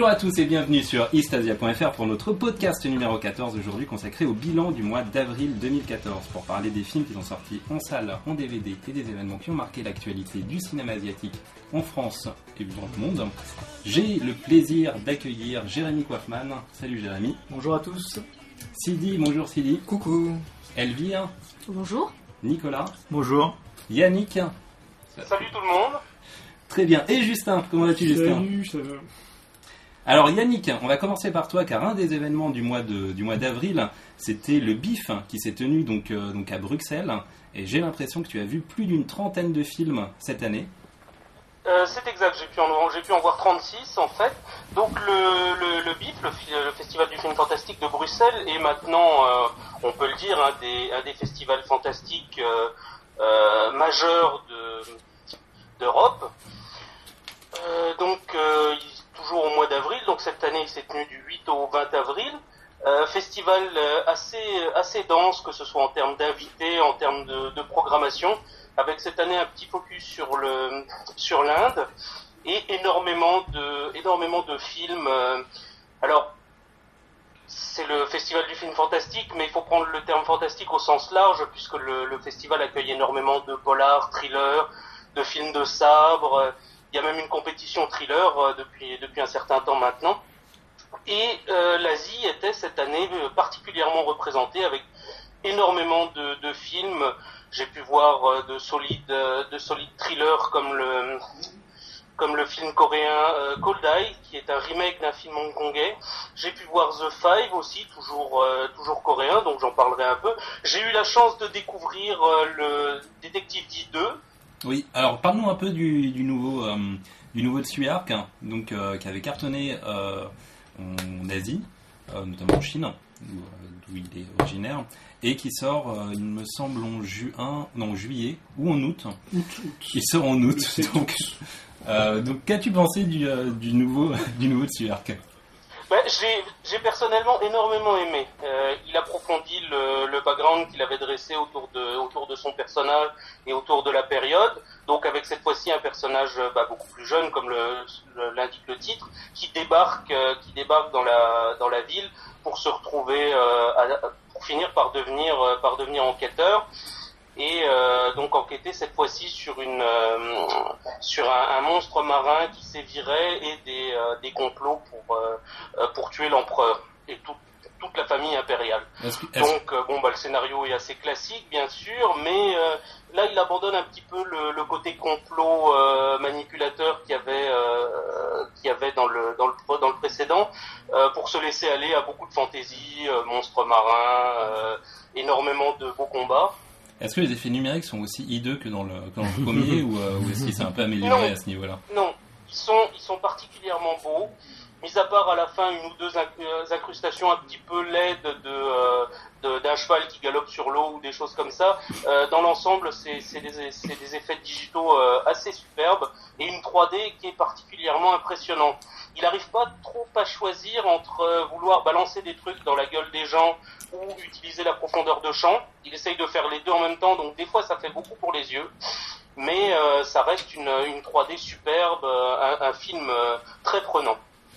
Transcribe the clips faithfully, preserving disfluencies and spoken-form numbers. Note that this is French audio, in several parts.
Bonjour à tous et bienvenue sur istasia point f r pour notre podcast numéro quatorze aujourd'hui consacré au bilan du mois d'avril deux mille quatorze pour parler des films qui sont sortis en salle, en D V D et des événements qui ont marqué l'actualité du cinéma asiatique en France et dans le monde. J'ai le plaisir d'accueillir Jérémy Coiffman. Salut Jérémy. Bonjour à tous. Sidi, bonjour Sidi. Coucou. Elvire. Bonjour. Nicolas. Bonjour. Yannick. Salut tout le monde. Très bien. Et Justin, comment vas-tu Justin ? Salut, ça va. Alors Yannick, on va commencer par toi car un des événements du mois, de, du mois d'avril, c'était le B I F qui s'est tenu donc, euh, donc à Bruxelles et j'ai l'impression que tu as vu plus d'une trentaine de films cette année. Euh, c'est exact, j'ai pu, en, j'ai pu en voir trente-six en fait. Donc le, le, le B I F, le, le Festival du film fantastique de Bruxelles, est maintenant, euh, on peut le dire, un des, un des festivals fantastiques euh, euh, majeurs de, d'Europe. Euh, donc euh, toujours au mois d'avril, donc cette année il s'est tenu du huit au vingt avril. Euh, festival euh, assez assez dense, que ce soit en termes d'invités, en termes de, de programmation, avec cette année un petit focus sur le sur l'Inde et énormément de énormément de films. Euh, alors c'est le festival du film fantastique, mais il faut prendre le terme fantastique au sens large, puisque le, le festival accueille énormément de polars, thrillers, de films de sabre. Il y a même une compétition thriller euh, depuis depuis un certain temps maintenant. Et euh, l'Asie était cette année particulièrement représentée avec énormément de, de films. J'ai pu voir euh, de solides euh, de solides thrillers comme le comme le film coréen euh, Cold Eye, qui est un remake d'un film hongkongais. J'ai pu voir The Five aussi, toujours euh, toujours coréen, donc j'en parlerai un peu. J'ai eu la chance de découvrir euh, le Détective D deux. Oui, alors parle-nous un peu du, du nouveau euh, du nouveau Tsuyark, hein, donc euh, qui avait cartonné euh, en Asie, euh, notamment en Chine, d'où, d'où il est originaire, et qui sort, euh, il me semble en juin, non en juillet ou en août. Août, août. Il sort en août. Donc, euh, donc qu'as-tu pensé du, euh, du nouveau du nouveau Tsuyark ? Ben, j'ai, j'ai personnellement énormément aimé. Euh, il approfondit le, le background qu'il avait dressé autour de, autour de son personnage et autour de la période. Donc avec cette fois-ci un personnage bah, beaucoup plus jeune, comme le, le, l'indique le titre, qui débarque, euh, qui débarque dans la, dans la ville pour se retrouver, euh, à, pour finir par devenir, euh, par devenir enquêteur. Et euh, donc enquêter cette fois-ci sur une euh, sur un, un monstre marin qui sévirait et des euh, des complots pour euh, pour tuer l'empereur et tout, toute la famille impériale. Est-ce que, est-ce... Donc euh, bon bah le scénario est assez classique bien sûr, mais euh, là il abandonne un petit peu le, le côté complot euh, manipulateur qu'il y avait euh, qu'il y avait dans le dans le dans le précédent euh, pour se laisser aller à beaucoup de fantaisie, euh, monstres marins, euh, énormément de beaux combats. Est-ce que les effets numériques sont aussi hideux que dans le, que dans le premier ou, euh, ou est-ce qu'ils s'est un peu amélioré non, à ce niveau-là ? Non, ils sont, ils sont particulièrement beaux, mis à part à la fin une ou deux incrustations un petit peu laides de, euh, de, d'un cheval qui galope sur l'eau ou des choses comme ça. Euh, dans l'ensemble, c'est, c'est, des, c'est des effets digitaux euh, assez superbes et une trois D qui est particulièrement impressionnante. Il n'arrive pas trop à choisir entre euh, vouloir balancer des trucs dans la gueule des gens ou utiliser la profondeur de champ. Il essaye de faire les deux en même temps, donc des fois ça fait beaucoup pour les yeux. Mais euh, ça reste une, une trois D superbe, euh, un, un film euh, très prenant.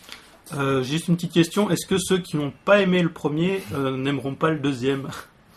Euh, juste une petite question, est-ce que ceux qui n'ont pas aimé le premier euh, n'aimeront pas le deuxième ?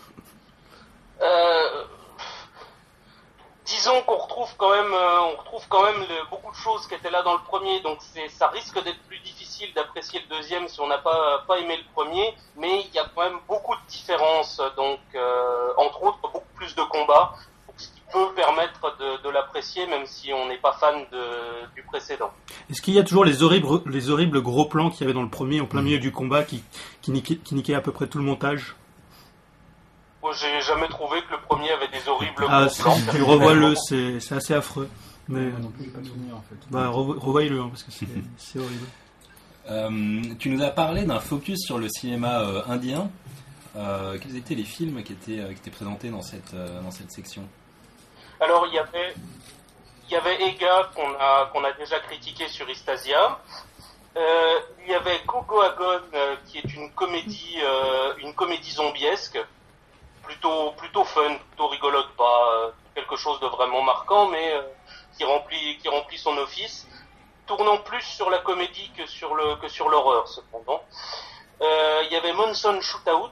euh, Disons qu'on retrouve quand même, euh, on retrouve quand même le, beaucoup de choses qui étaient là dans le premier, donc c'est, ça risque d'être plus difficile d'apprécier le deuxième si on n'a pas pas aimé le premier, mais il y a quand même beaucoup de différences, donc euh, entre autres beaucoup plus de combats, ce qui peut permettre de, de l'apprécier même si on n'est pas fan de, du précédent. Est-ce qu'il y a toujours les horribles les horribles gros plans qu'il y avait dans le premier en plein milieu du combat qui qui niquaient, qui niquaient à peu près tout le montage ? Moi, j'ai jamais trouvé que le premier avait des horribles Ah, gros plans. tu revois-le, c'est, c'est assez affreux. Mais Moi non plus, j'ai pas de souvenir en fait. Bah, re- revoyez-le, hein, parce que c'est, c'est horrible. Euh, tu nous as parlé d'un focus sur le cinéma euh, indien. Euh, quels étaient les films qui étaient, euh, qui étaient présentés dans cette, euh, dans cette section ? Alors, il y avait, il y avait Ega qu'on a, qu'on a déjà critiqué sur Istasia. Euh, il y avait Gogo Agon, euh, qui est une comédie, euh, une comédie zombiesque. Plutôt, plutôt fun, plutôt rigolote, pas euh, quelque chose de vraiment marquant, mais euh, qui remplit, qui remplit son office. tournant plus sur la comédie que sur le que sur l'horreur cependant. Euh, il y avait Monsoon Shootout,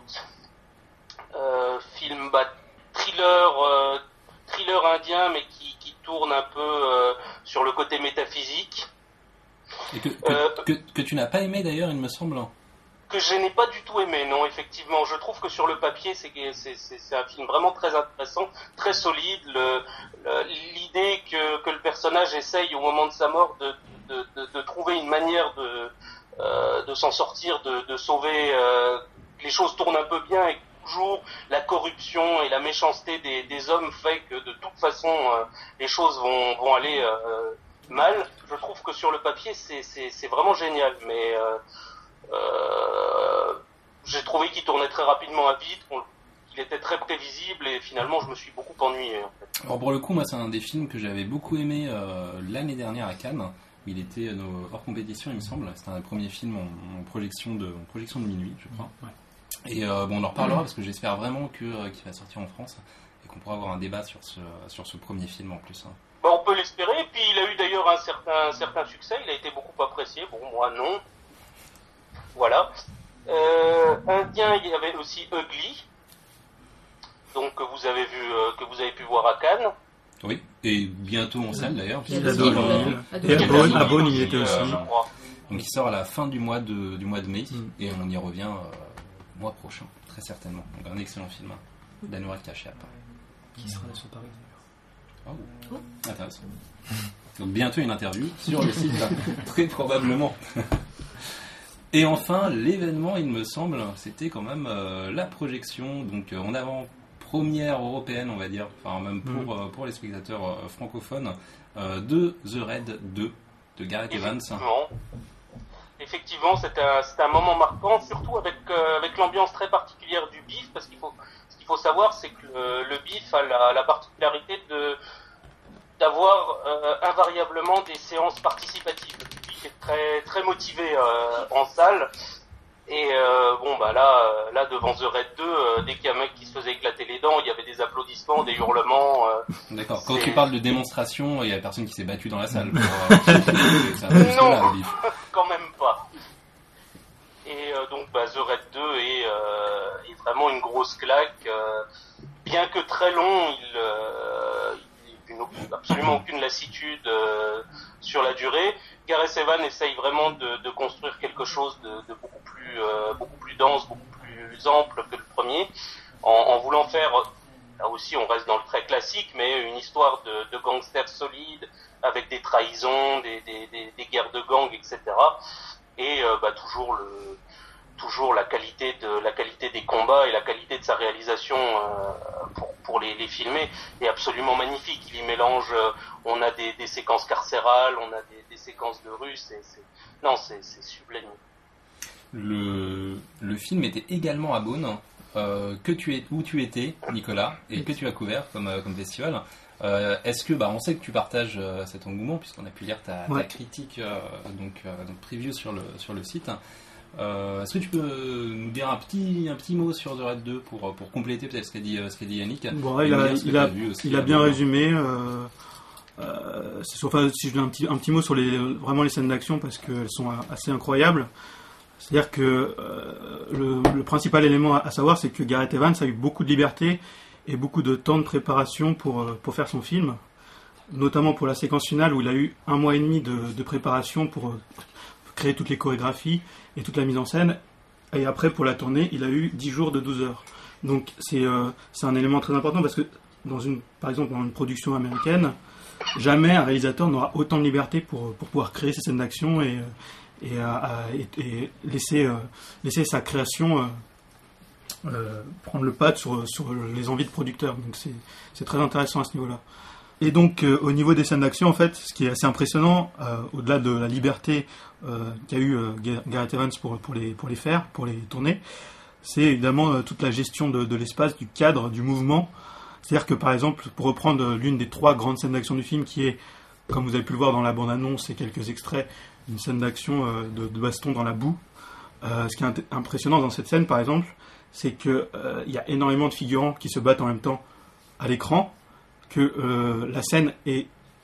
euh, film bah, thriller euh, thriller indien mais qui qui tourne un peu euh, sur le côté métaphysique. Et que, que, euh, que, que tu n'as pas aimé d'ailleurs, il me semble. Que je n'ai pas du tout aimé, non, effectivement. Je trouve que sur le papier, c'est, c'est, c'est, c'est un film vraiment très intéressant, très solide. Le, le, l'idée que, que le personnage essaye au moment de sa mort de, de, de, de trouver une manière de, euh, de s'en sortir, de, de sauver, euh, que les choses tournent un peu bien et que toujours la corruption et la méchanceté des, des hommes fait que de toute façon euh, les choses vont, vont aller euh, mal. Je trouve que sur le papier, c'est, c'est, c'est vraiment génial, mais... Euh, Euh, j'ai trouvé qu'il tournait très rapidement à vide, qu'il était très prévisible et finalement je me suis beaucoup ennuyé en fait. Alors pour le coup moi c'est un des films que j'avais beaucoup aimé euh, l'année dernière à Cannes. Il était euh, hors compétition il me semble, c'était un des premiers films en, en, projection, de, en projection de minuit je crois. Ouais. Et euh, bon on en reparlera parce que j'espère vraiment que, euh, qu'il va sortir en France et qu'on pourra avoir un débat sur ce, sur ce premier film en plus. Hein. Bah, on peut l'espérer, et puis il a eu d'ailleurs un certain, un certain succès, il a été beaucoup apprécié, bon moi non. Voilà. Euh, indien, il y avait aussi Ugly, donc que vous avez vu, euh, que vous avez pu voir à Cannes. Oui, et bientôt en salle d'ailleurs. Et à Beaune, il était aussi. Donc il sort à la fin du mois de, du mois de mai, mm. et on y revient euh, le mois prochain, très certainement. Donc un excellent film, hein, d'Anurag Kashyap. Qui sera là sur Paris d'ailleurs. Oh, oh. Intéressant. Donc bientôt une interview sur le site, là, très probablement. Et enfin, l'événement, il me semble, c'était quand même euh, la projection, donc euh, en avant-première européenne, on va dire, enfin même pour, mmh. euh, pour les spectateurs euh, francophones, euh, de The Raid deux, de Gareth Evans. Effectivement, Effectivement c'était, un, c'était un moment marquant, surtout avec, euh, avec l'ambiance très particulière du B I F, parce qu'il faut, ce qu'il faut savoir, c'est que le, le B I F a la, la particularité de, d'avoir euh, invariablement des séances participatives. Qui est très très motivé euh, en salle et euh, bon bah là euh, là devant The Raid deux euh, dès qu'il y a un mec qui se faisait éclater les dents il y avait des applaudissements, des hurlements. Euh, D'accord. Quand c'est... tu parles de démonstration, il y a personne qui s'est battu dans la salle. Pour, euh, ça non, là, quand même pas. Et euh, donc bah, The Raid deux est, euh, est vraiment une grosse claque. Euh, bien que très long, il, euh, il n'y a absolument aucune lassitude euh, sur la durée. Gareth Evans essaye vraiment de, de construire quelque chose de, de beaucoup plus euh, beaucoup plus dense, beaucoup plus ample que le premier, en, en voulant faire, là aussi on reste dans le très classique, mais une histoire de, de gangsters solides, avec des trahisons, des, des, des, des guerres de gangs, et cetera. Et euh, bah, toujours le toujours la qualité de la qualité des combats et la qualité de sa réalisation euh, pour pour les, les filmer est absolument magnifique. Il y mélange, euh, on a des, des séquences carcérales, on a des, des séquences de rue, c'est, c'est non c'est c'est sublime. Le le film était également à Beaune, euh, que tu es où tu étais Nicolas et que tu as couvert comme comme festival. Euh, est-ce que bah on sait que tu partages euh, cet engouement puisqu'on a pu lire ta, ouais. ta critique euh, donc euh, donc preview sur le sur le site. Euh, est-ce que tu peux nous dire un petit, un petit mot sur The Raid deux pour, pour compléter peut-être ce qu'a dit, ce qu'a dit Yannick? Bon, il a, il a, aussi, il a bien résumé. Euh, euh, c'est sur, enfin, si je donne un petit, un petit mot sur les, vraiment les scènes d'action parce qu'elles sont assez incroyables. C'est-à-dire que euh, le, le principal élément à, à savoir, c'est que Gareth Evans a eu beaucoup de liberté et beaucoup de temps de préparation pour, pour faire son film. Notamment pour la séquence finale où il a eu un mois et demi de, de préparation pour créer toutes les chorégraphies et toute la mise en scène, et après pour la tournée il a eu dix jours de douze heures. Donc c'est, euh, c'est un élément très important parce que dans une, par exemple dans une production américaine, jamais un réalisateur n'aura autant de liberté pour, pour pouvoir créer ses scènes d'action et, et, et, et laisser, euh, laisser sa création euh, euh, prendre le pas sur, sur les envies de producteur. Donc c'est, c'est très intéressant à ce niveau-là. Et donc euh, au niveau des scènes d'action, en fait, ce qui est assez impressionnant, euh, au-delà de la liberté euh, qu'a eu euh, Gareth Evans pour, pour, les, pour les faire, pour les tourner, c'est évidemment euh, toute la gestion de, de l'espace, du cadre, du mouvement. C'est-à-dire que par exemple, pour reprendre l'une des trois grandes scènes d'action du film, qui est, comme vous avez pu le voir dans la bande-annonce et quelques extraits, une scène d'action euh, de, de baston dans la boue, euh, ce qui est int- impressionnant dans cette scène, par exemple, c'est qu'il euh, y a énormément de figurants qui se battent en même temps à l'écran, que euh, la scène est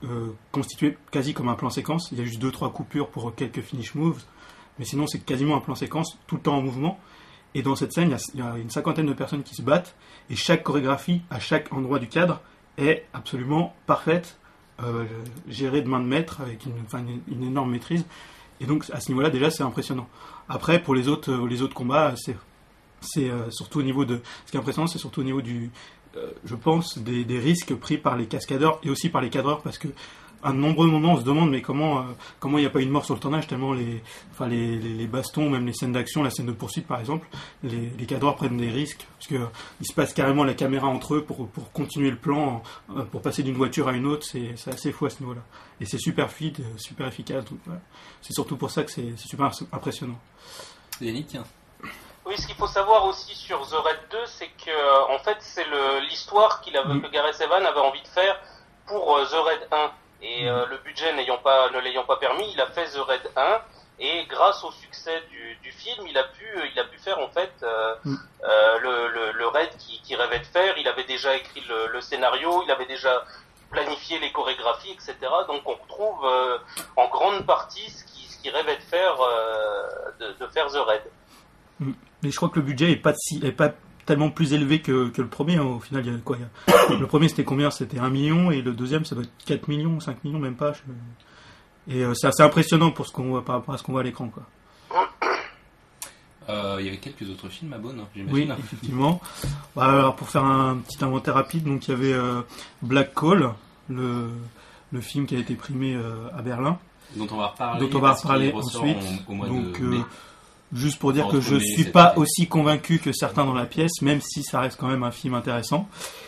euh, constitué quasi comme un plan séquence. Il y a juste deux trois coupures pour quelques finish moves, mais sinon c'est quasiment un plan séquence, tout le temps en mouvement. Et dans cette scène, il y a, il y a une cinquantaine de personnes qui se battent, et chaque chorégraphie, à chaque endroit du cadre, est absolument parfaite, euh, gérée de main de maître, avec une, enfin, une, une énorme maîtrise. Et donc à ce niveau-là, déjà, c'est impressionnant. Après, pour les autres, euh, les autres combats, c'est, c'est euh, surtout au niveau de... Ce qui est impressionnant, c'est surtout au niveau du... Euh, je pense, des, des risques pris par les cascadeurs et aussi par les cadreurs, parce que à de nombreux moments, on se demande mais comment euh, comment il n'y a pas eu de mort sur le tournage, tellement les, enfin, les, les, les bastons, même les scènes d'action, la scène de poursuite par exemple, les, les cadreurs prennent des risques, parce que euh, ils se passent carrément la caméra entre eux pour, pour continuer le plan, euh, pour passer d'une voiture à une autre, c'est, c'est assez fou à ce niveau-là. Et c'est super fluide, super efficace, donc voilà. C'est surtout pour ça que c'est, c'est super impressionnant. Yannick, tiens. Oui, ce qu'il faut savoir aussi sur The Raid deux, c'est que en fait c'est le, l'histoire qu'il avait, mm. que Gareth Evans avait envie de faire pour euh, The Raid un. Et euh, le budget n'ayant pas, ne l'ayant pas permis, il a fait The Raid un, et grâce au succès du, du film, il a pu, il a pu faire en fait euh, mm. euh, le, le, le raid qu'il, qu'il rêvait de faire. Il avait déjà écrit le, le scénario, il avait déjà planifié les chorégraphies, et cetera. Donc on retrouve euh, en grande partie ce qu'il, ce qu'il rêvait de faire, euh, de, de faire The Raid. Mm. Mais je crois que le budget est pas si, est pas tellement plus élevé que, que le premier. Hein. Au final, il y a quoi il y a... Le premier, c'était combien ? C'était un million, et le deuxième, ça doit être quatre millions, cinq millions, même pas. Je... Et euh, c'est assez impressionnant pour ce qu'on voit, par rapport à ce qu'on voit à l'écran, quoi. Euh, il y avait quelques autres films à Beaune, j'imagine. Oui, effectivement. Bah, alors, pour faire un petit inventaire rapide, donc il y avait euh, Black Call, le, le film qui a été primé euh, à Berlin. Dont on va reparler. Dont on va reparler ensuite. En, au mois donc, de mai. Euh, Juste pour dire que je suis pas aussi convaincu que certains dans la pièce, même si ça reste quand même un film intéressant.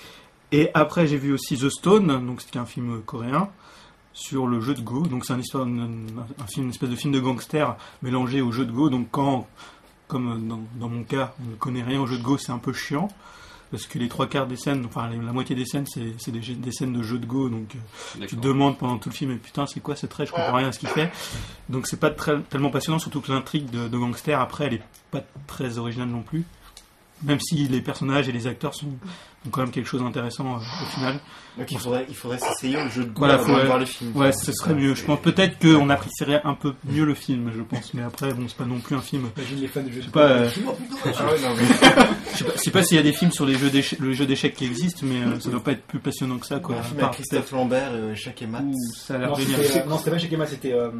Et après, j'ai vu aussi The Stone, donc c'est un film coréen sur le jeu de Go. Donc c'est une histoire, un, un film, une espèce de film de gangster mélangé au jeu de Go. Donc quand, comme dans, dans mon cas, on ne connaît rien au jeu de Go, c'est un peu chiant. Parce que les trois quarts des scènes, enfin la moitié des scènes, c'est, c'est des, des scènes de jeux de Go, donc euh, tu te demandes pendant tout le film, mais putain, c'est quoi cette trait, je comprends rien à ce qu'il fait. Donc c'est pas très, tellement passionnant, surtout que l'intrigue de, de gangster, après, elle est pas très originale non plus. Même si les personnages et les acteurs sont, sont quand même quelque chose d'intéressant euh, au final. Donc il faudrait, il faudrait s'essayer au jeu de Go voilà, avant faut, de voir le film. Ouais, ce serait mieux. Je pense peut-être qu'on apprécierait un peu mieux le film, je pense. Mais après, bon, c'est pas non plus un film. Imagine les fans de jeux de Go. Euh... Ah ouais, non, mais... Je sais pas, je sais pas s'il y a des films sur les jeux d'échecs, le jeu d'échecs qui existent, mais euh, ça doit pas être plus passionnant que ça, quoi. Un film avec Christophe Lambert, euh, Échec et Maths. Ça a l'air non, génial. C'était, euh, non, c'était pas Échec et Maths, c'était, euh...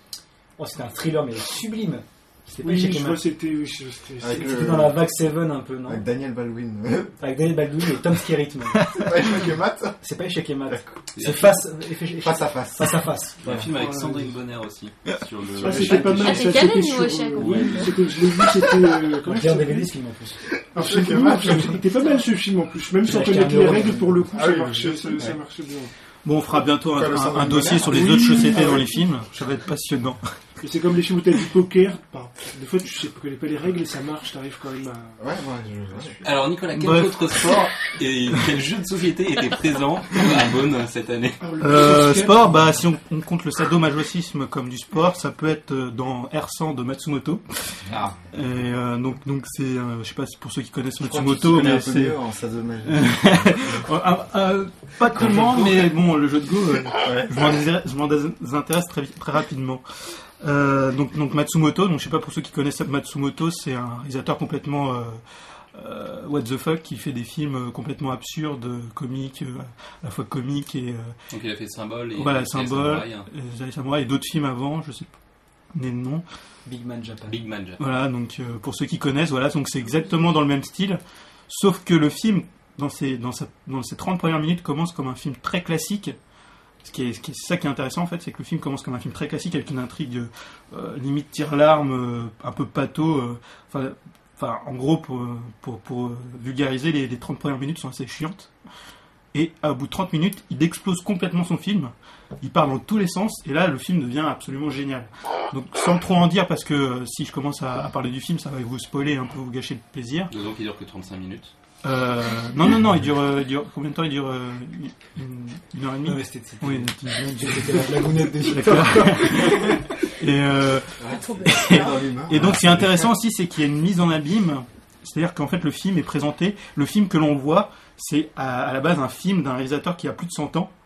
oh, c'était un thriller, mais sublime. C'était oui, je crois que c'était, oui, c'était, c'était le... dans la vague Seven un peu, non ? Avec Daniel Baldwin. Avec Daniel Baldwin et Tom Skerritt même. C'est pas Échec et Maths ? C'est pas Échec et Maths. C'est face, face à face. Face à face. Il y a un film avec Sandrine Bonner aussi. Sur le... Ça, c'était pas mal. Ah, c'est canon niveau Échec. Oui, c'était, je l'ai vu, c'était. Euh, comment j'ai un D V D ce film en plus. Alors, c'était pas mal ce film en plus. Même sans connaître les règles pour le coup, ça marchait, ça marchait bien. Bon, on fera bientôt un, un, un dossier sur les oui, autres sociétés dans les films. Ça va être passionnant. Et c'est comme les films où t'as du poker. Bah, des fois, tu sais, connais pas les règles et ça marche. T'arrives quand même à. Ouais, ouais. Je... Alors, Nicolas, quel Bref. autre sport et quel jeu de société était présent à Beaune cette année ? euh, Sport, bah, si on, on compte le sadomasochisme comme du sport, ça peut être dans R cent de Matsumoto. Ah. Et euh, donc, donc c'est, euh, je sais pas pour ceux qui connaissent je Matsumoto, mais c'est. En euh, pas tellement, mais bon, le jeu de Go, euh, ouais. je, m'en désir, je m'en désintéresse très, très rapidement. Euh, donc, donc Matsumoto, donc je sais pas pour ceux qui connaissent Matsumoto, c'est un réalisateur complètement euh, euh, what the fuck qui fait des films complètement absurdes, comiques, euh, à la fois comiques et. Euh, donc il a fait Symbole et. Voilà, Symbole, et, Samurai et d'autres films avant, je sais pas les noms. Big Man Japan. Big Man Japan. Voilà, donc euh, pour ceux qui connaissent, voilà, donc c'est exactement dans le même style, sauf que le film dans ses dans sa dans ses trente premières minutes commence comme un film très classique. Ce qui est, ce qui est, c'est ça qui est intéressant en fait, c'est que le film commence comme un film très classique avec une intrigue euh, limite tire-larme, euh, un peu pâteau. Enfin, euh, en gros, pour, pour, pour vulgariser, les, les trente premières minutes sont assez chiantes. Et à bout de trente minutes, il explose complètement son film. Il part dans tous les sens, et là, le film devient absolument génial. Donc, sans trop en dire, parce que euh, si je commence à, à parler du film, ça va vous spoiler, un peu vous gâcher le plaisir. Donc, il dure que trente-cinq minutes. Euh, non, non, non, il dure, euh, il dure, combien de temps il dure euh, une, une heure et demie. Non, mais c'était, c'était, oui, c'était la lagounette des et, euh, et, et donc, ce qui est intéressant aussi, c'est qu'il y a une mise en abîme. C'est-à-dire qu'en fait, le film est présenté, le film que l'on voit, c'est à, à la base un film d'un réalisateur qui a plus de cent ans,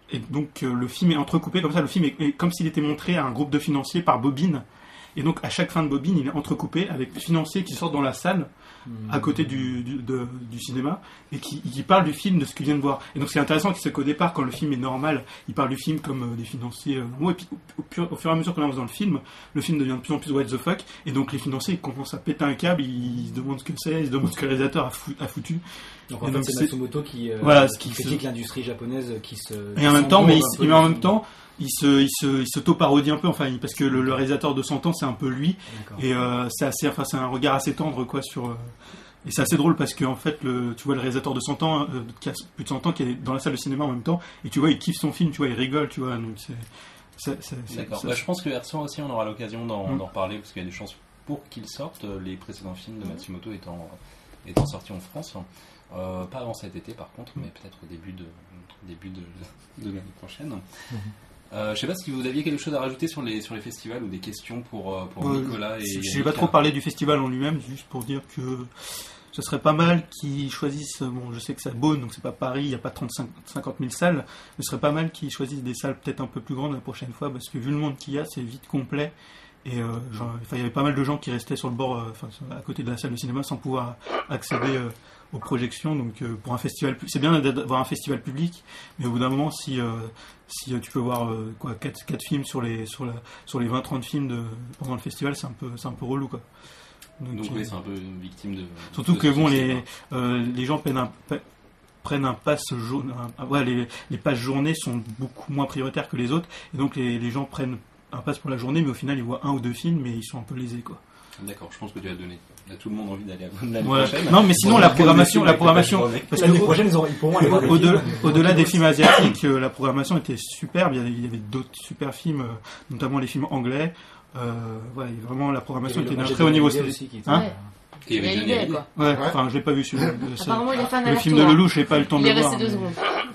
et donc euh, le film est entrecoupé comme ça. Le film est, est comme s'il était montré à un groupe de financiers par bobine. Et donc à chaque fin de bobine, il est entrecoupé avec des financiers qui sortent dans la salle à côté du, du, de, du cinéma et qui, qui parlent du film, de ce qu'ils viennent voir. Et donc c'est intéressant, c'est qu'au départ, quand le film est normal, ils parlent du film comme euh, des financiers euh, normaux. Et puis au, au, au fur et à mesure qu'on avance dans le film, le film devient de plus en plus what the fuck. Et donc les financiers ils commencent à péter un câble, ils, ils se demandent ce que c'est, ils se demandent ce que le réalisateur a, fou, a foutu. Donc en et fait donc, c'est Matsumoto qui, euh, voilà, qui, qui critique se... l'industrie japonaise qui se... Et en même temps, mais, il, mais en même temps, il se, il se, il s'auto-parodie un peu, enfin, parce que le, le réalisateur de cent ans, c'est un peu lui. D'accord. Et euh, c'est assez, enfin, c'est un regard assez tendre, quoi, sur... Euh, et c'est assez drôle parce que en fait, le, tu vois le réalisateur de cent ans, euh, qui a plus de cent ans, qui est dans la salle de cinéma en même temps, et tu vois, il kiffe son film, tu vois, il rigole, tu vois, donc c'est... c'est, c'est, c'est D'accord, c'est, bah, je pense que Ersan aussi, on aura l'occasion d'en, mmh. d'en reparler, parce qu'il y a des chances pour qu'il sorte, les précédents films de Matsumoto étant, étant sortis en France. Euh, pas avant cet été par contre, mais peut-être au début de, début de, de l'année prochaine. Mmh. Euh, je sais pas si vous aviez quelque chose à rajouter sur les, sur les festivals ou des questions pour, pour euh, Nicolas et je n'ai pas trop parlé du festival en lui-même, juste pour dire que ce serait pas mal qu'ils choisissent, bon je sais que c'est à Beaune, donc c'est pas Paris, il n'y a pas trente-cinq cinquante mille salles, mais ce serait pas mal qu'ils choisissent des salles peut-être un peu plus grandes la prochaine fois, parce que vu le monde qu'il y a, c'est vite complet. Et euh, genre, il y avait pas mal de gens qui restaient sur le bord, euh, à côté de la salle de cinéma, sans pouvoir accéder euh, aux projections. Donc euh, pour un festival, c'est bien d'avoir un festival public, mais au bout d'un moment, si euh, si euh, tu peux voir euh, quoi quatre quatre films sur les sur la sur les vingt trente films de, pendant le festival, c'est un peu c'est un peu relou quoi. Donc, Donc euh, oui, c'est un peu victime de. Surtout de que bon, les euh, les gens prennent un prennent un pass jaune. Un, ouais, les les passes journées sont beaucoup moins prioritaires que les autres, et donc les les gens prennent un pass pour la journée, mais au final ils voient un ou deux films, mais ils sont un peu lésés quoi. D'accord, je pense que tu as donné à tout le monde envie d'aller à l'année ouais. prochaine. Non, mais sinon bon, la programmation, la programmation, parce que l'année prochaine ils, auront, ils pourront aller voir des au-delà, films. Au-delà des films asiatiques, euh, la programmation était superbe. Il y avait, il y avait d'autres super films, euh, notamment les films anglais. Euh, ouais, vraiment la programmation était d'un très haut niveau. Aussi, qui était... Hein ouais. Il y a une idée, quoi. Ouais, ouais. Enfin, je l'ai pas vu celui-là. Apparemment, il a fait un le film de Lelouch, j'ai pas eu le temps de le voir. Il est resté deux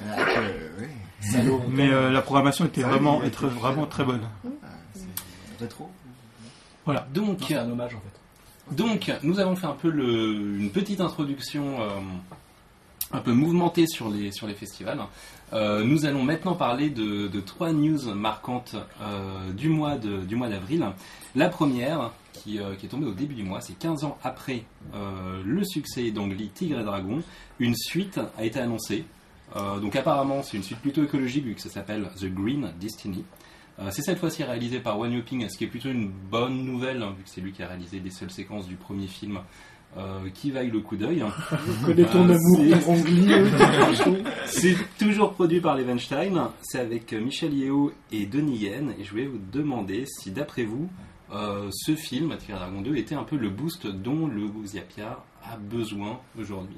secondes. Mais euh, la programmation était vraiment, être vraiment très bonne. Rétro. Voilà. Donc, c'est un hommage en fait. Donc, nous avons fait un peu le, une petite introduction euh, un peu mouvementée sur les, sur les festivals. Euh, nous allons maintenant parler de, de trois news marquantes euh, du mois de, du mois d'avril. La première, qui, euh, qui est tombée au début du mois, c'est quinze ans après euh, le succès d'Angly Tigre et Dragon, une suite a été annoncée. Euh, donc apparemment, c'est une suite plutôt écologique vu que ça s'appelle The Green Destiny. Euh, c'est cette fois-ci réalisé par Wan Yoping, ce qui est plutôt une bonne nouvelle, hein, vu que c'est lui qui a réalisé les seules séquences du premier film euh, qui vaille le coup d'œil. Je connais ton euh, amour pour Angly. C'est toujours produit par les Weinstein, c'est avec Michel Yeo et Donnie Yen, et je voulais vous demander si d'après vous, euh, ce film, Tigre et Dragon deux, était un peu le boost dont le Bouxiapia a besoin aujourd'hui.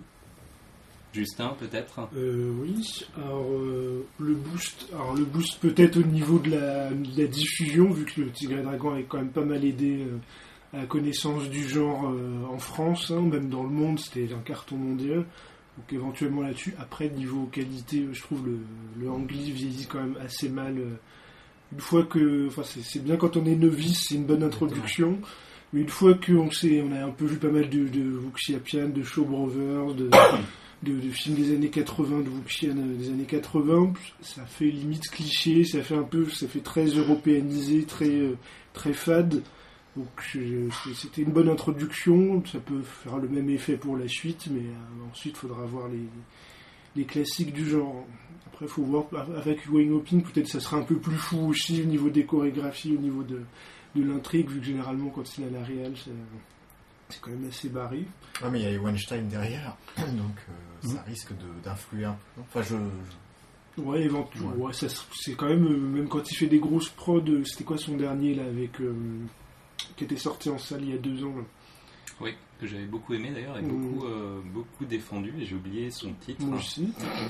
Justin, peut-être euh, Oui, alors euh, le boost, alors le boost peut-être au niveau de la, de la diffusion, vu que le Tigre et Dragon avait quand même pas mal aidé euh, à la connaissance du genre euh, en France, hein, même dans le monde, c'était un carton mondial. Donc éventuellement là-dessus. Après, niveau qualité, je trouve le, le Angly vieillit quand même assez mal. Euh, une fois que, enfin c'est, c'est bien quand on est novice, c'est une bonne introduction. Mais une fois qu'on sait, on a un peu vu pas mal de, de Wuxiapian, de Shaw Brothers, de De, de films des années quatre-vingts, de Wuxian des années quatre-vingts, ça fait limite cliché, ça fait un peu, ça fait très européanisé, très, très fade. Donc je, c'était une bonne introduction, ça peut faire le même effet pour la suite, mais euh, ensuite il faudra voir les, les classiques du genre. Après il faut voir, avec Wan Yoping, peut-être ça sera un peu plus fou aussi au niveau des chorégraphies, au niveau de, de l'intrigue, vu que généralement quand c'est à la réal, c'est, c'est quand même assez barré. Ah, mais il y a Weinstein derrière, donc euh, ça mmh. risque de, d'influer un peu. Enfin, je. je... Ouais, éventuellement. Ouais. Ouais, ça, c'est quand même, euh, même quand il fait des grosses prods, euh, c'était quoi son dernier là, avec. Euh, qui était sorti en salle il y a deux ans là. Oui, que j'avais beaucoup aimé d'ailleurs et mmh. beaucoup, euh, beaucoup défendu, et j'ai oublié son titre. Moi aussi.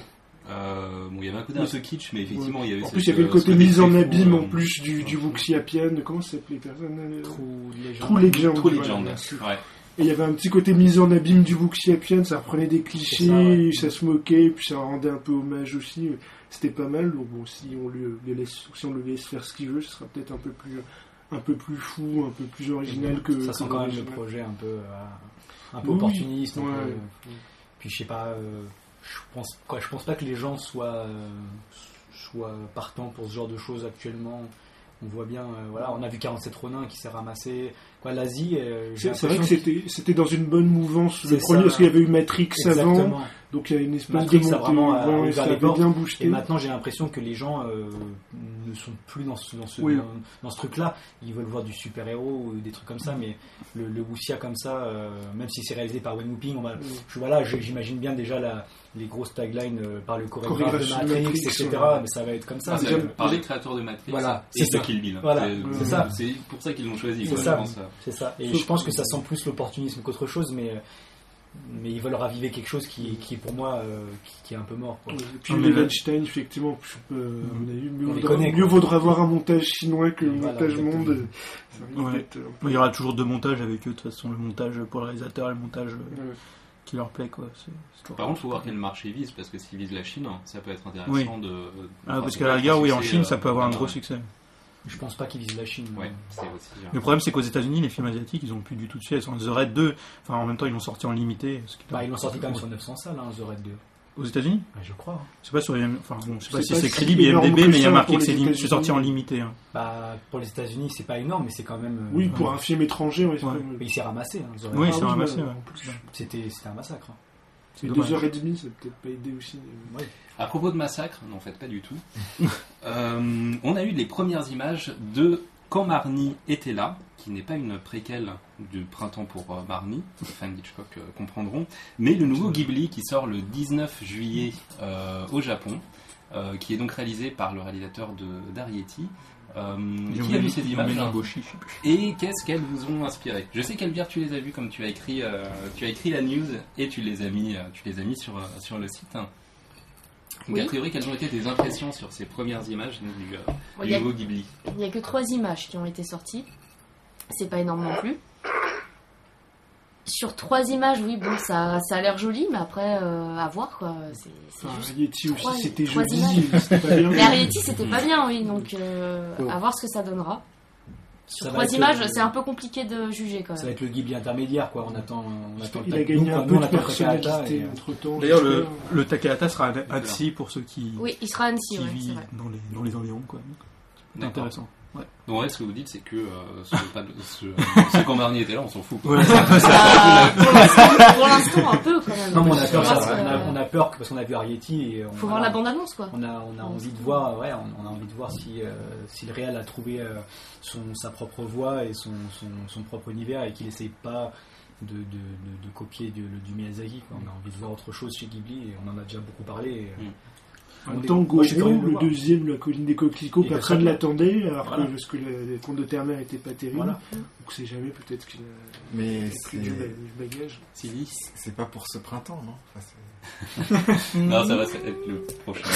Euh, bon, il y avait un côté un peu kitsch, mais effectivement, ouais. il y avait. En plus, il y avait le côté mise en abîme euh, en plus du, du Wuxiapian. Comment ça s'appelait personne True Legend. True Legend. Ouais. Et il y avait un petit côté mise en abîme du Wuxiapian, ça reprenait des clichés, ça, ouais. ça se moquait, puis ça rendait un peu hommage aussi. C'était pas mal. Donc bon, si on le, le laisse, si on le laisse faire ce qu'il veut, ce sera peut-être un peu plus, un peu plus fou, un peu plus original que. Ça sent quand même le projet un peu, euh, un peu oui, opportuniste. Ouais. Peu, puis je sais pas. Euh, Je pense, quoi, je pense pas que les gens soient, euh, soient partants pour ce genre de choses actuellement. On voit bien, euh, voilà, on a vu quarante-sept Ronin qui s'est ramassé. Quoi, l'Asie, euh, j'ai C'est, c'est vrai que l'impression c'était, c'était dans une bonne mouvance. Le C'est premier, ça. parce qu'il y avait eu Matrix Exactement. avant, donc il y a une espèce Matrix de a montée, vraiment, euh, ouais, ouvert ça les avait portes. bien boosté. Et maintenant, j'ai l'impression que les gens euh, ne sont plus dans ce, dans ce, Oui. dans, dans ce truc-là. Ils veulent voir du super-héros ou des trucs comme ça, mais le, le wuxia comme ça, euh, même si c'est réalisé par Wen Wuping, on va, je, voilà, je- j'imagine bien déjà la, les grosses taglines euh, par le chorégraphe de Chorégraphie de Matrix, Matrix, et cetera. ouais. Mais ça va être comme ça. Ah, c'est- c'est par les créateurs de Matrix Voilà, et c'est de ça. Kill Bill. Voilà, c'est, c'est ça. C'est pour ça qu'ils l'ont choisi. C'est quoi, ça. je pense. C'est ça. Et Sauf je pense que- que ça sent plus l'opportunisme qu'autre chose, mais, euh, mais ils veulent raviver quelque chose qui, qui est pour moi, euh, qui, qui est un peu mort. Quoi. Ouais, Et puis Ah, mais les là- Weinstein, effectivement, je peux, à mon avis, mieux, On les vaudra, connaît, mieux quoi. vaudra avoir un montage chinois que le Voilà, montage exactement. monde. Ça risque Ouais. d'être un peu- Il y aura toujours deux montages avec eux, de toute façon, le montage pour le réalisateur et le montage euh, Ouais. qui leur plaît, quoi. C'est, c'est toujours- Par contre, il faut voir quel marché vise, parce que s'ils visent la Chine, ça peut être intéressant Oui. de. de- Ah, enfin, parce ça qu'à peut la être rigueur, un oui, en succès, Chine, euh, ça peut avoir un ouais. gros succès. Je pense pas qu'ils visent la Chine. Ouais, mais- c'est aussi. Le problème, c'est qu'aux États-Unis, les films asiatiques, ils ont plus du tout de succès. The Raid deux, enfin, en même temps, ils l'ont sorti en limité. ce qui- Bah, ils l'ont sorti quand même sur neuf cents salles, hein, The Raid deux. Aux États-Unis Ouais, je crois. Je sais pas sur les... enfin, bon, je sais pas C'est si pas c'est si crédible énorme I M D B, que mais il y a ça marqué pour que c'est, les lim- c'est États-Unis. sorti en limité. Hein. Bah, pour les États-Unis, c'est pas énorme, mais c'est quand même. euh, Oui, Ouais. pour un film étranger, ouais, c'est Ouais. quand même- Mais il s'est ramassé. Hein, The Raid. Oui, Ah c'est ramassé, mais ouais. en plus, C'était, c'était un massacre. hein. C'est et dommage. deux heures et demie, ça n'a peut-être pas aidé aussi. Ouais. À propos de massacre, n'en faites pas du tout. Euh, on a eu les premières images de Quand Marnie était là, qui n'est pas une préquelle du Printemps pour euh, Marnie, les fans d'Hitchcock euh, comprendront, mais le nouveau Ghibli qui sort le dix-neuf juillet euh, au Japon, euh, qui est donc réalisé par le réalisateur de d'Arietti. Euh, qui a vu ces images et qu'est-ce qu'elles vous ont inspiré? Je sais qu'Elvire, tu les as vues comme tu as écrit, euh, tu as écrit la news et tu les as mis, euh, tu les as mis sur, euh, sur le site. Donc, Oui. a priori, quelles ont été tes impressions sur ces premières images du, euh, Bon, du il y a- nouveau Ghibli? Il n'y a que trois images qui ont été sorties. C'est pas énorme non plus. Sur trois images, oui, bon, ça, ça a l'air joli, mais après, euh, à voir, quoi. C'est, c'est Enfin, juste... Yeti aussi, trois- c'était trois joli, images. mais c'était pas bien. Mais Arietti, c'était pas bien, oui, donc euh, Oh. à voir ce que ça donnera. Sur Ça va trois être images, le- c'est un peu compliqué de juger, quand Ça va même. être le Ghibli intermédiaire, quoi. On attend, on attend le Il a tac- gagné nous, un nous, peu on de attend le Takahata, personnalité et, euh, entre temps. D'ailleurs, le, le Takahata sera à Annecy pour ceux qui, Oui, il sera à Annecy, qui ouais, c'est vivent vrai. dans les, dans les environs, quoi. C'est D'accord. intéressant. Ouais. Donc, ouais, ce que vous dites, c'est que euh, ce, pas- ce, ce Quand Marnie était là, on s'en fout. quoi. Ouais, c'est un peu ça. Ah, pour l'instant- pour l'instant, un peu, quand même. Non, mais on a peur, Faut ça, voir ce- on, a, on a peur que- parce qu'on a vu Arietti et on, Faut voilà, voir la bande-annonce, quoi. on a, on a envie de voir, ouais, on, on a envie de voir si, euh, si le réel a trouvé euh, son, sa propre voix et son, son, son propre univers et qu'il essaye pas de, de, de, de copier du, du Miyazaki, quoi. On a envie de voir autre chose chez Ghibli et on en a déjà beaucoup parlé. Et, Mm. En on même est- temps, moi, je suis Goro, curieux de le voir. deuxième, La colline des coquelicots, Et personne personne. l'attendait, alors Voilà. que parce que le- les contes de Terre-Mère n'étaient pas terribles. Voilà. Donc c'est jamais peut-être qu'il a, Mais il a pris du, c'est ba- du bagage. Sylvie? c'est pas pour ce printemps, non Enfin, c'est- Non, ça va ça va être le prochain.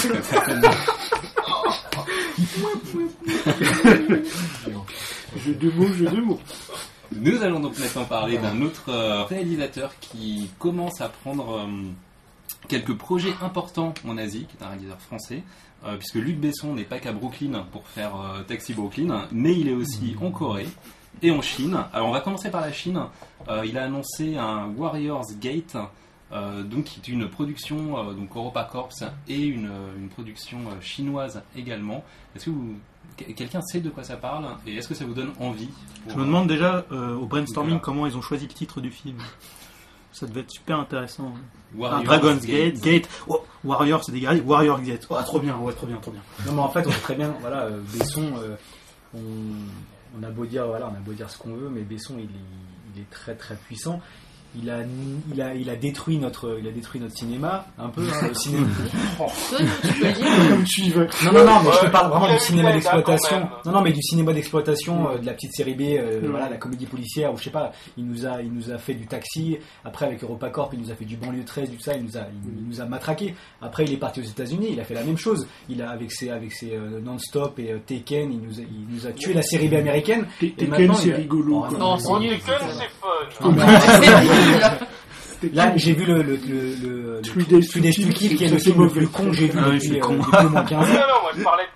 Jeu de mots, jeu de mots. Nous allons donc maintenant parler d'un autre euh, réalisateur qui commence à prendre euh, quelques projets importants en Asie, qui est un réalisateur français, euh, puisque Luc Besson n'est pas qu'à Brooklyn pour faire euh, Taxi Brooklyn, mais il est aussi en Corée et en Chine. Alors on va commencer par la Chine. Euh, il a annoncé un Warriors Gate, euh, donc qui est une production euh, donc EuropaCorp et une, une production euh, chinoise également. Est-ce que vous, quelqu'un sait de quoi ça parle et est-ce que ça vous donne envie pour, Je me demande déjà euh, au brainstorming Voilà. comment ils ont choisi le titre du film. Ça devait être super intéressant. Warriors Ah, Dragon's Gate, Gate, oh, Warrior, c'est des guerriers, Warrior Gate. Oh, trop bien, ouais, trop bien, trop bien. Non, mais en fait, on sait très bien, voilà, euh, Besson, euh, on, on a beau dire, voilà, on a beau dire ce qu'on veut, mais Besson, il est, il est très très puissant. Il a, il a, il a détruit notre, il a détruit notre cinéma, un peu, hein, le cinéma. Toi, tu peux le dire. Comme tu y vas. Non, non, non, mais je te parle vraiment Il a du vu cinéma Zelda, quand d'exploitation. même. Non, non, mais du cinéma d'exploitation, euh, de la petite série B, euh, Ouais. voilà, la comédie policière, ou je sais pas, il nous a, il nous a fait du Taxi. Après, avec EuropaCorp, il nous a fait du Banlieue treize, du ça, il nous a, il, il nous a matraqué. Après, il est parti aux États-Unis, il a fait la même chose. Il a, avec ses, avec ses euh, Non-Stop et euh, Taken, il nous a, il nous a tué la série B américaine. Et Tekken, maintenant, c'est il a- rigolo. Oh, quoi. Non, c'est Oh, nul. Tekken, c'est fun. Non, mais- Tekken, Là, j'ai vu le, le, le, le, le Three Days Three Days to to Kill, Kill, qui est c'est le film mauvais. le plus con que j'ai vu Ah oui, depuis, c'est euh, con. depuis au moins quinze Non, ans. non, moi je parlais de Tekken,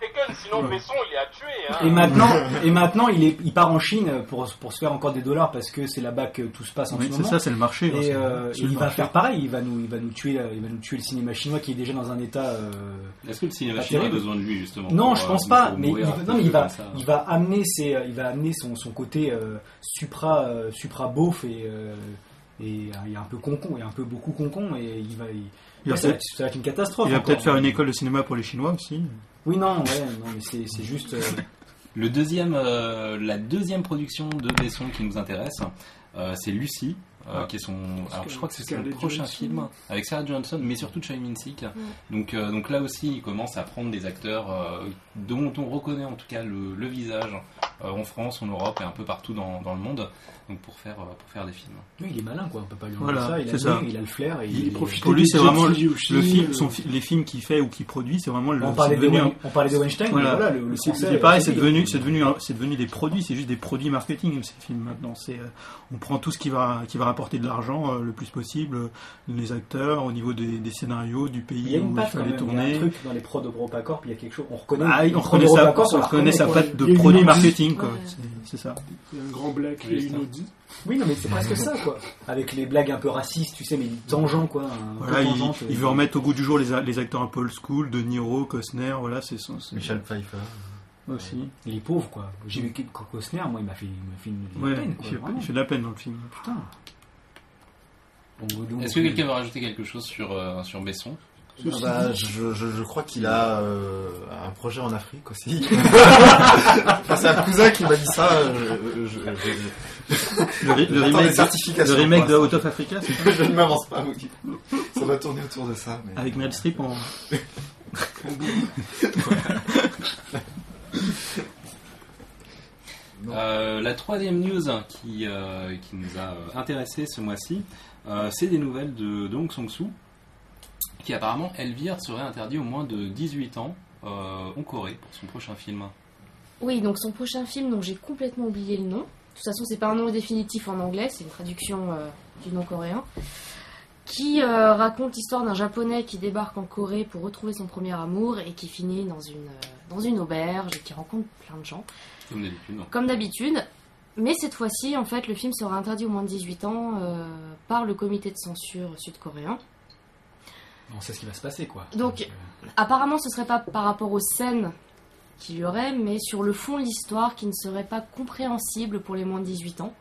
sinon Besson il est à tuer. Hein. Et maintenant, et maintenant il, est, il part en Chine pour, pour se faire encore des dollars parce que c'est là-bas que tout se passe en oui, ce c'est moment. ça, c'est le marché. Et, hein, euh, c'est et il le va marché. faire pareil, il va nous, il va nous tuer, il va nous tuer le cinéma chinois qui est déjà dans un état. Euh, Est-ce que le cinéma pas chinois a terrible. besoin de lui justement Non, pour, je euh, pense pas. pour Mais il, mourir va- un non, peu mais il va, comme ça. il va amener ses, il va amener son, son côté euh, supra, euh, supra beauf et euh, et euh, il est un peu concon, il est un peu beaucoup concon et il va, il, Il va ça, va peut-être- être, ça va être une catastrophe. Il va encore. peut-être faire une école de cinéma pour les Chinois aussi. Oui, non, ouais, non, mais c'est, c'est juste. euh, Le deuxième, euh, la deuxième production de Besson qui nous intéresse, euh, c'est Lucy, euh, Ah. qui est son. Alors je crois que c'est son Scarlett prochain Johansson. film avec Sarah Johansson, mais surtout Choi Min-sik. Donc, euh, donc là aussi, il commence à prendre des acteurs euh, dont on reconnaît en tout cas le, le visage euh, en France, en Europe et un peu partout dans, dans le monde. Donc pour faire euh, pour faire des films. Oui, il est malin, quoi. On peut pas lui enlever Voilà, ça. Il a, c'est ça. le- il a le flair. Et Il il, profite Pour lui, des c'est jet vraiment le, skis aussi, le film, euh, son fi- les films qu'il fait ou qu'il produit, c'est vraiment le. On c'est parlait, de, devenu Wen- un- on parlait de Weinstein, Voilà. mais voilà, le, le C'est français. c'est pareil, euh, c'est devenu, c'est devenu, un- c'est devenu des produits, c'est juste des produits marketing ces films maintenant. C'est, euh, on prend tout ce qui va, qui va rapporter de l'argent euh, le plus possible, euh, les acteurs, au niveau des, des scénarios, du pays Il y a où une il patte quand fallait même. Il y a un tourner. truc dans les prods de Europacorp, il y a quelque chose. On reconnaît. Ah, les on prods reconnaît sa, d'Europacorp, on la reconnaît sa reconnaît, patte quoi. de Il y a une produit image. marketing, quoi. Ouais. C'est, c'est ça. Il y a un grand black Oui, et c'est une ça. Audi. Oui, non, mais c'est presque ça, quoi. Avec les blagues un peu racistes, tu sais, mais tangent, quoi. Un peu Voilà, il, tangente, il euh, veut remettre au goût du jour les, a- les acteurs un peu old school, De Niro, Costner, voilà, c'est son. c'est- Michel Pfeiffer. aussi. Il est pauvre, quoi. J'ai vu Costner, moi, il m'a fait, il m'a fait une, une Ouais, peine, il quoi. fait, vraiment. il fait de la peine dans le film. Putain. Donc, donc, Est-ce que quelqu'un veut rajouter quelque chose sur euh, sur Besson? Ah bah, je, je, je crois qu'il a euh, un projet en Afrique aussi. Enfin, c'est un cousin qui m'a dit ça. euh, Je, je, je- Le, ri- le J'attends des remake, de, certifications le remake pour de l'instant. Out of Africa, c'est ça je ne m'avance pas, oui. Ça va tourner autour de ça. Mais... Avec Meryl Streep en. Non. Euh, la troisième news qui, euh, qui nous a euh, intéressé ce mois-ci, euh, c'est des nouvelles de Dong Song-soo, qui apparemment, Elvire serait interdit au moins de dix-huit ans euh, en Corée pour son prochain film. Oui, donc son prochain film, dont j'ai complètement oublié le nom. De toute façon, c'est pas un nom définitif en anglais, c'est une traduction euh, du nom coréen. Qui euh, raconte l'histoire d'un japonais qui débarque en Corée pour retrouver son premier amour et qui finit dans une, euh, dans une auberge et qui rencontre plein de gens. Comme d'habitude. Comme d'habitude. Mais cette fois-ci, en fait, le film sera interdit au moins de dix-huit ans euh, par le comité de censure sud-coréen. On sait ce qui va se passer, quoi. Donc, euh, Apparemment, ce serait pas par rapport aux scènes qu'il y aurait, mais sur le fond de l'histoire qui ne serait pas compréhensible pour les moins de dix-huit ans.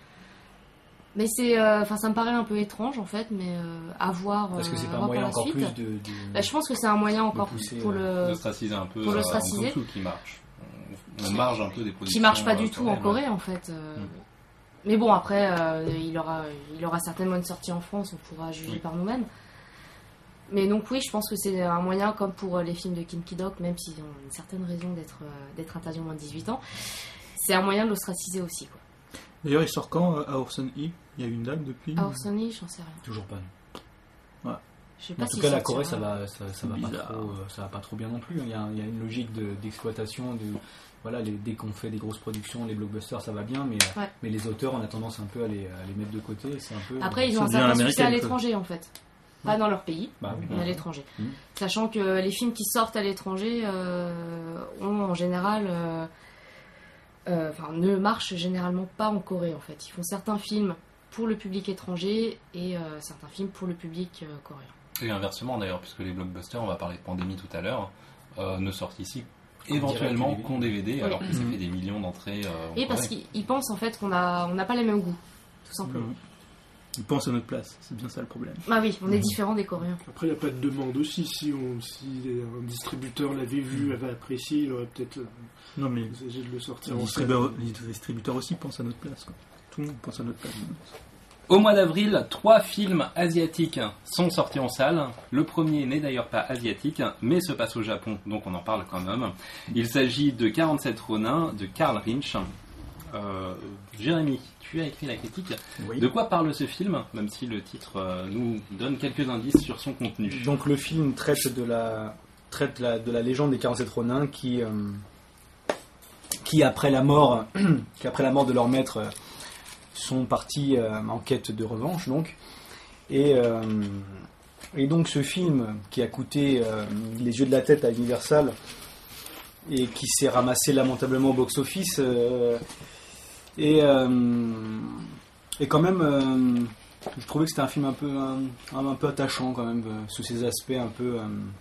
Mais c'est, euh, enfin, ça me paraît un peu étrange en fait, mais euh, à voir. Parce que c'est euh, pas à un voir moyen pour la encore suite. plus de. de- Bah, je pense que c'est un moyen encore pousser, pour euh, le, D'ostraciser un peu pour euh, l'ostraciser. Hong Kong-soo qui marche. On, on marge un peu des productions. qui marche pas euh, du tout en coréennes, Corée en fait. euh. Mm. Mais bon, après, euh, il aura, il aura certainement une sortie en France, on pourra juger Oui. par nous-mêmes. Mais donc oui, je pense que c'est un moyen, comme pour les films de Kim Ki-dok, même s'ils ont une certaine raison d'être euh, d'être interdits au moins de dix-huit ans, c'est un moyen de l'ostraciser aussi. Quoi. D'ailleurs, il sort quand euh, à Orson Hall? Il y a une date depuis Ah, Orson Hall, j'en sais rien. Toujours pas. non. Je sais pas En tout s'il cas, la sortira. Corée, ça va, ça, ça va pas Bizarre. trop, euh, ça va pas trop bien non plus. Il y a, il y a une logique de- d'exploitation. De, voilà, les- dès qu'on fait des grosses productions, les blockbusters, ça va bien, mais, euh, Ouais. mais les auteurs, on a tendance un peu à les, à les mettre de côté. C'est un peu. Après, ils ont Ça un devient certain succès à l'américaine, l'étranger en fait. Pas dans leur pays, Bah oui. mais à l'étranger. Mm. Sachant que les films qui sortent à l'étranger euh, ont en général. euh, euh, Enfin, ne marchent généralement pas en Corée en fait. Ils font certains films pour le public étranger et euh, certains films pour le public euh, coréen. Et inversement d'ailleurs, puisque les blockbusters, on va parler de pandémie tout à l'heure, euh, ne sortent ici En éventuellement direct, qu'en D V D, Oui. alors que ça Mhm. fait des millions d'entrées euh, en Et parce Corée. qu'ils ils pensent en fait qu'on a, on n'a pas les mêmes goûts, tout simplement. Mhm. Il pense à notre place, c'est bien ça le problème. Ah oui, on est différents des Coréens. Après, il n'y a pas de demande aussi. Si, on, si un distributeur l'avait vu, avait apprécié, il aurait peut-être euh, Non mais envisagé de le sortir les en distributeurs, salle. les distributeurs aussi pensent à notre place. Quoi. Tout le monde pense à notre place. Au mois d'avril, trois films asiatiques sont sortis en salle. Le premier n'est d'ailleurs pas asiatique, mais se passe au Japon, donc on en parle quand même. Il s'agit de quarante-sept Ronin, de Karl Rinch. Euh, Jérémy, tu as écrit la critique. Oui. De quoi parle ce film, même si le titre euh, nous donne quelques indices sur son contenu? Donc le film traite de la traite la, de la légende des quarante-sept Ronins qui euh, qui après la mort qui après la mort de leur maître euh, sont partis euh, en quête de revanche donc et euh, et donc ce film qui a coûté euh, les yeux de la tête à Universal et qui s'est ramassé lamentablement au box-office. Euh, et, euh, et quand même, euh, je trouvais que c'était un film un peu, un, un peu attachant quand même, euh, sous ses aspects un peu...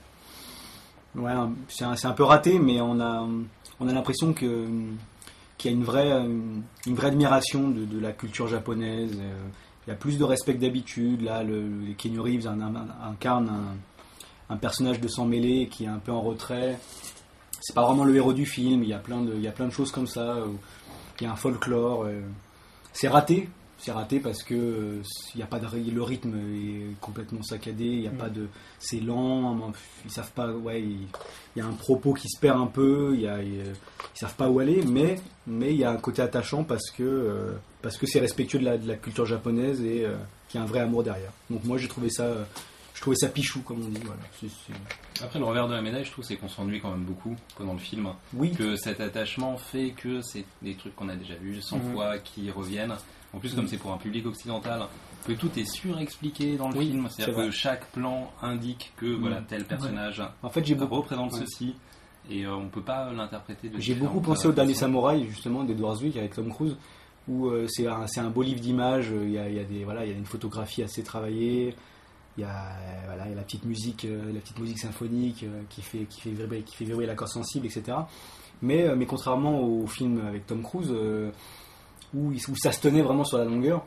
Euh, ouais, un, c'est, un, c'est un peu raté, mais on a, on a l'impression que, qu'il y a une vraie, une, une vraie admiration de, de la culture japonaise. Euh, il y a plus de respect que d'habitude. Là, le, le Keanu Reeves un, un, un, incarne un, un personnage de sang mêlé qui est un peu en retrait. C'est pas vraiment le héros du film. Il y a plein de, il y a plein de choses comme ça. Où il y a un folklore. Euh, c'est raté. C'est raté parce que euh, y a pas de, le rythme est complètement saccadé. Il y a mmh. pas de, c'est lent. Ils savent pas. Ouais, il, il y a un propos qui se perd un peu. Il y a, il, ils savent pas où aller. Mais, mais il y a un côté attachant parce que, euh, parce que c'est respectueux de la, de la culture japonaise et euh, qu'il y a un vrai amour derrière. Donc moi j'ai trouvé ça, euh, je trouvais ça pichou comme on dit. Voilà. C'est, c'est... Après le revers de la médaille, je trouve, c'est qu'on s'ennuie quand même beaucoup pendant le film. Oui. Que cet attachement fait que c'est des trucs qu'on a déjà vus cent mmh. fois qui reviennent. En plus, comme c'est pour un public occidental, que tout est surexpliqué dans le oui, film, c'est-à-dire c'est que chaque plan indique que mmh. voilà, tel personnage ouais. en fait, j'ai beaucoup... représente ouais. ceci, et euh, on ne peut pas l'interpréter de J'ai beaucoup pensé au Dernier Samouraï, justement, d'Edward Zwick avec Tom Cruise, où euh, c'est, un, c'est un beau livre d'images, il y a, il y a des, voilà, il y a une photographie assez travaillée, il y a, voilà, il y a la petite musique, euh, la petite musique symphonique euh, qui fait, qui fait vibrer, qui fait vibrer la corde sensible, et cetera. Mais, euh, mais contrairement au film avec Tom Cruise, euh, Où, où ça se tenait vraiment sur la longueur.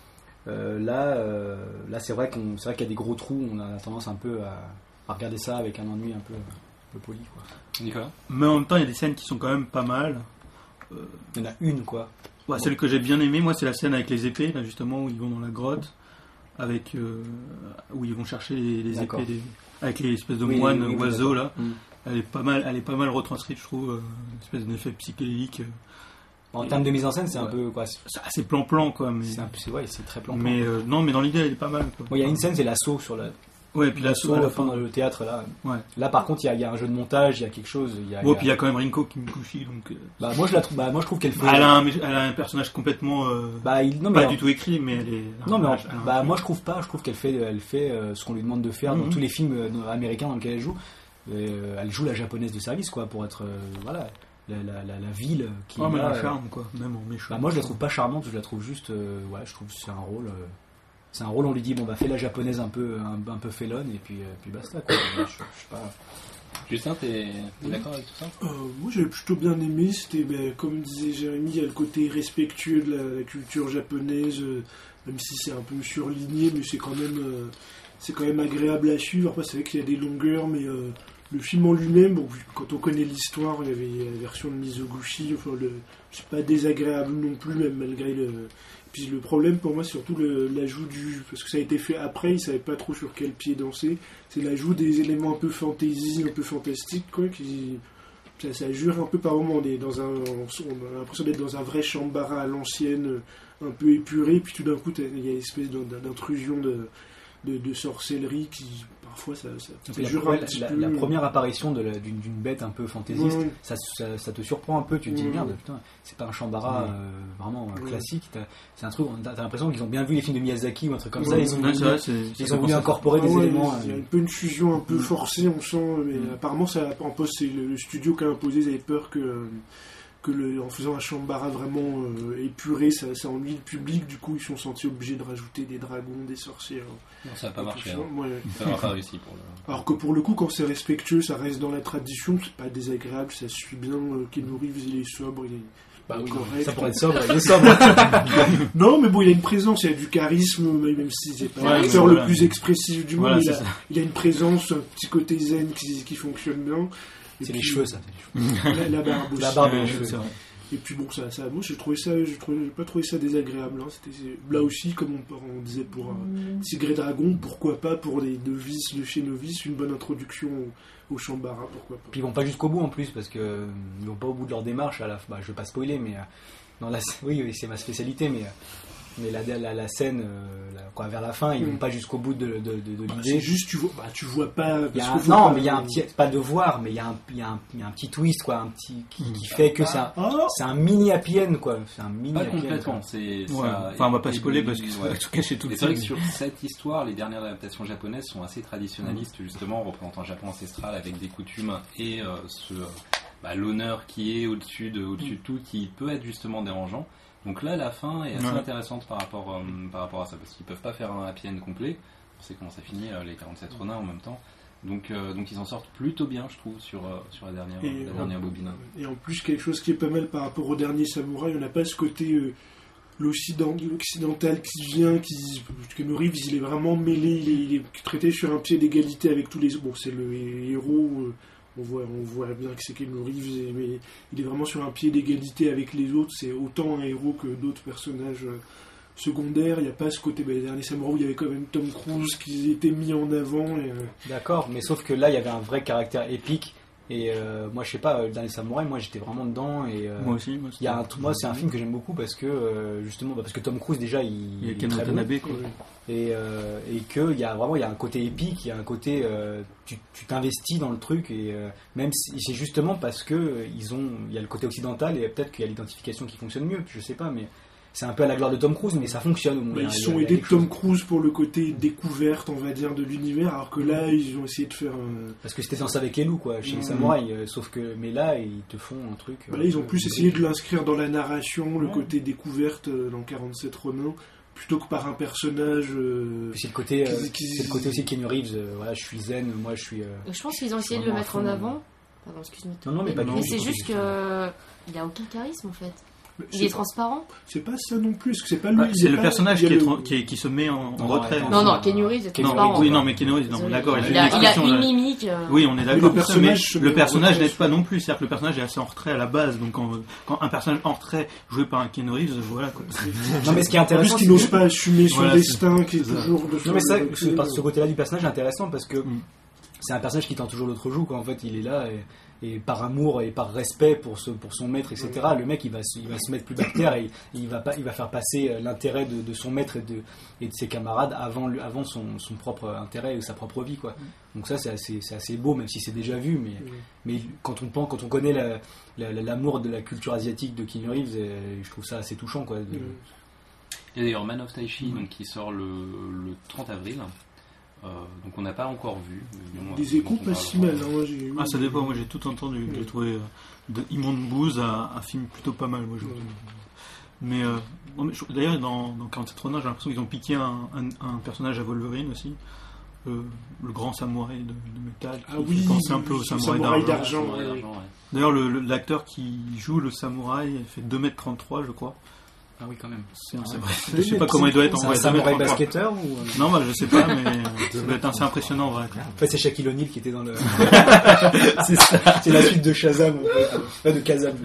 Euh, là, euh, là c'est vrai qu'on, c'est vrai qu'il y a des gros trous. On a tendance un peu à, à regarder ça avec un ennui un peu, un peu poli, quoi. Nicolas. Mais en même temps, il y a des scènes qui sont quand même pas mal. Euh, il y en a une, quoi. Ouais, celle que j'ai bien aimée, moi, c'est la scène avec les épées, là justement où ils vont dans la grotte, avec euh, où ils vont chercher les, les épées, des, avec les espèces de oui, moines oui, oui, oiseaux là. Mmh. Elle est pas mal, elle est pas mal retranscrite, je trouve, euh, une espèce d'effet psychédélique. Euh, En termes de mise en scène, c'est ouais. un peu quoi. C'est assez plan-plan quoi. Mais c'est, un peu, c'est, ouais, c'est très plan-plan. Mais euh, non, mais dans l'idée, elle est pas mal. Il bon, y a une scène, c'est l'assaut sur la. Ouais, et puis l'assaut, l'assaut à la fin dans le théâtre là. Ouais. Là, par contre, il y, y a un jeu de montage, il y a quelque chose. Y a, bon, y a... puis il y a quand même Rinko Kikuchi, donc. Euh... Bah moi je la trouve. Bah moi je trouve qu'elle fait. Elle a un, elle a un personnage complètement. Euh... Bah il... non mais pas alors... du tout écrit, mais elle est. Non mais alors, bah moi je trouve pas. Je trouve qu'elle fait, elle fait euh, ce qu'on lui demande de faire mm-hmm. dans tous les films euh, américains dans lesquels elle joue. Euh, elle joue la japonaise de service quoi, pour être euh, voilà. La, la, la, la ville qui oh, mais là, un charme quoi, même en méchant. Bah moi je la trouve pas charmante, je la trouve juste euh, ouais, je trouve que c'est un rôle euh, c'est un rôle on lui dit bon bah fais la japonaise un peu un, un peu félonne et puis euh, puis basta quoi. je, je, je sais pas. Justin, t'es, t'es d'accord avec tout ça? euh, Moi j'avais plutôt bien aimé, c'était bah, comme disait Jérémy, il y a le côté respectueux de la, la culture japonaise, euh, même si c'est un peu surligné, mais c'est quand même euh, c'est quand même agréable à suivre. Après c'est vrai qu'il y a des longueurs, mais euh, le film en lui-même, bon, quand on connaît l'histoire, il y avait la version de Mizoguchi, enfin, le, c'est pas désagréable non plus, même malgré le. Puis le problème pour moi, c'est surtout le, l'ajout du. Parce que ça a été fait après, ils savaient pas trop sur quel pied danser. C'est l'ajout des éléments un peu fantasy, un peu fantastiques, quoi, qui. Ça, ça jure un peu par moment. On est dans un, on a l'impression d'être dans un vrai Shambara à l'ancienne, un peu épuré, puis tout d'un coup, il y a une espèce d'intrusion de. De, de sorcellerie qui parfois ça, ça, ça la, jure ouais, un petit la, peu. La première apparition de la, d'une, d'une bête un peu fantaisiste, ouais. ça, ça, ça te surprend un peu, tu te dis ouais. merde, putain, c'est pas un Shambara ouais. euh, vraiment ouais. classique, t'as, c'est un truc, t'as, t'as l'impression qu'ils ont bien vu les films de Miyazaki ou un truc comme ouais. ça, ils ont ouais, voulu, vrai, c'est, ils c'est ont voulu incorporer ah, des ouais, éléments. Il y a euh, un peu une fusion un peu mm. forcée, on sent, mais mm. apparemment ça, en poste, c'est le, le studio qui a imposé, ils avaient peur que. que le, en faisant un Shambara vraiment euh, épuré, ça, ça ennuie le public, du coup ils sont sentis obligés de rajouter des dragons, des sorcières. Non, ça n'a pas marché. Hein. Ouais. Ça n'a pas réussi pour le... Alors que pour le coup, quand c'est respectueux, ça reste dans la tradition, c'est pas désagréable, ça suit bien. Euh, Keanu Reeves, il est sobre, il est bah oui, correct. Ça pourrait être sobre, il est sobre. Non, mais bon, il a une présence, il a du charisme, même si c'est pas ouais, l'acteur voilà. le plus expressif du monde, voilà, il, a, il a une présence, un petit côté zen qui, qui fonctionne bien. Et c'est puis, les cheveux, ça. C'est les cheveux. La, la barbe aussi. La barbe et les cheveux, c'est vrai. Et puis bon, ça, ça, moi j'ai trouvé ça, j'ai, trouvé, j'ai pas trouvé ça désagréable. Hein. C'était, là aussi, comme on, on disait pour euh, Tigre et Dragon, pourquoi pas pour les novices de chez novices, une bonne introduction au, au Shambara, pourquoi pas. Puis ils vont pas jusqu'au bout en plus, parce qu'ils vont pas au bout de leur démarche. À la, bah, je vais pas spoiler, mais euh, dans la, oui, oui, c'est ma spécialité, mais. Euh, Mais la, la, la scène, euh, la, quoi, vers la fin, ils vont pas jusqu'au bout de, de, de, de bah, l'idée. C'est juste, tu vois, bah, tu vois pas. Il y a un, non, pas, mais il y a un petit, pas de voir, mais il y a un, il y a un, il y a un petit twist, quoi, un petit qui, qui fait que c'est un, ah, c'est un mini happy end, quoi. C'est un mini pas happy complètement. End, c'est, ouais. ça, enfin, on va pas spoiler parce que ouais. ça va tout cacher tout le Et c'est vrai que sur cette histoire, les dernières adaptations japonaises sont assez traditionnalistes, justement, représentant un Japon ancestral avec des coutumes et euh, ce. bah, l'honneur qui est au-dessus de, au-dessus de tout, qui peut être justement dérangeant. Donc là, la fin est assez ouais. intéressante par rapport, euh, par rapport à ça, parce qu'ils peuvent pas faire un happy end complet. On sait comment ça finit, euh, les quarante-sept Ronins en même temps. Donc, euh, donc ils s'en sortent plutôt bien, je trouve, sur, euh, sur la dernière, et la en, dernière bobine. Et en plus, quelque chose qui est pas mal par rapport au dernier Samouraï, on n'a pas ce côté... Euh, L'Occident, l'occidental qui vient, qui, Keanu Reeves, il est vraiment mêlé, il est, il est traité sur un pied d'égalité avec tous les autres. Bon, c'est le héros, euh, on voit, on voit bien que c'est Keanu Reeves, mais il est vraiment sur un pied d'égalité avec les autres. C'est autant un héros que d'autres personnages euh, secondaires. Il n'y a pas ce côté, bah, les derniers Samouraï où il y avait quand même Tom Cruise qui était mis en avant. Et, euh... D'accord, mais sauf que là, il y avait un vrai caractère épique. Et euh, moi je sais pas, le dernier Samouraï, moi j'étais vraiment dedans et euh, moi aussi, moi, y a un, moi c'est un film que j'aime beaucoup parce que euh, justement bah, parce que Tom Cruise déjà il, il, il est très bon quoi. et euh, et que il y a vraiment il y a un côté épique, il y a un côté euh, tu tu t'investis dans le truc et euh, même si c'est justement parce que ils ont il y a le côté occidental et peut-être qu'il y a l'identification qui fonctionne mieux, je sais pas, mais c'est un peu à la gloire de Tom Cruise, mais ça fonctionne au moins. Bah, ils sont aidés de Tom Cruise pour le côté découverte, on va dire, de l'univers, alors que là, ils ont essayé de faire un... Parce que c'était censé avec Elu, quoi, chez mmh. les samouraïs, euh, sauf que... Mais là, ils te font un truc... Bah là, ils ont euh, plus essayé de l'inscrire dans la narration, le ouais. côté découverte euh, dans quarante-sept Ronins, plutôt que par un personnage... Euh, c'est le côté, euh, qui, qui... c'est le côté aussi de Keanu Reeves, euh, voilà, je suis zen, moi je suis... Euh, je pense qu'ils ont essayé de le mettre en avant. Pardon, excuse-moi. Non, non, mais pas Mais c'est juste qu'il n'a aucun charisme, en fait. Il est, est transparent. C'est pas ça non plus, c'est pas lui. Ah, c'est le pas, personnage qui, le... est tra- qui, est, qui se met en, en retrait. Non, non, Keanu Reeves est transparent. Non, oui, non, mais Keanu Reeves, non, d'accord. Il, il, a, il a une mimique. Euh... Oui, on est d'accord. Le personnage, mais le personnage n'aide pas non plus. C'est-à-dire que le personnage est assez en retrait à la base. Donc, quand, quand un personnage en retrait joué par un Keanu Reeves, voilà quoi. Non, mais ce qui est intéressant, c'est qu'il n'ose pas assumer son voilà, destin, qui est toujours. Non, mais ça, ce côté-là du personnage est intéressant parce que c'est un personnage qui tend toujours l'autre joue. En fait, il est là et. Et par amour et par respect pour, ce, pour son maître, et cetera, le mec il va, il va se mettre plus bactère et, et il, va pas, il va faire passer l'intérêt de, de son maître et de, et de ses camarades avant, avant son, son propre intérêt ou sa propre vie, quoi. Donc ça c'est assez, c'est assez beau, même si c'est déjà vu, mais, mais quand, on pense, quand on connaît la, la, l'amour de la culture asiatique de Keanu Reeves, je trouve ça assez touchant, quoi. De... Il y a d'ailleurs Man of Taichi donc, qui sort le, le trente avril. Euh, donc on n'a pas encore vu. Mais des échos pas si mal. Hein, j'ai... Ah ça dépend, moi j'ai tout entendu. Ouais. J'ai trouvé euh, de Immonde Booze à un film plutôt pas mal. Moi, je... ouais. Mais, euh, non, mais je... d'ailleurs dans, dans quarante-sept Ronins j'ai l'impression qu'ils ont piqué un, un, un personnage à Wolverine aussi. Euh, le grand samouraï de, de métal qui ah oui, fait penser un peu au samouraï, samouraï d'argent. d'argent, ouais. d'argent ouais. D'ailleurs le, le, l'acteur qui joue le samouraï il fait deux mètres trente-trois je crois. Ah oui, quand même. C'est, c'est vrai. Je sais pas comment il doit être en vrai. C'est un samouraï basketteur ou... Non, bah, je sais pas, mais ça doit être assez impressionnant en vrai. En fait, c'est Shaquille O'Neal qui était dans le. C'est ça. C'est la suite de Shazam, en fait. Pas de Kazam.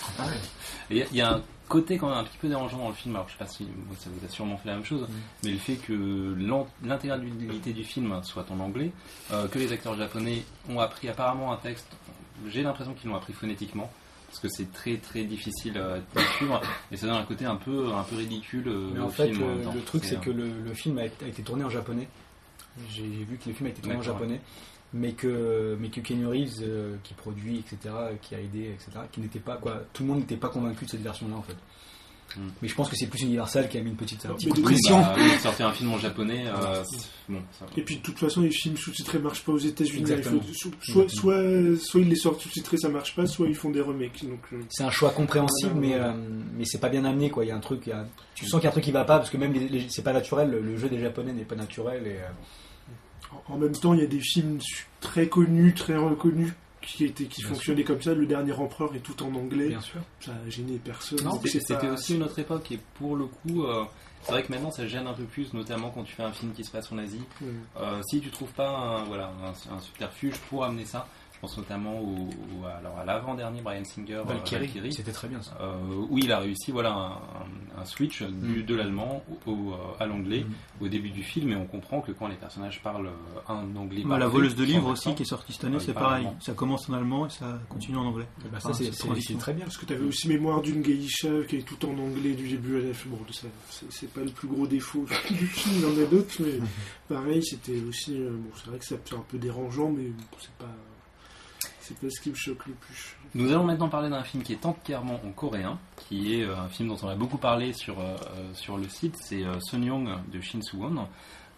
Il y, y a un côté quand même un petit peu dérangeant dans le film. Alors, je sais pas si ça vous a sûrement fait la même chose, mm. mais le fait que l'intégralité du film soit en anglais, euh, que les acteurs japonais ont appris apparemment un texte, j'ai l'impression qu'ils l'ont appris phonétiquement. Parce que c'est très très difficile à suivre et ça donne un côté un peu, un peu ridicule euh, mais en au fait, film. Le, le truc c'est, c'est que le, le film a, a été tourné en japonais. J'ai vu que le film a été tourné D'accord. en japonais, mais que, mais que Keanu Reeves euh, qui produit, et cetera, qui a aidé, et cetera, qui n'était pas quoi, tout le monde n'était pas convaincu de cette version-là en fait. Mm. Mais je pense que c'est plus Universal qui a mis une petite, un petit coup de pression. Bah, oui, sortir un film en japonais. Euh, bon, ça et puis de toute façon, les films sous-titrés marchent pas aux États-Unis. Il faut, soit, soit, soit ils les sortent sous-titrés, ça marche pas, soit ils font des remakes. Donc, euh... c'est un choix compréhensible, mais euh, mais c'est pas bien amené quoi. Il y a un truc, il y a, tu sens qu'il y a un truc qui va pas parce que même les, les, c'est pas naturel. Le, le jeu des Japonais n'est pas naturel. Et, euh... en, en même temps, il y a des films très connus, très reconnus. qui, était, qui fonctionnait sûr. Comme ça, le dernier empereur est tout en anglais. Bien sûr. Ça a gêné personne. Non, c'était, c'était aussi une autre époque et pour le coup, euh, c'est vrai que maintenant ça gêne un peu plus, notamment quand tu fais un film qui se passe en Asie. Mm. Euh, si tu trouves pas un, voilà, un, un subterfuge pour amener ça, je pense notamment au, au, alors à l'avant-dernier Bryan Singer, Valkyrie, Valkyrie. C'était très bien ça. Euh, où il a réussi voilà, un, un, un switch mm. du, de l'allemand au, au, à l'anglais mm. au début du film et on comprend que quand les personnages parlent un anglais bah, la voleuse de livres aussi qui est sortie cette année, c'est pareil. Ça commence en allemand et ça continue en anglais. Bah, ça, enfin, c'est, c'est, c'est très bien. Parce que tu avais aussi Mémoire d'une geisha qui est tout en anglais du début à la fin. Bon, ça, c'est, c'est pas le plus gros défaut du film, il y en a d'autres, mais pareil, c'était aussi. Euh, bon, c'est vrai que c'est un peu dérangeant, mais bon, c'est pas. C'est pas ce qui me choque le plus. Nous allons maintenant parler d'un film qui est entièrement en coréen, qui est euh, un film dont on a beaucoup parlé sur, euh, sur le site, c'est euh, Sun Young de Shin Soo-won.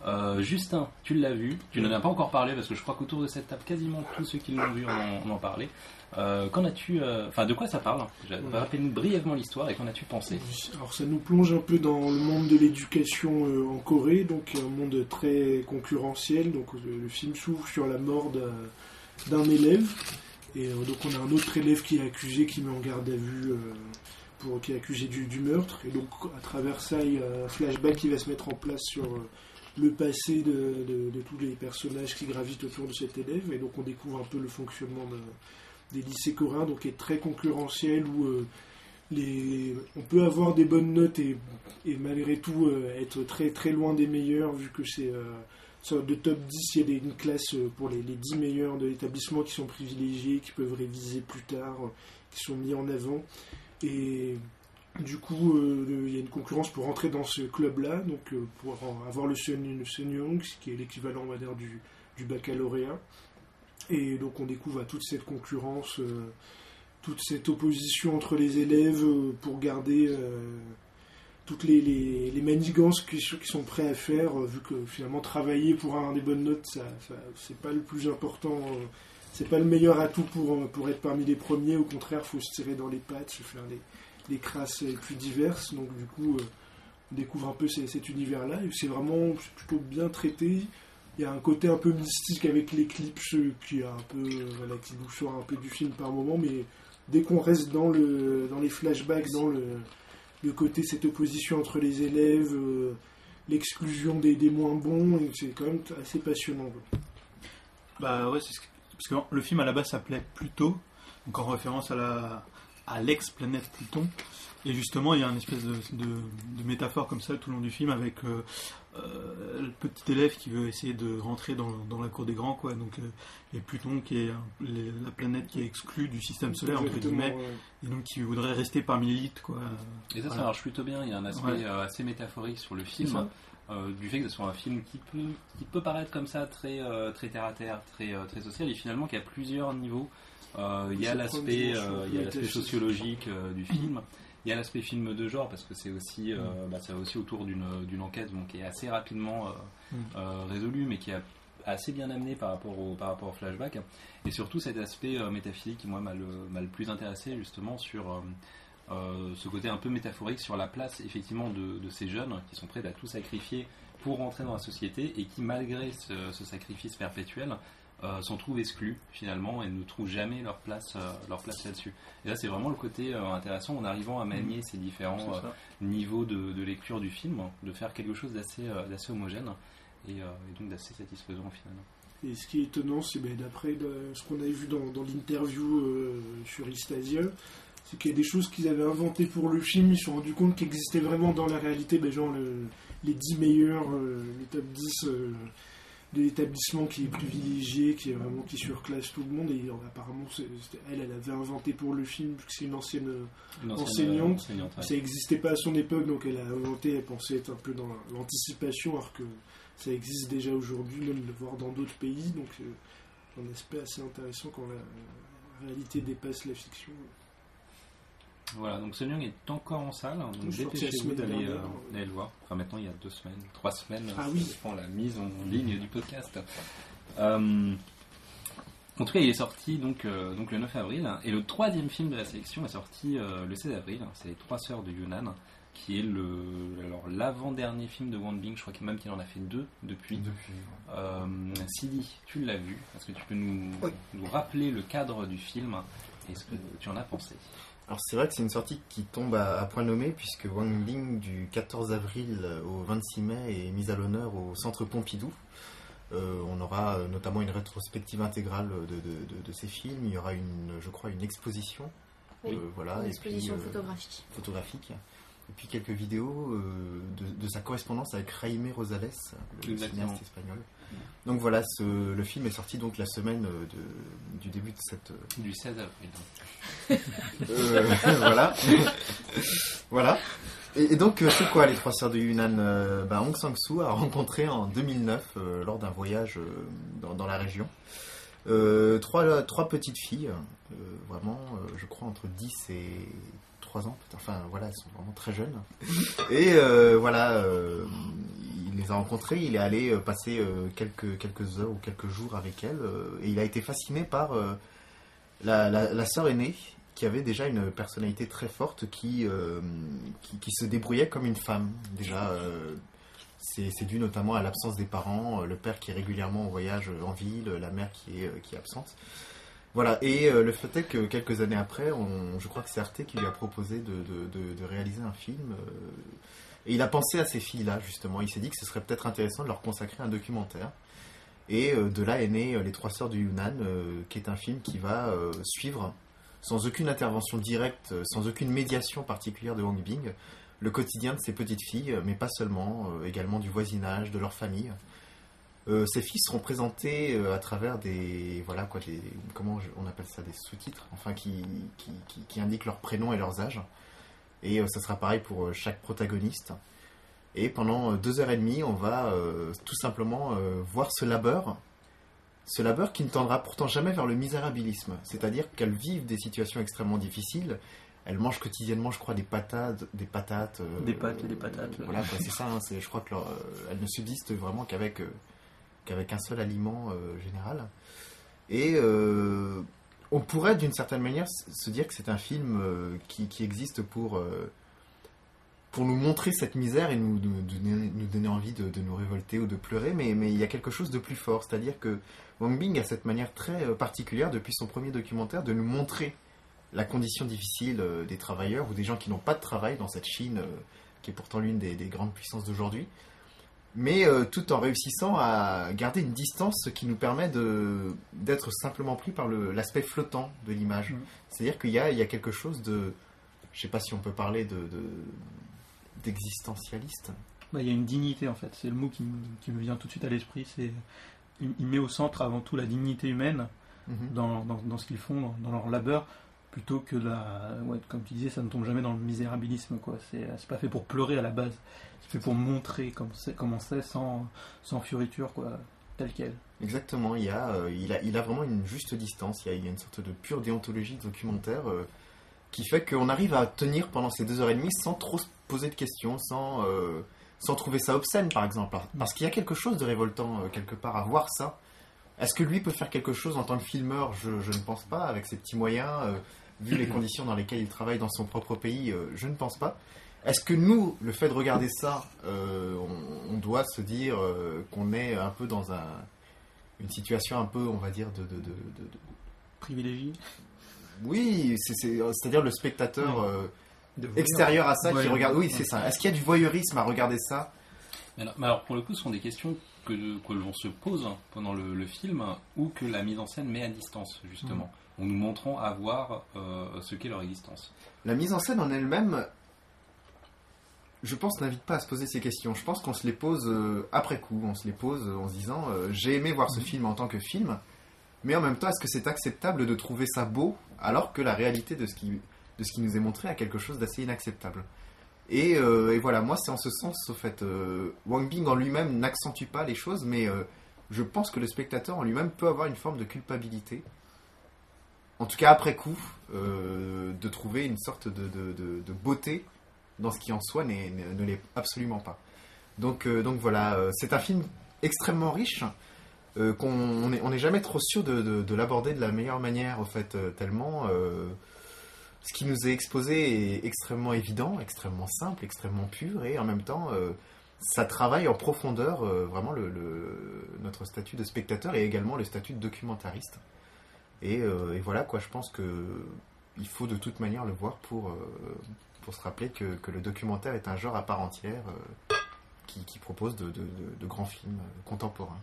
Euh, Justin, tu l'as vu, tu n'en as pas encore parlé parce que je crois qu'autour de cette table, quasiment tous ceux qui l'ont vu en, en ont parlé. Euh, qu'en as-tu, enfin, euh, de quoi ça parle? Ouais. Rappelle-nous brièvement l'histoire et qu'en as-tu pensé? Alors ça nous plonge un peu dans le monde de l'éducation euh, en Corée, donc un monde très concurrentiel. Donc le, le film s'ouvre sur la mort d'un, d'un élève, et euh, donc on a un autre élève qui est accusé, qui met en garde à vue, euh, pour, qui est accusé du, du meurtre. Et donc à travers ça, il y a un flashback qui va se mettre en place sur euh, le passé de, de, de tous les personnages qui gravitent autour de cet élève, et donc on découvre un peu le fonctionnement de, des lycées coréens, donc qui est très concurrentiel, où euh, les, on peut avoir des bonnes notes et, et malgré tout euh, être très très loin des meilleurs, vu que c'est euh, sorte de top dix, il y a des, une classe pour les, les dix meilleurs de l'établissement qui sont privilégiés, qui peuvent réviser plus tard, qui sont mis en avant, et du coup euh, il y a une concurrence pour rentrer dans ce club là, donc euh, pour avoir le Seonyoung, qui est l'équivalent, on va dire, du, du baccalauréat. Et donc on découvre toute cette concurrence, euh, toute cette opposition entre les élèves euh, pour garder euh, toutes les, les, les manigances qu'ils qui sont prêts à faire, euh, vu que finalement travailler pour avoir des bonnes notes, ça, ça, c'est pas le plus important, euh, c'est pas le meilleur atout pour, pour être parmi les premiers. Au contraire, il faut se tirer dans les pattes, se faire les, les crasses les plus diverses. Donc du coup, euh, on découvre un peu ces, cet univers-là, et c'est vraiment plutôt bien traité. Il y a un côté un peu mystique avec l'éclipse qui a un peu, euh, voilà, qui nous sort un peu du film par moment, mais dès qu'on reste dans le, dans les flashbacks, dans le, le côté, cette opposition entre les élèves, euh, l'exclusion des, des moins bons, c'est quand même assez passionnant. Bah ouais, c'est ce que, parce que le film à la base s'appelait Pluto, donc en référence à la à l'ex-planète Pluton. Et justement, il y a une espèce de, de, de métaphore comme ça tout le long du film, avec euh, euh, le petit élève qui veut essayer de rentrer dans, dans la cour des grands, quoi. Donc, euh, et Pluton qui est un, les, la planète qui est exclue du système solaire, entre guillemets, ouais. Et donc qui voudrait rester parmi l'élite, quoi. Et ça, voilà. Ça marche plutôt bien. Il y a un aspect ouais. euh, assez métaphorique sur le film, euh, du fait que ce soit un film qui peut, qui peut paraître comme ça très, euh, très terre à terre, très, euh, très social, et finalement qui a plusieurs niveaux. Euh, il y a l'aspect, euh, il y a l'aspect sociologique euh, du film. Il y a l'aspect film de genre, parce que c'est aussi, euh, bah, c'est aussi autour d'une, d'une enquête bon, qui est assez rapidement euh, euh, résolue, mais qui est assez bien amenée par rapport au, par rapport au flashback. Et surtout cet aspect euh, métaphysique qui, moi, m'a le, m'a le plus intéressé, justement, sur euh, euh, ce côté un peu métaphorique sur la place, effectivement, de, de ces jeunes qui sont prêts à tout sacrifier pour rentrer dans la société, et qui, malgré ce, ce sacrifice perpétuel, Euh, s'en trouvent exclus finalement et ne trouvent jamais leur place, euh, leur place là-dessus. Et là, c'est vraiment le côté euh, intéressant en arrivant à manier ces différents euh, niveaux de, de lecture du film, de faire quelque chose d'assez, euh, d'assez homogène et, euh, et donc d'assez satisfaisant finalement. Et ce qui est étonnant, c'est ben, d'après de, ce qu'on avait vu dans, dans l'interview euh, sur Istasia, c'est qu'il y a des choses qu'ils avaient inventées pour le film, ils se sont rendus compte qu'ils existaient vraiment dans la réalité, ben, genre le, les dix meilleurs, euh, les top dix euh, de l'établissement qui est privilégié, qui est vraiment qui surclasse tout le monde, et apparemment c'est, elle, elle avait inventé pour le film, parce que c'est une ancienne, une ancienne enseignante, enseignante ouais. Ça n'existait pas à son époque, donc elle a inventé, elle pensait être un peu dans l'anticipation, alors que ça existe déjà aujourd'hui, même le voir dans d'autres pays, donc euh, un aspect assez intéressant quand la, la réalité dépasse la fiction. Voilà, donc Seonyoung est encore en salle, donc dépêchez-vous d'aller, euh, d'aller le voir. Enfin, maintenant il y a deux semaines, trois semaines, ah ça oui. dépend la mise en ligne du podcast. Euh, en tout cas, il est sorti donc, euh, donc le neuf avril, et le troisième film de la sélection est sorti euh, le seize avril. C'est Les Trois Sœurs de Yunnan, qui est le, alors, l'avant-dernier film de Won Bin. Je crois qu'il même qu'il en a fait deux depuis. Depuis. Euh, Sidi, tu l'as vu. Est-ce que tu peux nous, oui. nous rappeler le cadre du film et ce que tu en as pensé? Alors c'est vrai que c'est une sortie qui tombe à, à point nommé, puisque Won Bin du quatorze avril au vingt-six mai est mise à l'honneur au Centre Pompidou. Euh, on aura notamment une rétrospective intégrale de, de, de, de ces films. Il y aura une, je crois, une exposition. Oui, euh, voilà, une exposition et puis, photographique. Euh, photographique. Et puis quelques vidéos euh, de, de sa correspondance avec Jaime Rosales, le Exactement. cinéaste espagnol. Donc voilà, ce, le film est sorti donc la semaine de, du début de cette... Du seize avril. euh, voilà. Voilà. Et, et donc, c'est quoi Les Trois Sœurs de Yunnan? euh, ben, Hong Sang-soo a rencontré en deux mille neuf, euh, lors d'un voyage euh, dans, dans la région, euh, trois, trois petites filles, euh, vraiment, euh, je crois, entre dix et trois ans. Enfin, voilà, elles sont vraiment très jeunes. Et euh, voilà, euh, il les les a rencontrées, il est allé euh, passer euh, quelques, quelques heures ou quelques jours avec elle, euh, et il a été fasciné par euh, la, la, la sœur aînée, qui avait déjà une personnalité très forte, qui, euh, qui, qui se débrouillait comme une femme. Déjà, euh, c'est, c'est dû notamment à l'absence des parents, le père qui est régulièrement en voyage en ville, la mère qui est, qui est absente. Voilà, et euh, le fait est que quelques années après, on, je crois que c'est Arte qui lui a proposé de, de, de, de réaliser un film. Euh, et il a pensé à ces filles-là, justement. Il s'est dit que ce serait peut-être intéressant de leur consacrer un documentaire. Et euh, de là est né euh, Les Trois Sœurs du Yunnan, euh, qui est un film qui va euh, suivre, sans aucune intervention directe, euh, sans aucune médiation particulière de Wang Bing, le quotidien de ces petites filles, mais pas seulement, euh, également du voisinage, de leur famille. Euh, ces filles seront présentées euh, à travers des, voilà quoi, des, comment je, on appelle ça, des sous-titres, enfin qui, qui, qui, qui indiquent leurs prénoms et leurs âges. Et euh, ça sera pareil pour euh, chaque protagoniste. Et pendant euh, deux heures et demie, on va euh, tout simplement euh, voir ce labeur, ce labeur qui ne tendra pourtant jamais vers le misérabilisme. C'est-à-dire qu'elles vivent des situations extrêmement difficiles. Elles mangent quotidiennement, je crois, des patates, des patates, euh, des pâtes et des patates. Euh, voilà, quoi, c'est ça. Hein, c'est, je crois que leur, euh, elles ne subsistent vraiment qu'avec euh, qu'avec un seul aliment euh, général. Et euh, on pourrait d'une certaine manière se dire que c'est un film euh, qui, qui existe pour, euh, pour nous montrer cette misère et nous, nous, donner, nous donner envie de, de nous révolter ou de pleurer, mais, mais il y a quelque chose de plus fort, c'est-à-dire que Wang Bing a cette manière très particulière depuis son premier documentaire de nous montrer la condition difficile euh, des travailleurs ou des gens qui n'ont pas de travail dans cette Chine euh, qui est pourtant l'une des, des grandes puissances d'aujourd'hui, mais euh, tout en réussissant à garder une distance, ce qui nous permet de, d'être simplement pris par le, l'aspect flottant de l'image. Mmh. C'est-à-dire qu'il y a, il y a quelque chose de, je ne sais pas si on peut parler de, de, d'existentialiste. Bah, il y a une dignité en fait, c'est le mot qui, qui me vient tout de suite à l'esprit, c'est, il, il met au centre avant tout la dignité humaine mmh. dans, dans, dans ce qu'ils font, dans, dans leur labeur, plutôt que la, ouais, comme tu disais, ça ne tombe jamais dans le misérabilisme, quoi. C'est, c'est pas fait pour pleurer à la base, c'est fait pour montrer comme c'est, comment c'est sans, sans fioriture, quoi, tel quel. Exactement, il, y a, euh, il, a, il a vraiment une juste distance, il y a, il y a une sorte de pure déontologie documentaire euh, qui fait qu'on arrive à tenir pendant ces deux heures et demie sans trop se poser de questions, sans, euh, sans trouver ça obscène, par exemple. Parce qu'il y a quelque chose de révoltant, euh, quelque part, à voir ça. Est-ce que lui peut faire quelque chose en tant que filmeur ? je, je ne pense pas, avec ses petits moyens, euh, vu les conditions dans lesquelles il travaille dans son propre pays, euh, je ne pense pas. Est-ce que nous, le fait de regarder ça, euh, on, on doit se dire euh, qu'on est un peu dans un, une situation un peu, on va dire, de... de, de, de, de... privilégié ? Oui, c'est, c'est, c'est-à-dire le spectateur euh, extérieur à ça qui regarde... Oui, c'est ça. Est-ce qu'il y a du voyeurisme à regarder ça ? mais alors, mais alors, pour le coup, ce sont des questions que, que l'on se pose pendant le, le film ou que la mise en scène met à distance, justement. Mmh. En nous montrant à voir euh, ce qu'est leur existence. La mise en scène en elle-même, je pense, n'invite pas à se poser ces questions. Je pense qu'on se les pose euh, après coup. On se les pose en se disant euh, j'ai aimé voir ce mmh. film en tant que film, mais en même temps, est-ce que c'est acceptable de trouver ça beau alors que la réalité de ce qui, de ce qui nous est montré a quelque chose d'assez inacceptable ? Et, euh, et voilà, moi c'est en ce sens, au fait, euh, Wang Bing en lui-même n'accentue pas les choses, mais euh, je pense que le spectateur en lui-même peut avoir une forme de culpabilité, en tout cas après coup, euh, de trouver une sorte de, de, de, de beauté dans ce qui en soi n'est, ne, ne l'est absolument pas. Donc, euh, donc voilà, euh, c'est un film extrêmement riche, euh, qu'on n'est on est jamais trop sûr de, de, de l'aborder de la meilleure manière, au fait, euh, tellement... Euh, ce qui nous est exposé est extrêmement évident, extrêmement simple, extrêmement pur, et en même temps, euh, ça travaille en profondeur euh, vraiment le, le, notre statut de spectateur et également le statut de documentariste. Et, euh, et voilà, quoi, je pense qu'il faut de toute manière le voir pour, euh, pour se rappeler que, que le documentaire est un genre à part entière euh, qui, qui propose de, de, de, de grands films contemporains.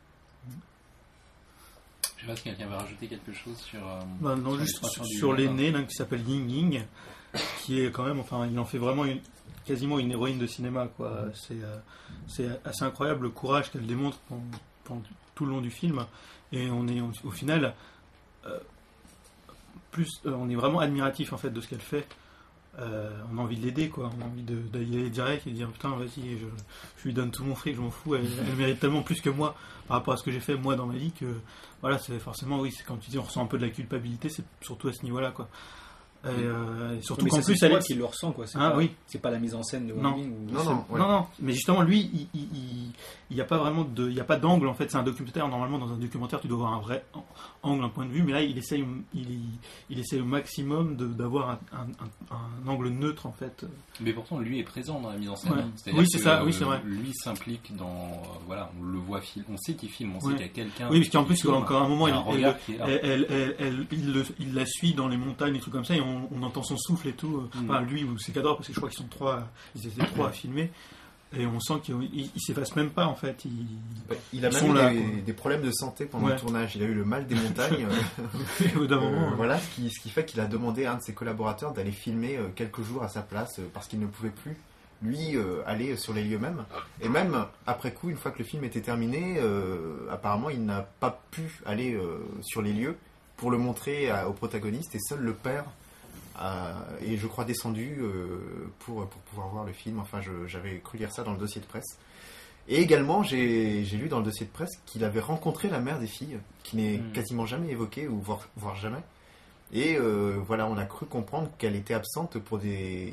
Je sais pas si quelqu'un va rajouter quelque chose sur... Euh, bah non, sur juste sur, sur l'aîné là, qui s'appelle Ying Ying, qui est quand même, enfin, il en fait vraiment une, quasiment une héroïne de cinéma, quoi. C'est, euh, c'est assez incroyable le courage qu'elle démontre pendant, pendant tout le long du film, et on est au final euh, plus, euh, on est vraiment admiratif en fait de ce qu'elle fait. Euh, on a envie de l'aider, quoi. On a envie de, d'y aller direct et de dire putain, vas-y, je, je lui donne tout mon fric, je m'en fous. Elle, elle mérite tellement plus que moi par rapport à ce que j'ai fait moi dans ma vie que voilà, c'est forcément, oui, c'est comme tu dis, on ressent un peu de la culpabilité, c'est surtout à ce niveau-là, quoi. Et, euh, et surtout mais qu'en ça, plus, c'est elle toi est... qui le ressent, quoi. C'est Ah, pas, oui. c'est pas la mise en scène de Wang Non. Bing ou... Non, non, ouais. non, non, mais justement, lui, il il, il, il y a pas vraiment de, il y a pas d'angle en fait. C'est un documentaire. Normalement, dans un documentaire, tu dois avoir un vrai angle, un point de vue. Mais là, il essaye, il, il, il essaye au maximum de, d'avoir un, un, un, un angle neutre en fait. Mais pourtant, lui est présent dans la mise en scène. Ouais. C'est-à-dire Oui, c'est que, ça. Oui, c'est vrai. Lui s'implique dans, euh, voilà, on le voit film, on sait qu'il filme, on sait Ouais. qu'il y a quelqu'un. Oui, parce qu'en plus, qui filme, encore un moment, il y elle, a un regard qui est là. elle, elle, elle, elle- il, le- il la suit dans les montagnes, des trucs comme ça, et on, on entend son souffle et tout. Mm. Enfin, lui ou ses cadres, parce que je crois qu'ils sont trois, ils étaient trois à filmer. Et on sent qu'il il, il s'efface même pas en fait. Il... Il a Ils même sont eu là, des, quoi. des problèmes de santé pendant Ouais. le tournage. Il a eu le mal des montagnes. Au bout d'un Euh, moment, voilà, ce qui, ce qui fait qu'il a demandé à un de ses collaborateurs d'aller filmer euh, quelques jours à sa place euh, parce qu'il ne pouvait plus, lui, euh, aller sur les lieux mêmes. Et même après coup, une fois que le film était terminé, euh, apparemment, il n'a pas pu aller euh, sur les lieux pour le montrer à- au protagoniste et seul le père a- est, je crois, descendu euh, pour, pour pouvoir voir le film. Enfin, je- j'avais cru lire ça dans le dossier de presse. Et également, j'ai j'ai lu dans le dossier de presse qu'il avait rencontré la mère des filles, qui n'est Mm. quasiment jamais évoquée, ou voire, voire jamais. Et euh, voilà, on a cru comprendre qu'elle était absente pour des...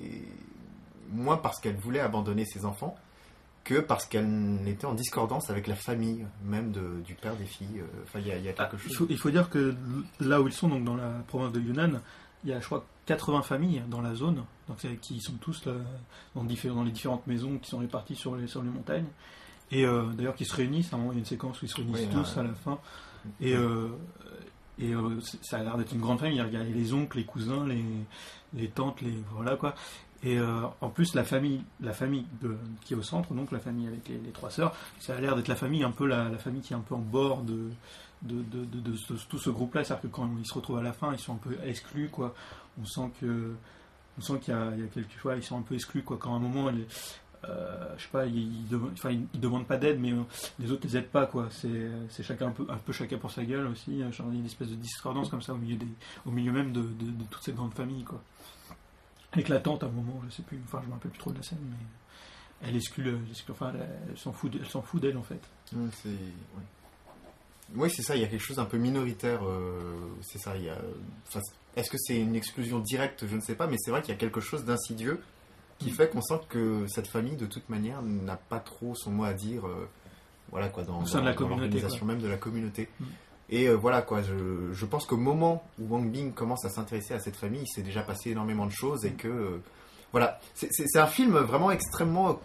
moins parce qu'elle voulait abandonner ses enfants, que parce qu'elle était en discordance avec la famille, même de- du père des filles. Euh, Enfin, il y a, il y a Ah, quelque il, chose. faut, il faut dire que là où ils sont, donc dans la province de Yunnan, il y a, je crois, quatre-vingts familles dans la zone, donc c'est- qui sont tous là, dans, diffé- dans les différentes maisons qui sont réparties sur les, sur les montagnes. Et euh, d'ailleurs, qui se réunissent. À un moment, il y a une séquence où ils se réunissent Oui, tous euh, à la fin. Et, euh, et euh, c'est- ça a l'air d'être une grande famille. Il y a les oncles, les cousins, les, les tantes, les voilà quoi. Et euh, en plus, la famille, la famille de, qui est au centre, donc la famille avec les, les trois sœurs, ça a l'air d'être la famille un peu la, la famille qui est un peu en bord de de, de, de, de ce- tout ce groupe-là. C'est-à-dire que quand ils se retrouvent à la fin, ils sont un peu exclus quoi. On sent que on sent qu'il y a, il y a quelque chose. Ils sont un peu exclus quoi. Quand à un moment, les, euh, je sais pas, ils, ils, demandent, enfin, ils, ils demandent pas d'aide, mais euh, les autres les aident pas quoi. C'est, c'est chacun un peu, un peu chacun pour sa gueule aussi. Genre, il y a une espèce de discordance comme ça au milieu des, au milieu même de, de, de toute cette grande famille quoi. Avec la tante à un moment, je sais plus, enfin je me rappelle plus trop de la scène, mais elle exclut, le- elle exclut- enfin elle, elle s'en fout, elle s'en fout d'elle en fait. Hum, c'est... ouais. Oui, c'est ça, il y a quelque chose d'un peu minoritaire. euh, c'est ça, il y a... enfin, est-ce que c'est une exclusion directe? Je ne sais pas, mais c'est vrai qu'il y a quelque chose d'insidieux qui fait qu'on sent que cette famille, de toute manière, n'a pas trop son mot à dire euh, voilà, quoi, dans, Au sein de dans- la dans communauté, l'organisation même de la communauté. Mm. Et euh, voilà, quoi, je, je pense qu'au moment où Wang Bing commence à s'intéresser à cette famille, il s'est déjà passé énormément de choses et que... euh, voilà, c'est, c'est- c'est un film vraiment extrêmement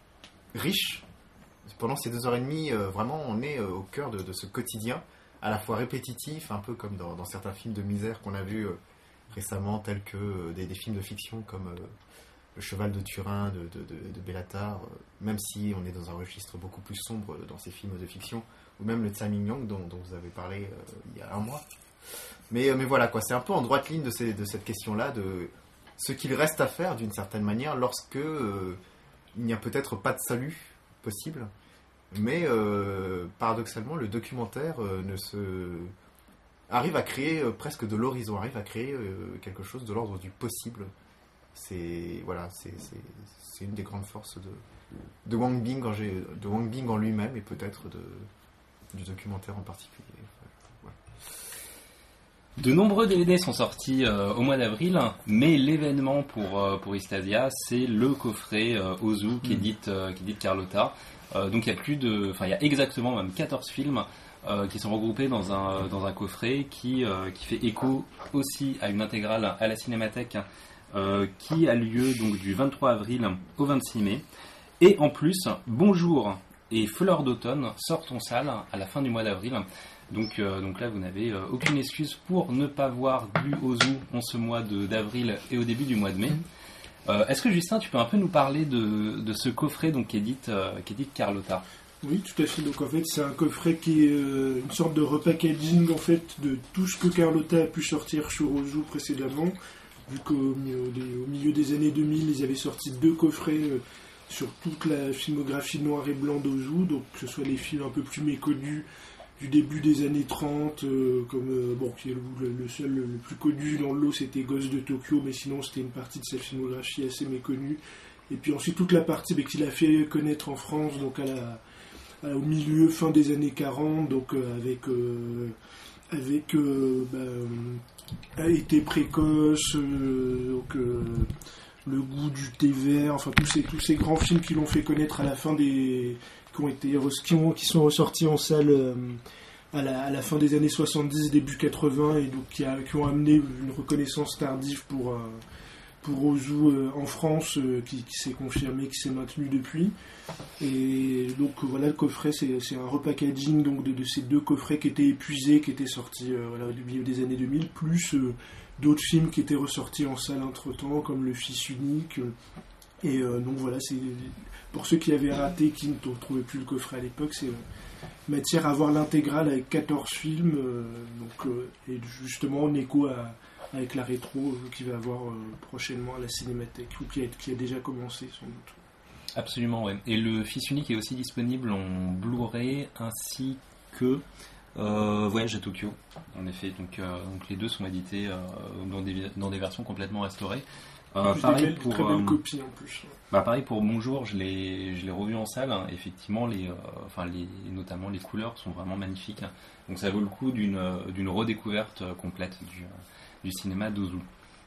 riche. Pendant ces deux heures et demie, euh, vraiment, on est euh, au cœur de, de ce quotidien, à la fois répétitif, un peu comme dans, dans certains films de misère qu'on a vus euh, récemment, tels que euh, des, des films de fiction comme euh, Le Cheval de Turin de, de, de, de Bellatar, euh, même si on est dans un registre beaucoup plus sombre euh, dans ces films de fiction, ou même le Tsai Ming-yong dont, dont vous avez parlé euh, il y a un mois. Mais, euh, mais voilà, quoi, c'est un peu en droite ligne de, ces, de cette question-là, de ce qu'il reste à faire d'une certaine manière lorsque euh, il n'y a peut-être pas de salut possible. Mais euh, paradoxalement, le documentaire euh, ne se... arrive à créer euh, presque de l'horizon, arrive à créer euh, quelque chose de l'ordre du possible. C'est voilà, c'est, c'est, c'est une des grandes forces de, de Wang Bing en, gé- de Wang Bing en lui-même et peut-être de, du documentaire en particulier. Voilà. De nombreux D V D sont sortis euh, au mois d'avril, mais l'événement pour, euh, pour Istasia, c'est le coffret euh, Ozu qu'édite euh, qu'édite Carlotta. Euh, donc il y a plus de, enfin il y a exactement même quatorze films euh, qui sont regroupés dans un dans un coffret qui euh, qui fait écho aussi à une intégrale à la Cinémathèque euh, qui a lieu donc du vingt-trois avril au vingt-six mai. Et en plus, Bonjour et Fleurs d'automne sortent en salle à la fin du mois d'avril. Donc, euh, donc là, vous n'avez euh, aucune excuse pour ne pas voir du Ozu en ce mois de, d'avril et au début du mois de mai. Euh, est-ce que Justin, tu peux un peu nous parler de, de ce coffret donc qu'édite, euh, qu'édite Carlotta? Oui, tout à fait. Donc en fait, c'est un coffret qui est euh, une sorte de repackaging en fait de tout ce que Carlotta a pu sortir sur Ozu précédemment. Vu qu'au milieu des, au milieu des années deux mille, ils avaient sorti deux coffrets euh, sur toute la filmographie noir et blanc d'Ozu, donc que ce soit les films un peu plus méconnus du début des années trente, euh, comme euh, bon, qui est le, le, le seul, le plus connu dans le lot, c'était Ghost de Tokyo, mais sinon c'était une partie de sa filmographie assez méconnue. Et puis ensuite toute la partie bah, qu'il a fait connaître en France, donc à la, à, au milieu, fin des années quarante, donc euh, avec euh, avec euh, bah, euh, été précoce, euh, donc, euh, le goût du thé vert, enfin tous ces, tous ces grands films qui l'ont fait connaître à la fin des... qui, ont été, qui, ont, qui sont ressortis en salle euh, à, la, à la fin des années soixante-dix, début quatre-vingts, et donc qui, a, qui ont amené une reconnaissance tardive pour, euh, pour Ozu euh, en France, euh, qui, qui s'est confirmé, qui s'est maintenu depuis. Et donc voilà, le coffret, c'est, c'est un repackaging donc, de, de ces deux coffrets qui étaient épuisés, qui étaient sortis euh, voilà, au milieu des années deux mille, plus euh, d'autres films qui étaient ressortis en salle entre-temps, comme Le Fils Unique. Et euh, donc voilà, c'est pour ceux qui avaient raté, qui ne trouvaient plus le coffret à l'époque, c'est euh, matière à voir l'intégrale avec quatorze films, euh, donc, euh, et justement en écho à, avec la rétro euh, qui va avoir euh, prochainement à la Cinémathèque, ou qui a, qui a déjà commencé sans doute. Absolument, ouais. Et le Fils Unique est aussi disponible en Blu-ray ainsi que euh, Voyage à Tokyo, en effet. Donc, euh, donc les deux sont édités euh, dans, des, dans des versions complètement restaurées. Euh, pareil des pour, très belles euh, copies en plus. Bah pareil pour Bonjour, je l'ai, je l'ai revu en salle. Hein. Effectivement, les, euh, enfin les, notamment les couleurs sont vraiment magnifiques. Hein. Donc ça vaut le coup d'une, d'une redécouverte complète du, du cinéma d'Ozu.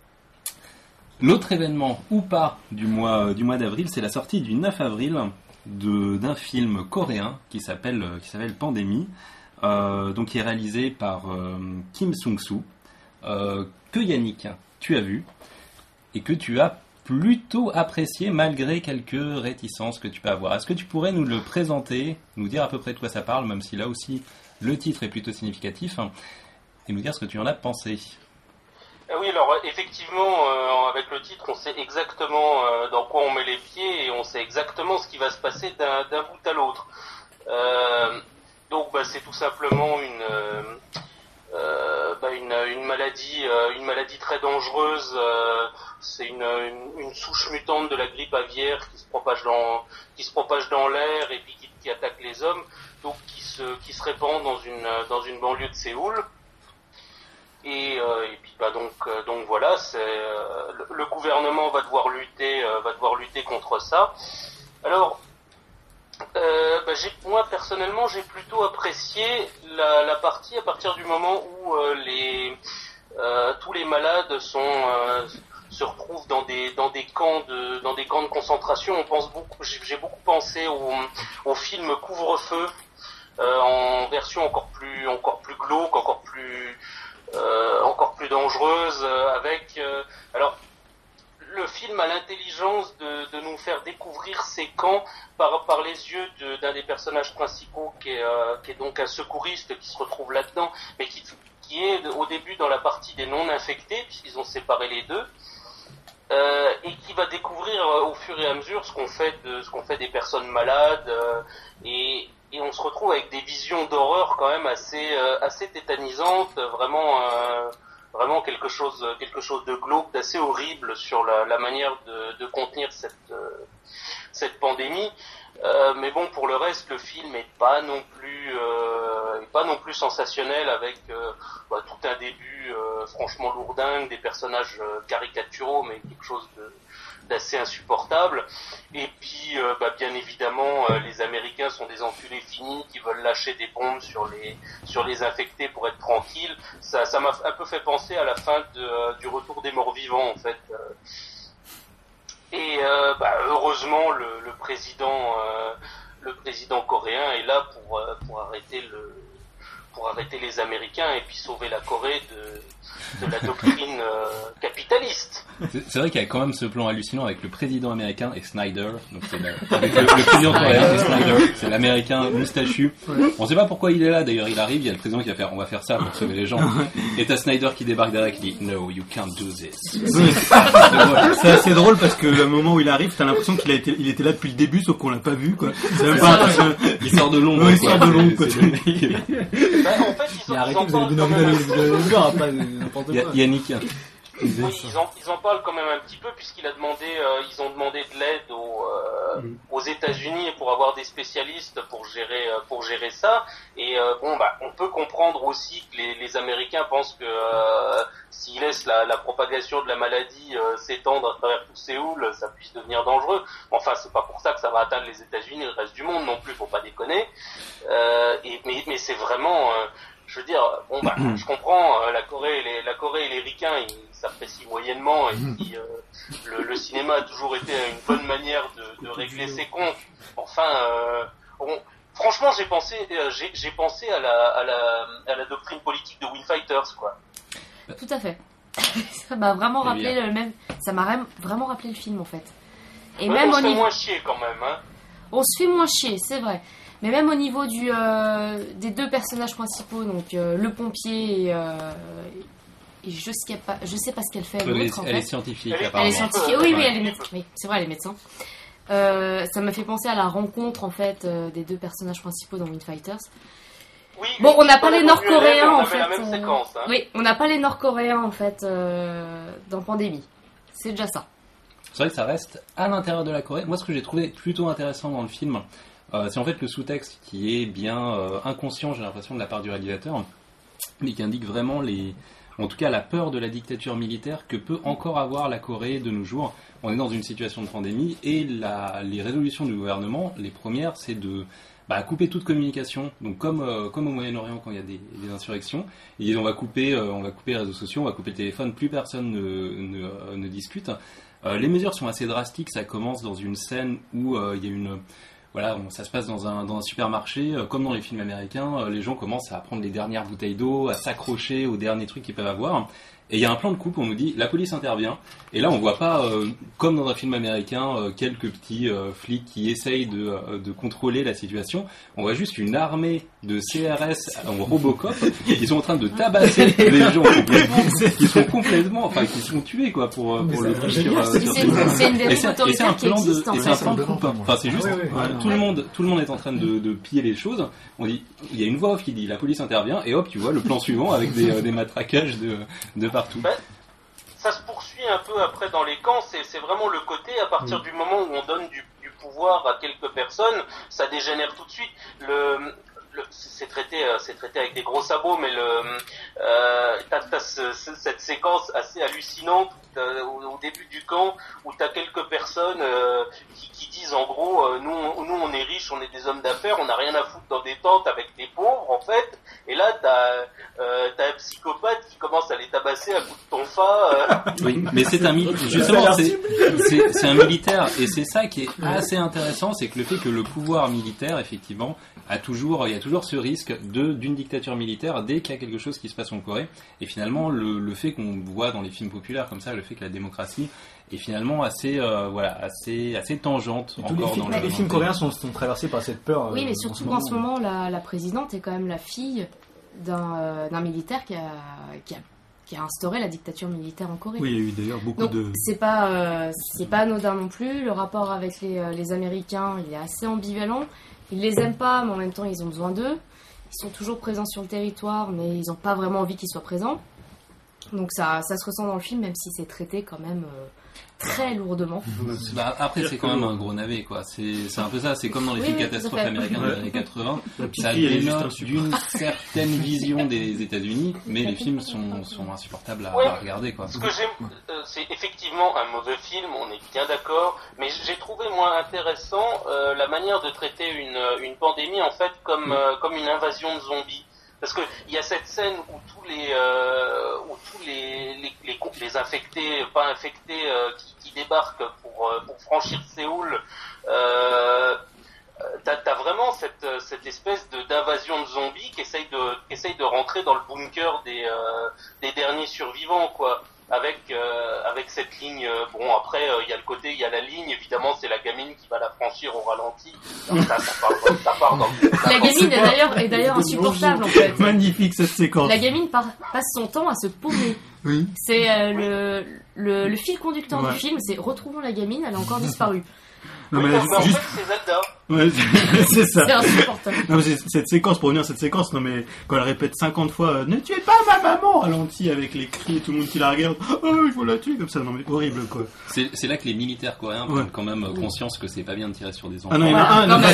L'autre événement ou pas du mois, du mois d'avril, c'est la sortie du neuf avril de, d'un film coréen qui s'appelle, qui s'appelle Pandémie, euh, donc qui est réalisé par euh, Kim Sung-soo, euh, que Yannick, tu as vu et que tu as plutôt apprécié malgré quelques réticences que tu peux avoir. Est-ce que tu pourrais nous le présenter, nous dire à peu près de quoi ça parle, même si là aussi le titre est plutôt significatif, hein, et nous dire ce que tu en as pensé? Ah oui, alors effectivement, euh, avec le titre, on sait exactement euh, dans quoi on met les pieds et on sait exactement ce qui va se passer d'un, d'un bout à l'autre. Euh, donc, bah, c'est tout simplement une euh, euh, bah, une, une maladie, euh, une maladie très dangereuse. Euh, c'est une, une, une souche mutante de la grippe aviaire qui se propage dans qui se propage dans l'air et puis qui, qui attaque les hommes. Donc, qui se qui se répand dans une dans une banlieue de Séoul. Et, euh, et puis bah donc euh, donc voilà, c'est euh, le, le gouvernement va devoir lutter euh, va devoir lutter contre ça. Alors euh, bah j'ai, moi personnellement j'ai plutôt apprécié la, la partie à partir du moment où euh, les euh, tous les malades sont euh, se retrouvent dans des dans des camps de dans des camps de concentration. On pense beaucoup, j'ai, j'ai beaucoup pensé au au film Couvre-feu euh, en version encore plus encore plus glauque, encore plus Euh, encore plus dangereuse, euh, avec euh, alors le film a l'intelligence de, de nous faire découvrir ces camps par par les yeux de, d'un des personnages principaux qui est euh, qui est donc un secouriste qui se retrouve là-dedans, mais qui qui est au début dans la partie des non infectés puisqu'ils ont séparé les deux, euh, et qui va découvrir euh, au fur et à mesure ce qu'on fait de ce qu'on fait des personnes malades, euh, et Et on se retrouve avec des visions d'horreur quand même assez euh, assez tétanisantes, vraiment euh, vraiment quelque chose quelque chose de glauque, d'assez horrible sur la, la manière de, de contenir cette euh, cette pandémie. Euh, mais bon, pour le reste, le film est pas non plus euh, est pas non plus sensationnel, avec euh, bah, tout un début euh, franchement lourdingue, des personnages euh, caricaturaux, mais quelque chose de d'assez insupportable. Et puis euh, bah, bien évidemment euh, les Américains sont des enculés finis qui veulent lâcher des bombes sur les sur les infectés pour être tranquilles. Ça ça m'a un peu fait penser à la fin de, euh, du Retour des morts vivants en fait. Et euh, bah, heureusement le, le président euh, le président coréen est là pour euh, pour arrêter le pour arrêter les Américains et puis sauver la Corée de de la doctrine euh, capitaliste. C'est, c'est vrai qu'il y a quand même ce plan hallucinant avec le président américain et Snyder. Donc c'est la, avec le, le président coréen et Snyder, c'est l'américain moustachu. On sait pas pourquoi il est là. D'ailleurs, il arrive, il y a le président qui va faire, on va faire ça pour sauver les gens. Et t'as Snyder qui débarque derrière qui dit, no, you can't do this. Oui. C'est assez drôle parce que le moment où il arrive, t'as l'impression qu'il a été, il était là depuis le début, sauf qu'on l'a pas vu, quoi. C'est même pas, il sort de l'ombre. Oui, il sort de l'ombre, quoi. Ben, en fait, ils, ont, ils en parlent quand même un peu. Y- Yannick. Oui, ils en, ils en parlent quand même un petit peu puisqu'il a demandé, euh, ils ont demandé de l'aide aux, euh, mm. aux États-Unis pour avoir des spécialistes pour gérer, euh, pour gérer ça. Et euh, bon, bah, on peut comprendre aussi que les, les Américains pensent que euh, s'ils laissent la, la propagation de la maladie euh, s'étendre à travers tout Séoul, ça puisse devenir dangereux. Enfin, c'est pas pour ça que ça va atteindre les États-Unis et le reste du monde non plus, faut pas déconner. Euh, et mais, mais c'est vraiment. Euh, je veux dire, bon bah, je comprends, euh, la Corée et les, la Corée et les Ricains, ils s'apprécient moyennement, et puis euh, le, le cinéma a toujours été une bonne manière de, de régler ses comptes. Enfin, euh, bon, franchement, j'ai pensé, euh, j'ai, j'ai pensé à la, à la, à la doctrine politique de Win Fighters, quoi. Tout à fait. Ça m'a vraiment rappelé le même, ça m'a vraiment rappelé le film en fait. Et ouais, même on se au fait niveau, moins chier quand même, hein. On se fait moins chier, c'est vrai. Mais même au niveau du, euh, des deux personnages principaux, donc euh, le pompier et, euh, et je sais pas, je sais pas ce qu'elle fait. Elle, l'autre, est, en elle fait. est scientifique. Elle est, apparemment. Elle est scientifique. Oui, oui, elle est médecin. Oui, c'est vrai, elle est médecin. Euh, ça m'a fait penser à la rencontre en fait euh, des deux personnages principaux dans Wind Fighters. Oui, Bon, on n'a pas dans les le Nord-Coréens on en avait fait. la même euh, séquence, hein. Oui, on n'a pas les Nord-Coréens en fait euh, dans Pandémie. C'est déjà ça. C'est vrai que ça reste à l'intérieur de la Corée. Moi, ce que j'ai trouvé plutôt intéressant dans le film, euh, c'est en fait le sous-texte qui est bien euh, inconscient, j'ai l'impression, de la part du réalisateur, mais qui indique vraiment les, en tout cas la peur de la dictature militaire que peut encore avoir la Corée de nos jours. On est dans une situation de pandémie et la, les résolutions du gouvernement, les premières, c'est de bah, couper toute communication. Donc comme euh, comme au Moyen-Orient quand il y a des, des insurrections, ils disent on va couper, euh, on va couper les réseaux sociaux, on va couper le téléphone, plus personne ne, ne, euh, ne discute. Euh, les mesures sont assez drastiques. Ça commence dans une scène où euh, il y a une Voilà, bon, ça se passe dans un, dans un supermarché, euh, comme dans les films américains, euh, les gens commencent à prendre les dernières bouteilles d'eau, à s'accrocher aux derniers trucs qu'ils peuvent avoir. Et il y a un plan de coupe où on nous dit, la police intervient. Et là, on voit pas, euh, comme dans un film américain, euh, quelques petits euh, flics qui essayent de, euh, de contrôler la situation. On voit juste une armée de C R S en Robocop qui sont en train de tabasser les gens complètement, qui sont complètement, enfin, qui sont tués, quoi, pour, pour le coup sur, euh, sur C'est c'est une dérive et c'est un autoritaire qui plan de, existe en et c'est un fait. plan de coupe. Enfin, c'est juste, Oui, oui, euh, oui. tout le monde, tout le monde est en train de, de piller les choses. On dit, il y a une voix off qui dit, la police intervient, et hop, tu vois le plan suivant avec des, euh, des matraquages de, de partout. Ben, ça se poursuit un peu après dans les camps, c'est, c'est vraiment le côté, à partir du moment où on donne du, du pouvoir à quelques personnes, ça dégénère tout de suite. Le, le, c'est traité, c'est traité avec des gros sabots, mais le, euh, t'as, t'as ce, ce, cette séquence assez hallucinante au, au début du camp où t'as quelques personnes euh, qui, qui disent en gros, euh, nous, nous on est riches, on est des hommes d'affaires, on n'a rien à foutre dans des tentes avec des pauvres en fait. Et là t'as, euh, t'as un psychopathe qui commence à les tabasser à coups de tonfa. Euh. Oui, mais c'est un militaire. Justement, c'est, c'est, c'est un militaire, et c'est ça qui est assez intéressant, c'est que le fait que le pouvoir militaire, effectivement, a toujours, il y a toujours ce risque de d'une dictature militaire dès qu'il y a quelque chose qui se passe en Corée. Et finalement, le, le fait qu'on voit dans les films populaires comme ça, le fait que la démocratie est finalement assez, euh, voilà, assez, assez tangente tous les encore films, dans les le. films coréens sont, sont traversés par cette peur. Oui, euh, mais en surtout ce qu'en ce moment, la, la présidente est quand même la fille d'un, euh, d'un militaire qui a, qui a qui a instauré la dictature militaire en Corée. Oui, il y a eu d'ailleurs beaucoup Donc, de... c'est pas, euh, c'est pas anodin non plus. Le rapport avec les, euh, les Américains, il est assez ambivalent. Ils les aiment pas, mais en même temps, ils ont besoin d'eux. Ils sont toujours présents sur le territoire, mais ils n'ont pas vraiment envie qu'ils soient présents. Donc ça, ça se ressent dans le film, même si c'est traité quand même euh, très lourdement. Bah, après, c'est quand même un gros navet, quoi. C'est, c'est un peu ça. C'est comme dans les Oui, films oui, catastrophes tout à fait. américains des Ouais. années quatre-vingts. La petite Ça fille, elle est juste dénote insupportable. d'une certaine vision des États-Unis, mais les films sont, sont insupportables à, Ouais. à regarder, quoi. Ce que j'aime, euh, c'est effectivement un mauvais film, on est bien d'accord, mais j'ai trouvé moins intéressant euh, la manière de traiter une, une pandémie en fait comme, euh, comme une invasion de zombies. Parce que il y a cette scène où tous les euh, où tous les les, les les infectés, pas infectés, euh, qui, qui débarquent pour euh, pour franchir Séoul. Euh, T'as, t'as vraiment cette, cette espèce de, d'invasion de zombies qui essaye de, qui essaye de rentrer dans le bunker des, euh, des derniers survivants, quoi. Avec, euh, avec cette ligne, euh, bon après il euh, y a le côté, il y a la ligne, évidemment c'est la gamine qui va la franchir au ralenti. Donc, ça, ça part, ça part dans La gamine est d'ailleurs, est d'ailleurs insupportable en fait. Magnifique cette séquence. La gamine par- passe son temps à se paumer. Oui. C'est euh, le, le, le fil conducteur Ouais. du film, c'est retrouvons la gamine, elle a encore disparu. Non, mais mais en juste... fait c'est Zelda. ouais, c'est ça. C'est insupportable. Non, mais c'est- cette séquence, pour revenir à cette séquence, non mais quand elle répète cinquante fois euh, ne tuez pas ma maman, ralenti avec les cris et tout le monde qui la regarde, oh il faut la tuer comme ça, non mais horrible quoi. C'est, c'est là que les militaires coréens Ouais. prennent quand même euh, conscience que c'est pas bien de tirer sur des enfants. Ah non, il y en a Voilà, un, quand non, même.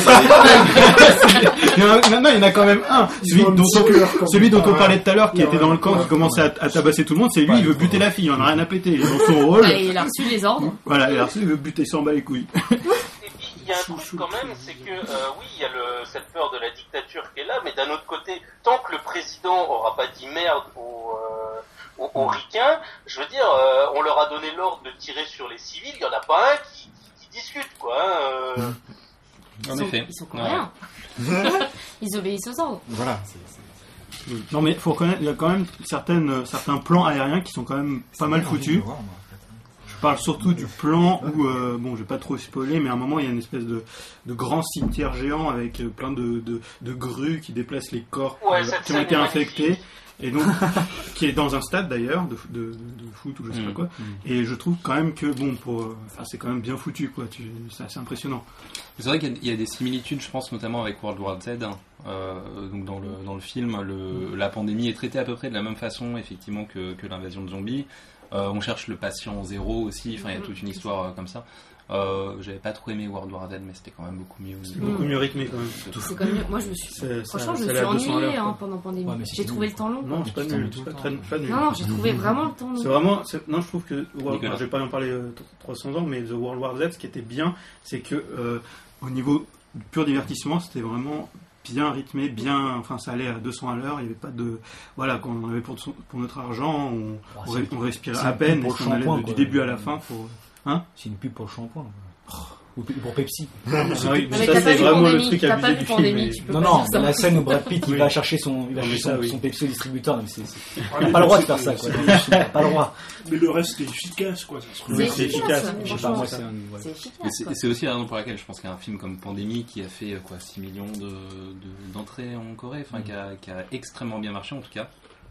il y en a, non, non, il y en a quand même un. Celui Ils ont un dont, petit on, cœur, quand celui même. dont on parlait tout à l'heure, qui Il y était a dans un- le camp, ouais. qui commençait à, à tabasser tout le monde, c'est lui, il veut buter la fille, il en a rien à péter. Il est dans son rôle. Et il a reçu les ordres. Voilà, et alors il veut buter, il s'en bat les couilles. Et puis il y a un truc quand même, c'est que euh, oui, il y a le, cette peur de la dictature qui est là, mais d'un autre côté, tant que le président aura pas dit merde aux, euh, aux, aux ricains, je veux dire, euh, on leur a donné l'ordre de tirer sur les civils, il y en a pas un qui, qui, qui discute, quoi. Hein, euh... Ils En sont, effet. ils sont coréens. Ils obéissent aux ordres. Voilà. c'est- c'est- Non mais faut reconnaître, il y a quand même certaines, euh, certains plans aériens qui sont quand même pas mal J'ai envie de foutus. le voir, moi, en fait. Je parle surtout du plan où, euh, bon, je vais pas trop spoiler, mais à un moment il y a une espèce de, de grand cimetière géant avec euh, plein de, de, de grues qui déplacent les corps Ouais, euh, cette qui ont scène été est infectés. magnifique. Et donc, qui est dans un stade d'ailleurs de, de, de, de foot ou je sais pas Mm. quoi. Et je trouve quand même que bon, pour, euh, enfin, c'est quand même bien foutu quoi. Tu, c'est assez impressionnant. C'est vrai qu'il y a- il y a des similitudes, je pense, notamment avec World War Z. Euh, donc dans le, dans le film, le, la pandémie est traitée à peu près de la même façon, effectivement, que, que l'invasion de zombies. Euh, on cherche le patient zéro aussi, enfin, il y a toute une histoire euh, comme ça. Euh, j'avais pas trop aimé World War Z, mais c'était quand même beaucoup mieux. C'est beaucoup mieux rythmé quand même. C'est quand même... Moi, je me suis... C'est- ça- Franchement, je ça me allait suis à deux cents à ennuyée l'heure, hein, quoi. pendant la pandémie. Ouais, mais J'ai c'était trouvé nul. le temps long. Non, c'est pas Putain, nul, tout c'est le pas temps. très, pas nul. Non, non, j'ai trouvé vraiment le temps long. C'est vraiment, c'est- non, je trouve que, World- Nicolas. je vais pas en parler euh, trois cents ans, mais The World War Z, ce qui était bien, c'est que euh, au niveau du pur divertissement, c'était vraiment bien rythmé, bien, enfin, ça allait à deux cents à l'heure. Il n'y avait pas de, voilà, quand on avait pour, son- pour notre argent, on, Oh, on, c'est- ré- on respirait c'est à une peine, pub et pour si le on allait shampoing, de- du quoi. début à la fin, pour, hein. C'est une pub pour le shampoing. Ou pour Pepsi. Ah oui, Non, ça mais t'as c'est pas vu vraiment le Pandémie, truc t'as abusé pas vu du film. Pandémie, mais- tu peux Non, pas non, dire ça. la scène où Brad Pitt il Oui. va chercher son, il va Non, mais chercher ça, son, oui. son Pepsi au distributeur. Non, mais c'est, c'est... Ah, On n'a mais pas le droit de c'est- faire ça, quoi. c'est- On n'a pas le droit. Mais le reste est efficace, quoi. Ça se C'est Oui, regarde. c'est efficace. efficace. Je sais pas, Franchement, moi, c'est un, ouais. c'est Et efficace. c'est quoi. c'est aussi la raison pour laquelle je pense qu'un film comme Pandémie, qui a fait euh, quoi, six millions de, de- d'entrées en Corée, enfin, qui, a, qui a extrêmement bien marché en tout cas,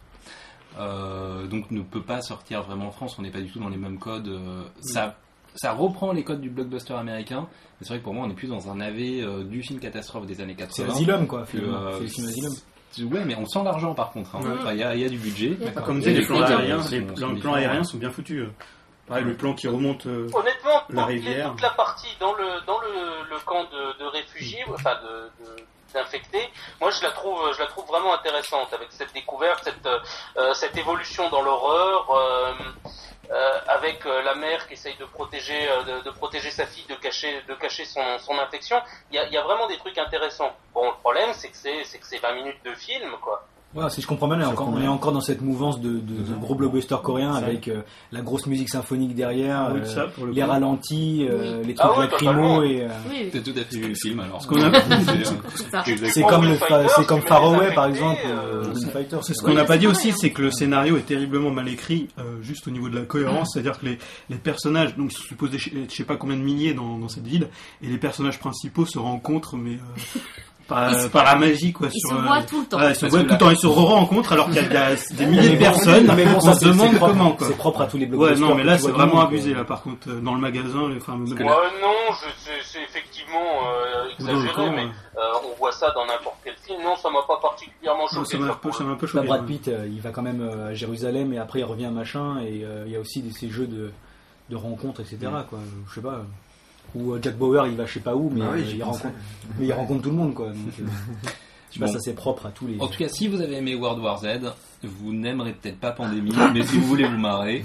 euh, donc ne peut pas sortir vraiment en France. On n'est pas du tout dans les mêmes codes. euh, ça, ça reprend les codes du blockbuster américain, mais c'est vrai que pour moi, on est plus dans un A V euh, du film catastrophe des années C'est quatre-vingts. Asylum, quoi. que, finalement. euh, C'est le film Asylum. Ouais, mais on sent l'argent par contre. hein. Ouais. Enfin, Il y, a, il y a du budget. Il y a pas- Comme Et disait, les les plans flics, aériens, sont- les sont plans différents. plans aériens sont bien foutus. euh. Pareil, le plan qui remonte. euh, Honnêtement, La toute, les- rivière. toute la partie dans le dans le, le camp de, de réfugiés, enfin de, de d'infectés, moi je la trouve je la trouve vraiment intéressante avec cette découverte, cette euh, cette évolution dans l'horreur, euh, euh, avec euh, la mère qui essaye de protéger euh, de, de protéger sa fille, de cacher de cacher son son infection. Il y a il y a vraiment des trucs intéressants. Bon, le problème c'est que c'est c'est que c'est vingt minutes de film, quoi. Voilà, si je comprends bien, on est encore, on est encore dans cette mouvance de, de, de gros blockbusters coréens Ça. avec euh, la grosse musique symphonique derrière, oui, euh, ça, pour le les coup. ralentis, euh, les trucs Ah oui, lacrymaux totalement. et euh, Oui, C'est tout à fait le film alors. Ce qu'on a- c'est ça. c'est comme le fa- Fighter, c'est comme tu mets Far les Away par infectés, exemple, euh, euh, King Fighter. C'est ce Oui, qu'on n'a mais pas c'est dit pareil, aussi, hein. c'est que le scénario est terriblement mal écrit, euh, juste au niveau de la cohérence, c'est-à-dire que les, les personnages, donc ils sont supposés, je je sais pas combien de milliers dans, dans cette ville, et les personnages principaux se rencontrent, mais euh, par, Ils se- par la magie, quoi. Ils sur, se euh, voient tout le temps. voilà, ils se Parce voient que tout le la- temps, ils se re-rencontrent alors qu'il y a, il y a des milliers de Mais bon, personnes, mais bon, on ça, se c'est- demande c'est propre- comment, quoi. C'est propre à tous les Ouais, blockbusters. non, mais là que tu c'est vois dans le vraiment monde, abusé, quoi. là, par contre, euh, dans le magasin, les- enfin, même- Ouais, non, je- c'est c'est effectivement euh, Ou dans le exagéré, camp, mais ouais. euh, on voit ça dans n'importe quel film. Non, ça m'a pas particulièrement Non, choqué. ça m'a ça, un peu, pour ça le m'a un peu Là, choqué. Brad ouais. Pitt, euh, il va quand même euh, à Jérusalem et après il revient machin et euh, il y a aussi des, ces jeux de, de rencontres, et cetera. Quoi. Je sais pas. Ou euh, Jack Bauer, il va je sais pas où, mais, Bah oui, euh, j'y il, pensais. rencontre, mais il rencontre tout le monde. Quoi. Donc, euh, je sais pas, Bon. ça c'est propre à tous les. En tout cas, si vous avez aimé World War Z, vous n'aimerez peut-être pas Pandémie, mais si vous voulez vous marrer,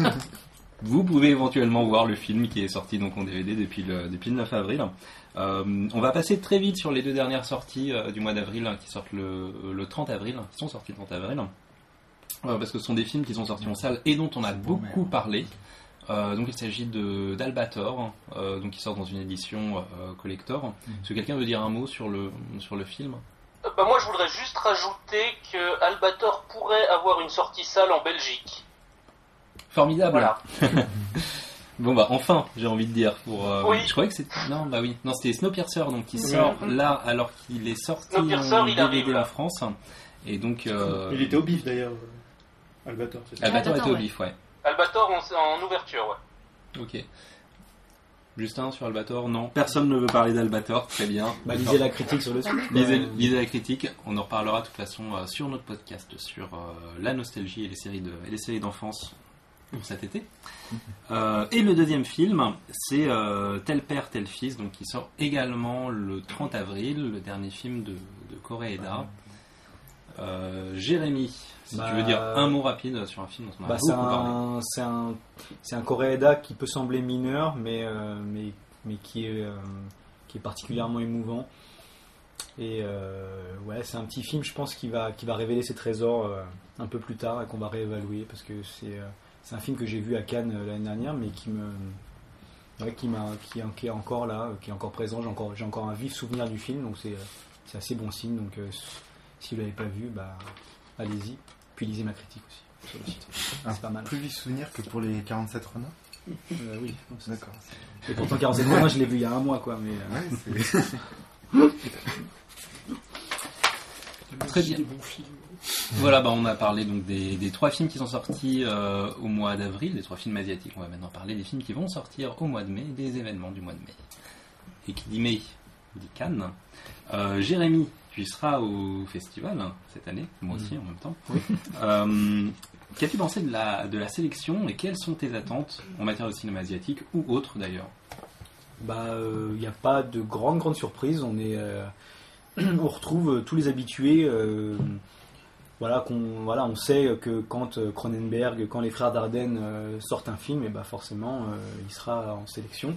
vous pouvez éventuellement voir le film qui est sorti donc en D V D depuis le, depuis le neuf avril. Euh, on va passer très vite sur les deux dernières sorties euh, du mois d'avril hein, qui sortent le, le trente avril, qui sont sorties le trente avril, euh, parce que ce sont des films qui sont sortis en salle et dont on a beaucoup parlé. Euh, donc il s'agit de d'Albator, euh, donc qui sort dans une édition euh, collector. Est-ce que quelqu'un veut dire un mot sur le sur le film? Euh, bah, moi, je voudrais juste rajouter que Albator pourrait avoir une sortie salle en Belgique. Formidable. Voilà. Bon bah enfin, j'ai envie de dire pour. euh, Oui. Je croyais que c'était non bah oui non c'était Snowpiercer donc qui Oui. sort là alors qu'il est sorti Snowpiercer, en il D V arrive, D là. en France et donc euh, Il était au bif d'ailleurs, euh, Albator, c'est ça. Albator Albator, était au ouais. bif ouais. Albator en, en ouverture, ouais. Ok. Justin sur Albator non personne ne veut parler d'Albator très bien. Bah, lisez la critique sur le site. Lisez, Euh, lisez la critique, on en reparlera de toute façon euh, sur notre podcast sur euh, la nostalgie et les séries de et les séries d'enfance pour cet été. Euh, et le deuxième film, c'est euh, Tel père, tel fils, donc qui sort également le trente avril, le dernier film de, de Koreeda. Euh, Jérémy, si Bah, tu veux dire un mot rapide sur un film dont on a Bah, c'est beaucoup parlé. un, c'est un, c'est un Koreeda qui peut sembler mineur, mais, euh, mais, mais qui est, euh, qui est particulièrement émouvant. Et euh, ouais, c'est un petit film, je pense, qui va, qui va révéler ses trésors euh, un peu plus tard et qu'on va réévaluer parce que c'est, euh, c'est un film que j'ai vu à Cannes euh, l'année dernière, mais qui me, ouais, qui m'a, qui, qui est encore là, euh, qui est encore présent. J'ai encore, j'ai encore un vif souvenir du film, donc c'est, euh, c'est assez bon signe. Donc euh, si vous l'avez pas vu, bah allez-y. Puis lisez ma critique aussi sur le site. Ah, c'est pas mal. Plus vif souvenir que pour les quarante-sept renards. Euh, oui, c'est D'accord. ça. Et pourtant quarante-sept mois, je l'ai vu il y a un mois, quoi. Mais euh, Ouais, c'est... Très bien. Des bons films. Voilà, bah on a parlé donc des, des trois films qui sont sortis euh, au mois d'avril, des trois films asiatiques. On va maintenant parler des films qui vont sortir au mois de mai, des événements du mois de mai. Et qui dit mai, dit Cannes. Euh, Jérémy, tu seras au festival hein, cette année, moi aussi en même temps. Oui. Euh, qu'as-tu pensé de la, de la sélection et quelles sont tes attentes en matière de cinéma asiatique ou autre d'ailleurs? bah, il euh, n'y a pas de grande grande surprise. On est, euh, on retrouve tous les habitués. Euh, voilà, qu'on, voilà, on sait que quand euh, Cronenberg, quand les frères Dardenne euh, sortent un film, et bah forcément, euh, il sera en sélection.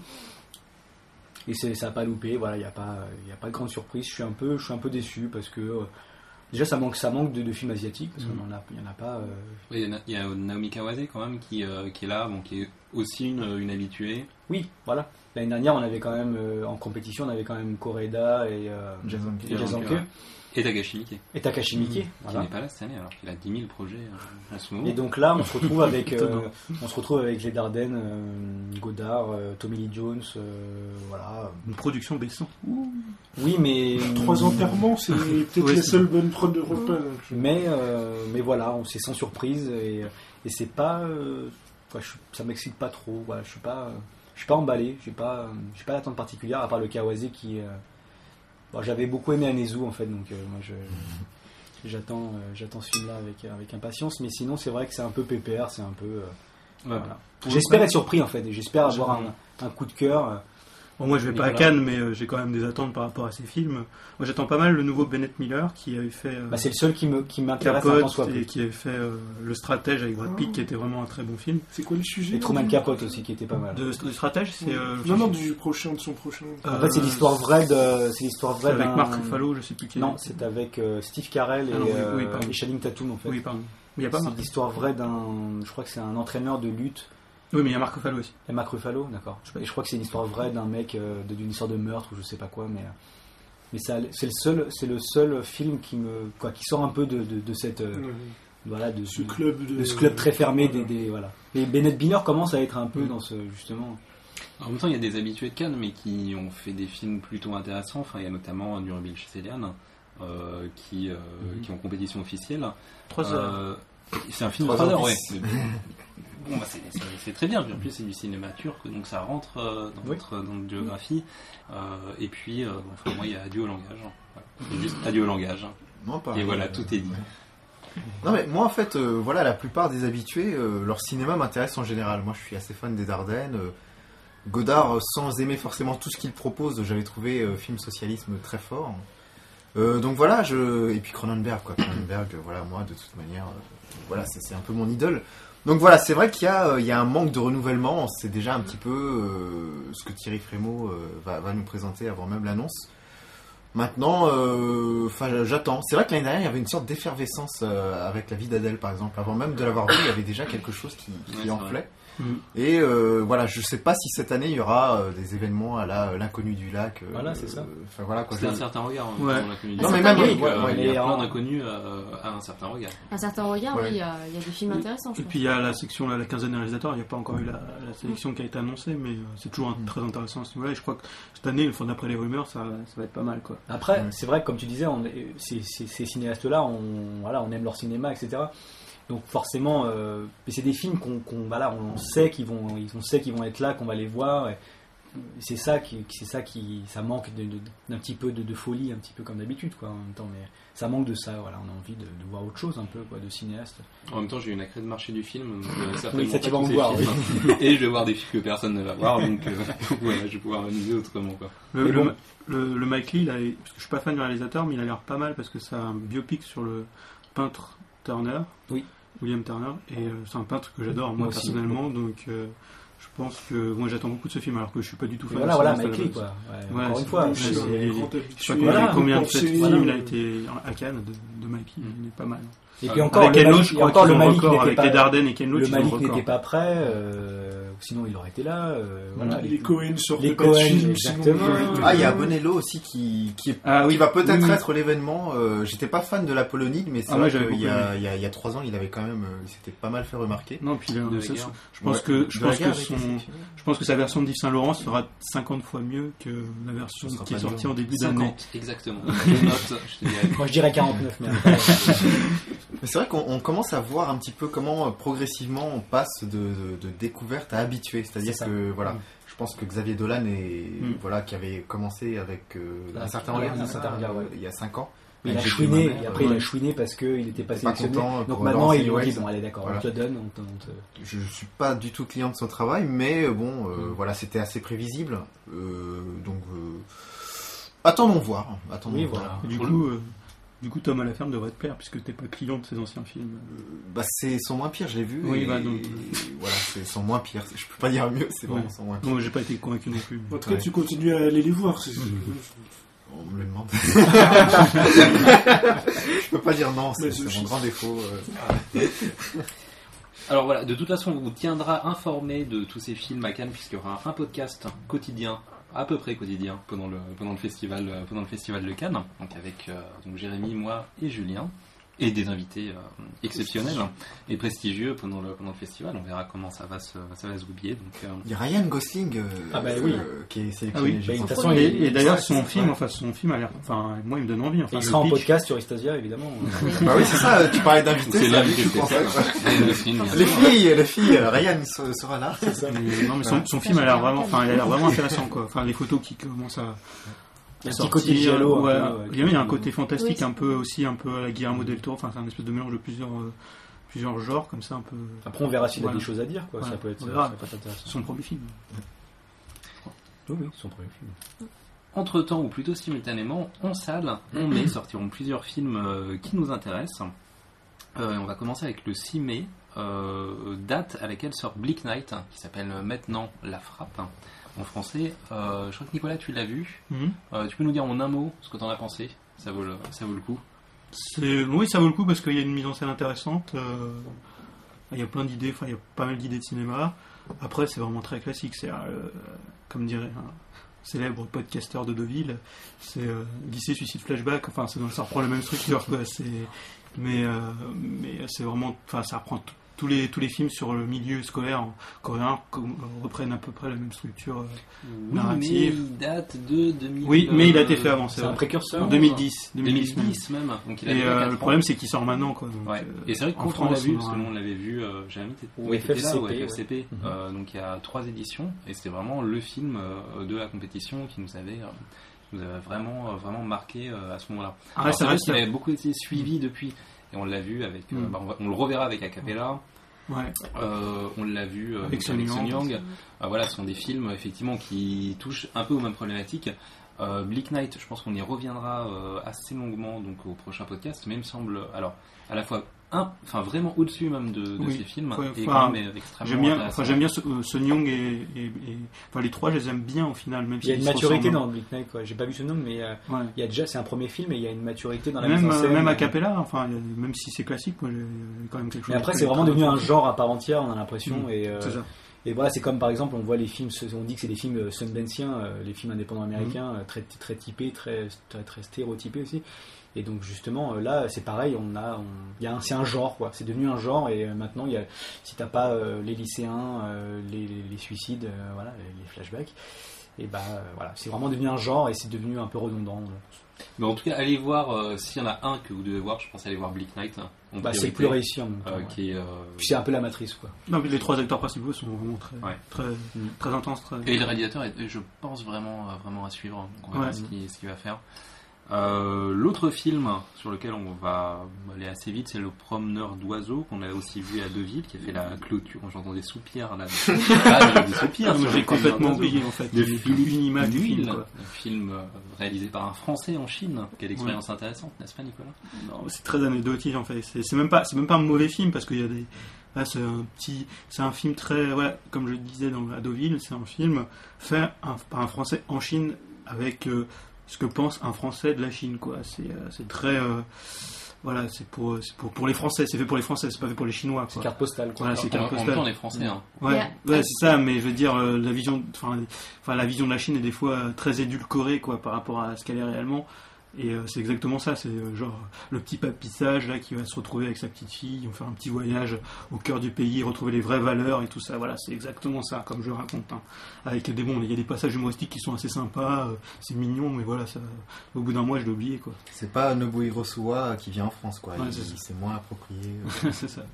Et c'est, ça n'a pas loupé. Voilà, il n'y a pas, il y a pas de grande surprise. Je suis un peu, je suis un peu déçu parce que euh, déjà ça manque, ça manque de, de films asiatiques parce qu'il n'y en a, il y en a pas. Euh... Oui, il y a Naomi Kawase quand même qui, euh, qui est là, bon, qui est aussi une, une habituée. Oui, voilà. L'année dernière, on avait quand même euh, en compétition, on avait quand même Koreda et euh, Jason et Jason Ke. Et Takashi Miike. Et Takashi Miike, Qui voilà. n'est pas là cette année alors qu'il a dix mille projets euh, en ce moment. Et donc là, on se retrouve avec, euh, on se retrouve avec les Dardenne, euh, Godard, euh, Tommy Lee Jones, euh, voilà. Une production baissant. Oui, mais Trois enterrements, c'est peut-être Ouais, la c'est seule bonne prod européenne. Mais euh, mais voilà, on c'est sans surprise et, et c'est pas, euh, quoi, je, ça m'excite pas trop. Voilà, je suis pas, je suis pas emballé. J'ai pas, j'ai pas d'attente particulière à part le Kawase qui. Euh, bon, j'avais beaucoup aimé Anezu en fait, donc euh, moi je. J'attends, euh, j'attends ce film-là avec, avec impatience, mais sinon c'est vrai que c'est un peu pépère, c'est un peu. Euh, Ouais. voilà. J'espère être surpris en fait, et j'espère avoir un, un coup de cœur. Bon, moi je vais Nicolas. pas à Cannes, mais euh, j'ai quand même des attentes par rapport à ces films. Moi j'attends pas mal le nouveau Bennett Miller qui avait fait euh, Bah, c'est le seul qui, me, qui m'intéresse un tant Capote soit et plus. qui avait fait euh, Le Stratège avec Brad Pitt, qui était vraiment un très bon film. C'est quoi le sujet Et Truman Capote aussi qui était pas mal. De, de Stratège, c'est euh, Non, non, du prochain, de son prochain. En fait, c'est l'histoire vraie de, c'est l'histoire c'est vraie avec d'un- Mark Ruffalo, je sais plus qui. Non, c'est avec euh, Steve Carell et, Ah non, oui, euh, oui, pardon. et Channing Tatum en fait. Oui, pardon. Mais il y a pas C'est Mark. l'histoire vraie d'un, je crois que c'est un entraîneur de lutte. Oui, mais il y a Mark Ruffalo aussi. Et Mark Ruffalo, d'accord. Je, et je crois que c'est une histoire vraie d'un mec, euh, de- d'une histoire de meurtre ou je sais pas quoi, mais euh, mais ça, c'est le seul, c'est le seul film qui me, quoi, qui sort un peu de, de, de cette, euh, Ouais. voilà, de Ce club de... de ce club très fermé des, Voilà. des- voilà. Et Bennett Miller commence à être un peu Mm. dans ce justement. En même temps, il y a des habitués de Cannes, mais qui ont fait des films plutôt intéressants. Enfin, il y a notamment Nurbil Chécélian, euh, qui, euh, Mhm. qui est en compétition officielle. Trois heures. Euh, c'est un film de Trois trois heures, heures ouais. dix. Bon, bah, c'est, c'est, c'est très bien. En plus, c'est du cinéma turc, donc ça rentre euh, dans, Oui. notre, dans notre biographie. Euh, et puis, euh, enfin, moi, il y a Adieu au langage. Voilà. C'est juste Adieu au langage. Non, pas. Et voilà, tout est dit. Non mais moi en fait, euh, voilà, la plupart des habitués, euh, leur cinéma m'intéresse en général. Moi je suis assez fan des Dardennes. Euh, Godard, euh, sans aimer forcément tout ce qu'il propose, j'avais trouvé euh, film socialisme très fort. Euh, donc voilà, je et puis Cronenberg quoi. Cronenberg, euh, voilà, moi de toute manière, euh, voilà, c'est, c'est un peu mon idole. Donc voilà, c'est vrai qu'il y a, euh, il y a un manque de renouvellement. C'est déjà un petit peu euh, ce que Thierry Frémaux euh, va, va nous présenter avant même l'annonce. Maintenant, euh, enfin, j'attends. C'est vrai que l'année dernière, il y avait une sorte d'effervescence euh, avec La vie d'Adèle, par exemple. Avant même de l'avoir vu, il y avait déjà quelque chose qui, qui Ouais, c'est enflait. Mhm. Et euh, voilà, je sais pas si cette année, il y aura euh, des événements à la, l'inconnu du lac. euh, Voilà, c'est ça. euh, Enfin voilà quoi. C'est je- un certain regard. hein, Ouais. sur la comédie. Non, mais certain même, regard. ouais, ouais, il y a mais plein en- d'inconnus euh, à un certain regard. Un certain regard, Ouais. oui, il y, a il y a des films intéressants, je Et pense. puis il y a la section, là, la quinzaine des réalisateurs, il n'y a pas encore eu la, la sélection qui a été annoncée, mais euh, c'est toujours un- Mm. très intéressant à ce niveau-là. Et je crois que cette année, une fois d'après les rumeurs, ça, ça va être pas mal, quoi. Après, Ouais. c'est vrai que comme tu disais, on est- ces, ces- ces cinéastes-là, on, voilà, on aime leur cinéma, et cetera. Donc forcément, euh, mais c'est des films qu'on, qu'on- voilà, on sait qu'ils vont, on sait qu'ils vont être là, qu'on va les voir. Et c'est ça qui, c'est ça qui, ça manque de- de- d'un petit peu de, de folie, un petit peu comme d'habitude, quoi. En même temps, mais ça manque de ça. Voilà, on a envie de, de voir autre chose, un peu, quoi, de cinéaste. En même temps, j'ai eu une accrée de marché du film. Donc, euh, certainement Oui, ça, pas tu vas tous en ces voir, films. Et je vais voir des films que personne ne va voir. Donc, euh, voilà, je vais pouvoir m'amuser autrement. Quoi. Le, Mais le, bon. le- le Mike Lee, là, est- parce que je suis pas fan du réalisateur, mais il a l'air pas mal parce que c'est un biopic sur le peintre Turner, Oui. William Turner, et euh, c'est un peintre que j'adore moi, Moi aussi. personnellement, donc euh, Je pense que moi j'attends beaucoup de ce film alors que je suis pas du tout fan. Voilà, voilà, Mike Lee, quoi. Ouais, ouais, encore une fois, je sais pas voilà, combien de c'est, films voilà, il a été à Cannes de, de Mike Lee, il est pas mal. Et puis encore, avec le Ken Malik, Loach, je crois encore le qu'ils ont Malik record n'était avec pas, les Dardennes et Ken Loach, le ils ont Malik record. n'était pas prêt, euh, sinon il aurait été là. Euh, voilà, les Cohen sortent les de Cohen, film, exactement. sinon- Ah, il y a Bonello aussi qui, qui, est, Ah oui, qui va peut-être oui. être l'événement. Euh, j'étais pas fan de la Polonie, mais c'est Ah, moi, vrai j'avais qu'il y beaucoup a, il y, a, il y a trois ans, il avait quand même, euh, il s'était pas mal fait remarquer. Non, puis là, De la ça, guerre. je pense Ouais, que je de la pense que guerre, son, avec les- je pense que sa version de Yves Saint Laurent sera cinquante fois mieux que la version Ce sera qui est pas sortie dur. en début d'année. cinquante, exactement. Je note, je te dirais. Moi je dirais quarante-neuf, mais Mais c'est vrai qu'on on commence à voir un petit peu comment euh, progressivement on passe de, de, de découverte à habitué. C'est-à-dire C'est ça. que voilà, Mm. je pense que Xavier Dolan est, Mm. voilà, qui avait commencé avec euh, Ah, un certain ouais, regard, un c'est certain ça, regard, ouais. il y a cinq ans. il a J'ai chouiné, pris ma et mère, après il ouais. a chouiné parce qu'il n'était pas Pas sélectionné. content Donc pour maintenant Laurence ils lui ont dit Wells. bon allez d'accord, Voilà. on te donne, on te, on te- Je suis pas du tout client de son travail, mais euh, bon, euh, Mm. voilà, c'était assez prévisible. Euh, donc, euh, attendons voir. Attendons Oui, voir. voilà. Et du coup, euh, du coup, Tom à la ferme devrait te plaire puisque t'es pas client de ses anciens films. Bah, c'est son moins pire, je l'ai vu. Oui, et, bah, donc. et voilà, c'est son moins pire. Je peux pas dire mieux, c'est Ouais. vraiment son moins pire. Non, j'ai pas été convaincu non plus. En tout cas, Ouais. tu continues à aller les voir. C'est... On me le demande. Je peux pas dire non, c'est Mais c'est je- mon grand défaut. euh. Alors voilà, de toute façon, on vous tiendra informé de tous ces films à Cannes puisqu'il y aura un podcast quotidien, à peu près quotidien, pendant le pendant le festival euh, pendant le festival de Cannes, donc avec euh, donc Jérémy, moi et Julien. Et des invités euh, exceptionnels et prestigieux pendant le, pendant le festival. On verra comment ça va se, ça va se goupiller. Donc, euh, Il y a Ryan Gosling euh, Ah bah oui. euh, qui est Ah sélectionné. oui, je bah, de pense. toute façon, Et, il- et d'ailleurs, ouais, son c'est film, vrai. enfin son film a l'air, enfin moi il me donne envie. Enfin, Et il le sera en pitch- podcast sur Istasia évidemment. Bah oui, c'est ça, tu parlais d'invité. c'est c'est l'invité lui que je pensais. spécial. Ryan Gosling, bien Les sûr. filles, les filles, euh, Ryan se- sera là. Mais non, mais son, son film a l'air vraiment, enfin, il a l'air vraiment intéressant, quoi. Enfin, les photos qui commencent à, Il y a un petit sortir, côté giallo. ouais, un peu, ouais, il y a- il y a un côté fantastique, Oui. un peu aussi, un peu à la Guillermo del Toro. Enfin, c'est un espèce de mélange de plusieurs, euh, plusieurs genres, comme ça, un peu. Après on verra s'il a Voilà. des choses à dire, quoi. Ça Voilà. peut être, On verra. ça peut être intéressant. Son premier film. Oui, oui, son premier film. Entre-temps, ou plutôt simultanément, en salle, en mai, sortiront plusieurs films euh, qui nous intéressent. Euh, on va commencer avec le six mai, euh, date à laquelle sort Bleak Night, qui s'appelle Maintenant la frappe, en français. Euh, je crois que Nicolas, tu l'as vu. Mhm. Euh, tu peux nous dire en un mot ce que tu en as pensé? Ça vaut le, ça vaut le coup. C'est, oui, ça vaut le coup parce qu'il y a une mise en scène intéressante. euh, il y a plein d'idées, enfin, il y a pas mal d'idées de cinéma. Après, c'est vraiment très classique. C'est, euh, comme dirait un célèbre podcasteur de Deauville, c'est euh, lycée, suicide, flashback. Enfin, c'est, ça reprend la même structure, quoi. C'est, mais, euh, mais c'est vraiment, enfin, ça reprend t- tous les tous les films sur le milieu scolaire en coréen com- reprennent à peu près la même structure. euh, Oui, Narrative. mais il date de deux mille. Oui, mais il a été fait avant, c'est C'est un vrai. précurseur. En deux mille dix. deux mille dix, deux mille dix même. Donc il a Et déjà euh, quatre le ans. problème, c'est qu'il sort maintenant, quoi. Donc, Ouais. euh, Et c'est vrai que en quand on l'a France, vu, on parce que aura- nous on l'avait vu, euh, Jérémy, t'étais Au t'étais là, au F F C P, F F C P. ouais. Euh, donc il y a trois éditions, et c'était vraiment le film euh, de la compétition qui nous avait, euh, qui nous avait vraiment, euh, vraiment marqué euh, à ce moment-là. Ah, Alors, ça c'est vrai reste. qu'il avait beaucoup été suivi depuis, et on l'a vu avec, euh, Mm. bah, on, va- on le reverra avec Acapella, Ouais. euh, on l'a vu euh, Avec donc avec Sun Sun Yang. Yang. Euh, voilà, ce sont des films effectivement qui touchent un peu aux mêmes problématiques. Euh, Bleak Night, je pense qu'on y reviendra euh, assez longuement donc au prochain podcast, mais il me semble alors à la fois un, enfin vraiment au-dessus même de, de Oui. ces films Ouais, et enfin, quand même extrêmement J'aime bien, intéressant. enfin, j'aime bien ce- euh, Sun Young et, et, et- enfin les trois, je les aime bien au final, même Il y a s'ils une se maturité ressemblent. dans Bleak Night, quoi. J'ai pas vu ce nom, mais euh, Ouais. il y a déjà, c'est un premier film et il y a une maturité dans la Même, mise en euh, scène. même a cappella, enfin, il y a- même si c'est classique, moi, j'ai j'ai quand même quelque chose. Mais après, de c'est très- vraiment très- devenu un genre à part entière, on a l'impression. Mm. Et, euh, C'est ça. et voilà, c'est comme par exemple, on voit les films, on dit que c'est des films sundanciens, euh, les films indépendants américains, euh, très, très typés, très, très, très stéréotypés aussi. Et donc justement, euh, là, c'est pareil, on a, on, il y a un, c'est un genre, quoi. C'est devenu un genre, et euh, maintenant, il y a, si t'as pas euh, les lycéens, euh, les, les, les suicides, euh, voilà, les, les flashbacks, et bah euh, voilà, c'est vraiment devenu un genre, et c'est devenu un peu redondant. Donc. Mais en tout cas, allez voir euh, s'il y en a un que vous devez voir, je pense aller voir Bleak Night. hein, en Bah, c'est le priorité, plus réussi en même temps. euh, ouais. qui est, euh, Puis c'est un peu la matrice, quoi. Non, mais les trois acteurs principaux sont vraiment très, Ouais. très, Mm. très intenses. Très... Et le réalisateur est, je pense, vraiment, euh, vraiment à suivre. Donc on verra Ouais. ce qu'il ce qu'il va faire. Euh, L'autre film sur lequel on va aller assez vite, c'est Le Promeneur d'oiseaux, qu'on a aussi vu à Deauville, qui a fait la clôture. J'entends des soupirs là. Ah, des soupirs. Moi, sur j'ai Le Promeneur complètement d'oiseaux. oublié en fait. De Il y a Philippe une image du Nuil, film. Quoi. un film euh, réalisé par un Français en Chine. Quelle expérience intéressante, n'est-ce pas, Nicolas? Non, c'est très anecdotique en fait. C'est c'est même pas, c'est même pas un mauvais film parce qu'il y a des, Là, c'est un petit, c'est un film très, ouais, comme je disais dans à Deauville, c'est un film fait un, par un Français en Chine avec euh, ce que pense un Français de la Chine, quoi. C'est, euh, c'est très, euh, voilà, c'est pour, c'est pour, pour les Français, c'est fait pour les Français, c'est pas fait pour les Chinois, quoi. C'est carte postale, quoi. Voilà, c'est carte En même postale. temps, on est français, hein. Ouais, Yeah. ouais, c'est ça, mais je veux dire, euh, la vision, enfin, enfin, la vision de la Chine est des fois euh, très édulcorée, quoi, par rapport à ce qu'elle est réellement. Et euh, c'est exactement ça, c'est euh, genre le petit papissage là qui va se retrouver avec sa petite fille, ils vont faire un petit voyage au cœur du pays, retrouver les vraies valeurs et tout ça. Voilà, c'est exactement ça, comme je le raconte. Hein. Avec des bons, il y a des passages humoristiques qui sont assez sympas, euh, c'est mignon, mais voilà, ça, au bout d'un mois, je l'ai oublié, quoi. C'est pas Nobuo Hirosuwa qui vient en France, quoi. Ouais, Il- c'est ça. c'est moins approprié. euh. C'est ça.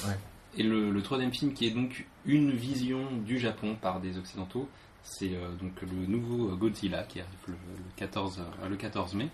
Et le, le troisième film qui est donc une vision du Japon par des Occidentaux, c'est euh, donc le nouveau Godzilla qui arrive le, le quatorze, euh, le quatorze mai.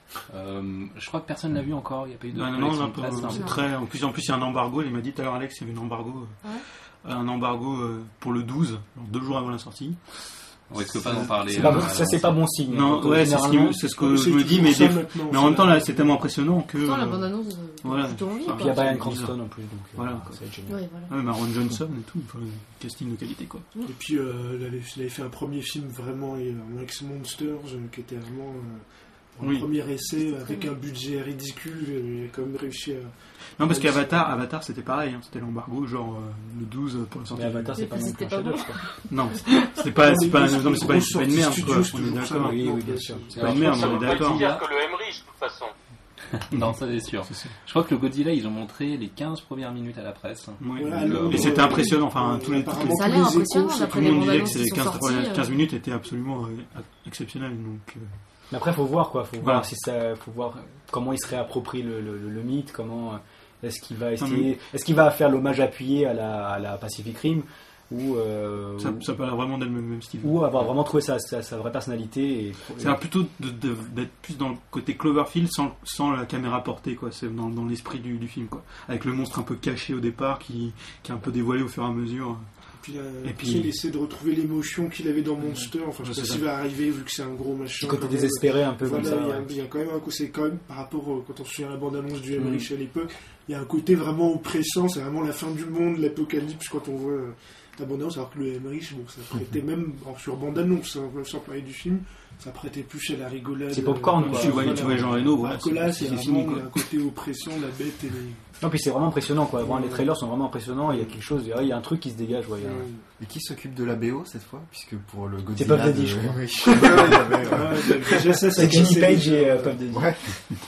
Euh, je crois que personne l'a vu encore, il n'y a pas eu de Non, non, non, collection non, de presse, pas- hein. c'est très. En plus, en plus, il y a un embargo. Il m'a dit tout à l'heure, Alex, il y avait un embargo. euh, Ouais. Un embargo euh, pour le douze, genre deux jours avant la sortie. On risque pas d'en parler. C'est pas euh, bon- ça, c'est pas bon signe. Non, Donc, ouais, c'est ce, qui généralement- me- c'est ce que C'est je me dis, toujours mais, ça des- maintenant, mais en même c'est temps, la- là, c'est tellement impressionnant que. Pourtant, la euh, bande-annonce euh, voilà. plutôt envie. Et Puis il y a quoi. Bryan c'est Cranston en plus, donc euh, Voilà, ça quoi. va être génial. Ouais, voilà. Ah, mais Aaron Johnson et tout, enfin, casting de qualité, quoi. Et puis, euh, il, avait, il avait fait un premier film vraiment, euh, Ex Monsters, euh, qui était vraiment euh, un Oui. premier essai avec un budget ridicule. Et il a quand même réussi à. Non, parce qu'Avatar, Avatar, c'était pareil, hein, c'était l'embargo, genre euh, le douze pour la sortie. Mais Avatar, c'est Mais pas non plus c'était un pas chef-d'œuvre, quoi. Non, c'était pas, Non, c'est mais pas, les- non, mais c'est pas, les c'est pas une grosses merde, sorties quoi, studios, on est c'est toujours d'accord. ça, Oui, oui, maintenant, bien c'est- sûr. C'est pas une merde, Ça on veut est pas d'accord. dire que le Emmerich, de toute façon. Non, ça c'est sûr. C'est ça. Je crois que le Godzilla, ils ont montré les quinze premières minutes à la presse. Ouais. Ouais, Et alors, Et c'était euh, impressionnant, enfin, tous les, toutes les- apparemment, Ça a l'air tous les impressionnant, échos, tout d'après le les monde disait que bandes ces annonces qui quinze, sont sorties, quinze euh. minutes étaient absolument euh, exceptionnelles, donc. euh, Mais après, faut voir quoi, faut Voilà. voir si ça, faut voir comment il se réapproprie le, le, le mythe, comment est-ce qu'il va Ah, essayer, est-ce qu'il va faire l'hommage appuyé à la, à la Pacific Rim ou, euh, Ça, ou, ça peut vraiment d'être le même style. ou avoir vraiment trouvé sa, sa, sa vraie personnalité et, Ça a l'air plutôt de- de- d'être plus dans le côté Cloverfield sans, sans la caméra portée, quoi. C'est dans, dans l'esprit du, du film, quoi. Avec le monstre un peu caché au départ qui, qui est un peu dévoilé au fur et à mesure. Puis, euh, Et puis, puis- il essaie de retrouver l'émotion qu'il avait dans Monster. Enfin, je sais Ouais, pas c'est s'il ça. va arriver vu que c'est un gros petit machin. côté quand même. désespéré un peu Voilà, comme il y, ça. a, ouais. il y a quand même un coup, c'est quand même par rapport euh, quand on se souvient de la bande-annonce du Mm. Emmerich à l'époque, il y a un côté vraiment oppressant, c'est vraiment la fin du monde, l'apocalypse quand on voit euh, la bande-annonce, alors que le Emmerich, bon, ça prêtait même alors, sur bande-annonce, hein, sans parler du film, ça prêtait plus à la rigolade. C'est popcorn, euh, quoi. Tu vois, tu vois Jean Reno, voilà. Alors que là, c'est c'est vraiment fini, quoi. il y a un côté oppression, la bête et les. Non, puis c'est vraiment impressionnant quoi. Vraiment, les trailers sont vraiment impressionnants. Il y a quelque chose, il y a un truc qui se dégage. Ouais, il y a un- Et qui s'occupe de la B O cette fois? Puisque pour le C'est Godzilla. Puff Daddy, de- je crois. Oui, je- ouais, il y avait, Ah, euh, ouais, déjà, ça, ça C'est Jimmy cassait Page les- et euh, Puff Daddy. Ouais.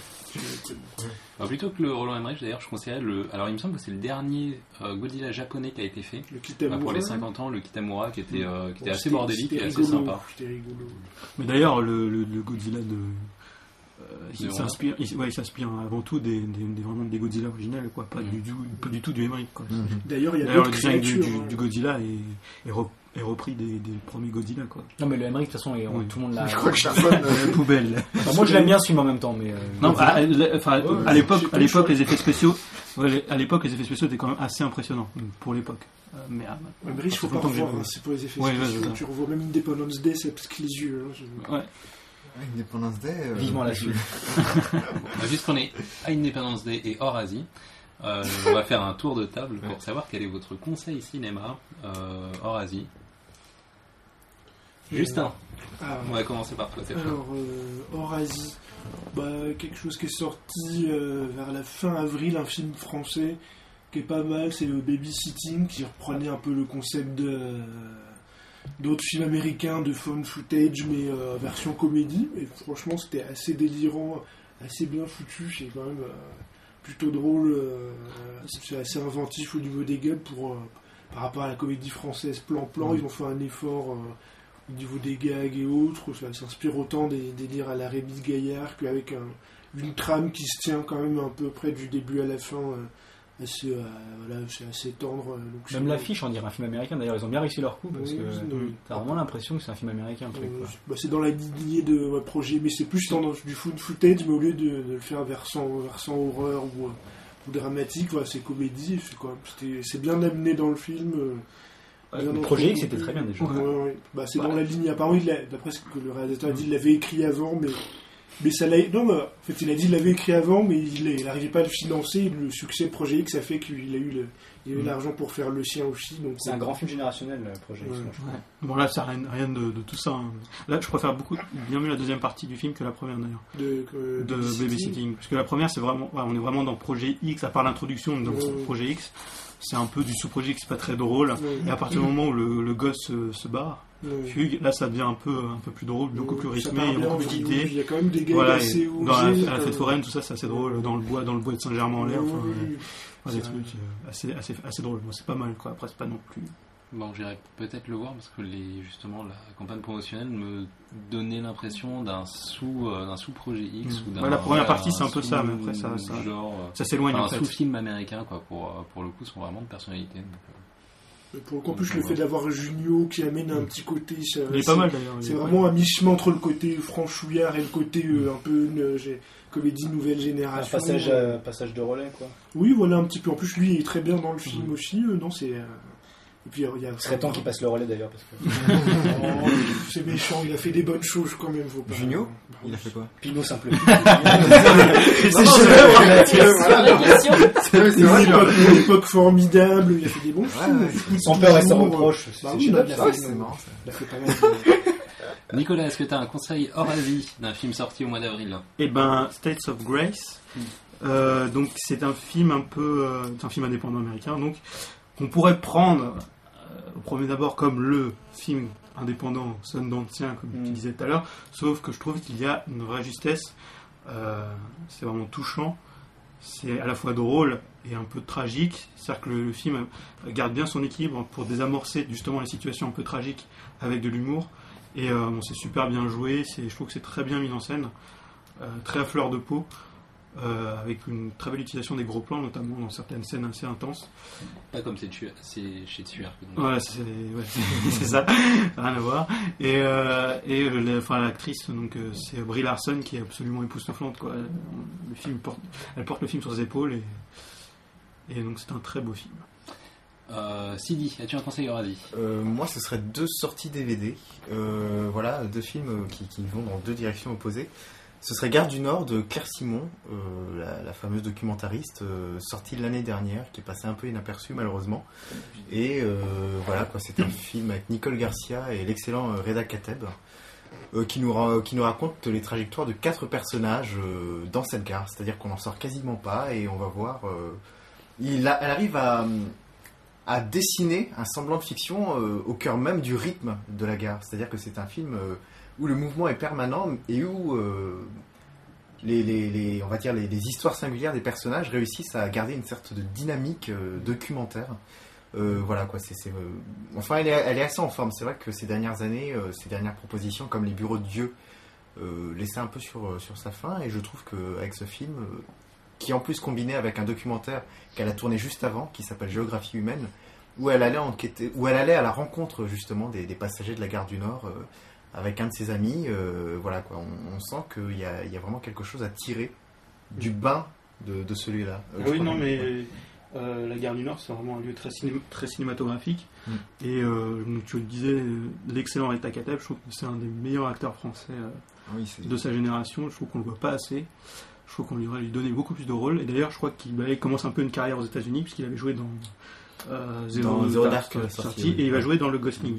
Alors, plutôt que le Roland Emmerich, d'ailleurs, je conseillerais le. Alors, il me semble que c'est le dernier euh, Godzilla japonais qui a été fait. Le Bah, Kitamura. pour les cinquante ans, le Kitamura, qui était, euh, qui était Bon, assez c'était- bordélique c'était et assez rigolo, sympa. C'était rigolo. Mais d'ailleurs, le, le, le Godzilla de. euh, il De s'inspire, il, ouais, il s'inspire avant tout des, des, des- vraiment des Godzilla originels, quoi. Pas, Mhm. du, tout, pas du tout du Emmerich, quoi. Mhm. D'ailleurs, il y a D'ailleurs, le d'autres design du, créatures. du, hein. du Godzilla est, est, re- est repris des, des premiers Godzilla, quoi. Non, mais le Emmerich de toute façon, et on- Oui. tout le monde l'a. Je crois que Sherman. euh, Poubelle. Enfin, moi, je l'aime bien ce film en même temps, mais. euh, Non, Godzilla. à, à- enfin, Ouais, à l'époque, c'est à pas l'époque, le les effets spéciaux, ouais, les- à l'époque, les effets spéciaux étaient quand même assez impressionnants pour l'époque. Euh, mais, ah, Ouais, mais riche, faut ça fait pas longtemps que j'ai revoir, pas hein, vu. c'est pour les effets Ouais, spéciaux. ouais, ouais. Tu revois même Independence Day, c'est parce que les yeux. hein, je- Ouais. Independence Day. euh, Vivement la suite. Bah, Puisqu'on est à Independence Day et hors Asie, euh, on va faire un tour de table pour savoir quel est votre conseil cinéma euh, hors Asie. Justin, Ah, on va commencer par toi cette fois. alors, euh, hors Asie, bah, quelque chose qui est sorti euh, vers la fin avril, un film français qui est pas mal, c'est le Babysitting, qui reprenait un peu le concept de, euh, d'autres films américains de found footage, mais euh, version comédie. Et franchement, c'était assez délirant, assez bien foutu, c'est quand même euh, plutôt drôle, euh, c'est assez inventif au niveau des gags pour, euh, par rapport à la comédie française plan-plan, ils ont fait un effort. Euh, au niveau des gags et autres, ça s'inspire autant des délires à la Rémi Gaillard qu'avec un, une trame qui se tient quand même un peu près du début à la fin, euh, assez, euh, voilà, c'est assez tendre. euh, Donc Même c'est- l'affiche, on dirait un film américain. D'ailleurs, ils ont bien réussi leur coup parce Oui, que oui, oui. t'as vraiment l'impression que c'est un film américain. Le truc, euh, quoi. bah, c'est dans la lignée de ouais, projet, mais c'est plus dans du food footage, mais au lieu de, de le faire versant, versant horreur ou, ou dramatique, voilà, c'est comédie, c'est, quand même, c'était, c'est bien amené dans le film. euh, bien Le dans projet X film, était euh, très bien déjà. Ouais, ouais. Bah, c'est Ouais. dans la ligne. Apparemment, il l'a- d'après ce que le réalisateur a dit, il l'avait écrit avant, mais, mais ça l'a. Non, bah, en fait, il a dit qu'il l'avait écrit avant, mais il n'arrivait pas à le financer. Le succès de Projet X a fait qu'il a eu le, il y avait l'argent pour faire le sien aussi. Donc c'est un grand film générationnel, le projet X. Ouais. Ouais. Bon là, ça rien, rien de, de tout ça. Hein. Là, je préfère beaucoup, bien mieux la deuxième partie du film que la première d'ailleurs. De, euh, de Babysitting. Parce que la première, c'est vraiment, ouais, on est vraiment dans projet X, à part l'introduction dans ouais. projet X. C'est un peu du sous-projet X, c'est pas très drôle. Ouais. Et à partir du moment où le, le gosse se, se barre, ouais. Fugue, là ça devient un peu, un peu plus drôle, beaucoup ouais. plus rythmé, il y a beaucoup plus d'idées. Il y a quand même des gars voilà, assez dans la, la fête foraine, tout ça, c'est assez drôle. Dans le bois, dans le bois de Saint-Germain en l'air. Ouais, enfin, ouais, ouais, des trucs euh, assez, assez, assez drôles. Bon, c'est pas mal, quoi. Après, c'est pas non plus. Bon, j'irais peut-être le voir parce que les, justement la campagne promotionnelle me donnait l'impression d'un sous euh, d'un sous-projet X mmh. ou d'un. Ouais, la première euh, partie c'est un peu ça, mais après ça ça, genre, ça s'éloigne enfin, en fait. Un sous-film américain quoi pour pour le coup sont vraiment de personnalité. Donc, euh... Pour le coup, en plus, le fait d'avoir Junio qui amène un petit côté. Ça, il est pas mal d'ailleurs. C'est vraiment un mi-chemin entre le côté franchouillard et le côté euh, un peu euh, comédie nouvelle génération. Un passage, euh, passage de relais quoi. Oui, voilà un petit peu. En plus, lui il est très bien dans le film mmh. aussi. Euh, non, c'est. Euh... Et puis, il y a ce serait temps qu'il passe le relais d'ailleurs parce que oh, c'est méchant, il a fait des bonnes choses quand même. Faut pas... Junio, il a fait quoi? Pinot simple. C'est une époque formidable, il a fait des bons films. Son père reste en proche. Il a fait pas mal. Nicolas, est-ce que tu as un conseil hors avis d'un film sorti au mois d'avril? Eh ben, States of Grace. Euh, donc, c'est un film un peu, euh, c'est un film indépendant américain, donc qu'on pourrait prendre euh, au premier d'abord comme le film indépendant Sundanceien, comme mm. tu disais tout à l'heure, sauf que je trouve qu'il y a une vraie justesse. Euh, c'est vraiment touchant. C'est à la fois drôle et un peu tragique. C'est-à-dire que le, le film garde bien son équilibre pour désamorcer justement les situations un peu tragiques avec de l'humour. Et euh, bon, c'est super bien joué, c'est, je trouve que c'est très bien mis en scène, euh, très à fleur de peau, euh, avec une très belle utilisation des gros plans, notamment dans certaines scènes assez intenses. Pas comme c'est, tu- c'est chez Tuer. Voilà, c'est, ouais, c'est, c'est ça, rien à voir. Et, euh, et le, enfin, l'actrice, donc, euh, c'est Brie Larson qui est absolument époustouflante, quoi. Le film porte, elle porte le film sur ses épaules, et, et donc c'est un très beau film. Euh, Sidi, as-tu un conseil hors avis? euh, Moi, ce serait deux sorties D V D. Euh, voilà, deux films qui, qui vont dans deux directions opposées. Ce serait Gare du Nord de Claire Simon, euh, la, la fameuse documentariste, euh, sortie l'année dernière, qui est passée un peu inaperçue malheureusement. Et euh, voilà, quoi, c'est un film avec Nicole Garcia et l'excellent euh, Reda Kateb, euh, qui, nous ra- qui nous raconte les trajectoires de quatre personnages euh, dans cette gare. C'est-à-dire qu'on n'en sort quasiment pas et on va voir. Euh, il a, elle arrive à. à dessiner un semblant de fiction euh, au cœur même du rythme de la gare. C'est-à-dire que c'est un film euh, où le mouvement est permanent et où euh, les, les, les, on va dire les, les histoires singulières des personnages réussissent à garder une sorte de dynamique euh, documentaire. Euh, voilà quoi, c'est, c'est, euh, enfin elle est, elle est assez en forme. C'est vrai que ces dernières années, euh, ces dernières propositions comme Les Bureaux de Dieu euh, laissaient un peu sur, sur sa fin, et je trouve qu'avec ce film... Euh, qui en plus combiné avec un documentaire qu'elle a tourné juste avant, qui s'appelle Géographie humaine, où elle allait enquêter, où elle allait à la rencontre justement des, des passagers de la gare du Nord, euh, avec un de ses amis. Euh, voilà quoi, on, on sent qu'il y a, il y a vraiment quelque chose à tirer du bain de, de celui-là. Euh, oui, non, mais euh, la gare du Nord, c'est vraiment un lieu très, ciné- très cinématographique. Mm. Et euh, tu le disais, l'excellent Reda Kateb, je trouve que c'est un des meilleurs acteurs français euh, oui, de sa génération. Je trouve qu'on le voit pas assez. Je trouve qu'on devrait lui donner beaucoup plus de rôles. Et d'ailleurs, je crois qu'il bah, il commence un peu une carrière aux États-Unis, puisqu'il avait joué dans euh, Zero Dark, Dark sorti, et il va jouer dans Le Gosling.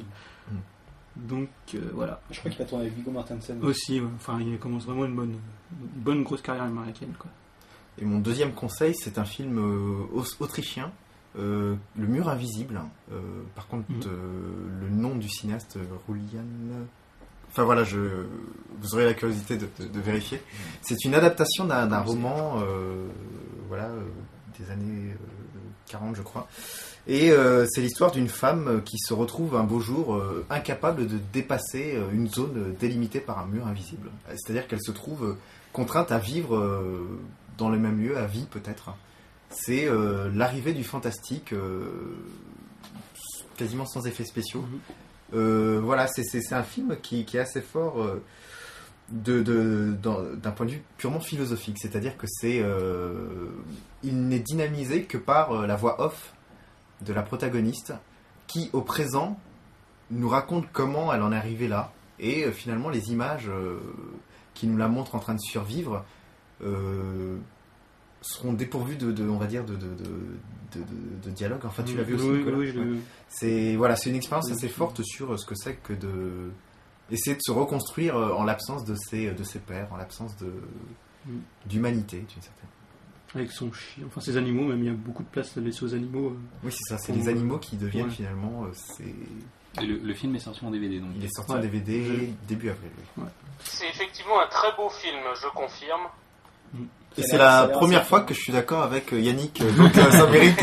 Mm. Donc euh, voilà. Je crois qu'il va tourner avec Viggo Mortensen. Aussi, ouais. Enfin, il commence vraiment une bonne, une bonne grosse carrière américaine, quoi. Et mon deuxième conseil, c'est un film euh, autrichien, euh, Le Mur Invisible. Euh, par contre, mm. euh, le nom du cinéaste, Julian. Enfin voilà, je, vous aurez la curiosité de, de, de vérifier. C'est une adaptation d'un, d'un roman euh, voilà, euh, des années euh, quarante, je crois. Et euh, c'est l'histoire d'une femme qui se retrouve un beau jour euh, incapable de dépasser une zone délimitée par un mur invisible. C'est-à-dire qu'elle se trouve contrainte à vivre euh, dans le même lieu, à vie peut-être. C'est euh, l'arrivée du fantastique, euh, quasiment sans effets spéciaux. Mm-hmm. Euh, voilà, c'est, c'est, c'est un film qui, qui est assez fort euh, de, de, dans, d'un point de vue purement philosophique. C'est-à-dire que c'est, euh, il n'est dynamisé que par euh, la voix off de la protagoniste, qui au présent nous raconte comment elle en est arrivée là, et euh, finalement les images euh, qui nous la montrent en train de survivre euh, seront dépourvus de, de, on va dire, de, de, de, de, de, de dialogue. Enfin, tu l'as vu oui, aussi, oui, Nicolas, oui, je l'ai vu. C'est, voilà, c'est une expérience Oui, assez oui. forte sur ce que c'est que de essayer de se reconstruire en l'absence de ses, de ses pairs, en l'absence de, Mm. d'humanité, d'une certaine. Avec son chien, enfin ses animaux, même il y a beaucoup de place laissée aux animaux. euh. Oui, c'est ça, c'est On- les animaux qui deviennent Ouais. finalement. euh, C'est... Et le, le film est sorti en D V D, donc. Il est sorti Ouais. en D V D début avril. Oui. C'est effectivement un très beau film, je confirme. Et Ça c'est a l'air- ça a la l'air première assez fois cool. que je suis d'accord avec euh, Yannick, euh, donc euh, ça mérite.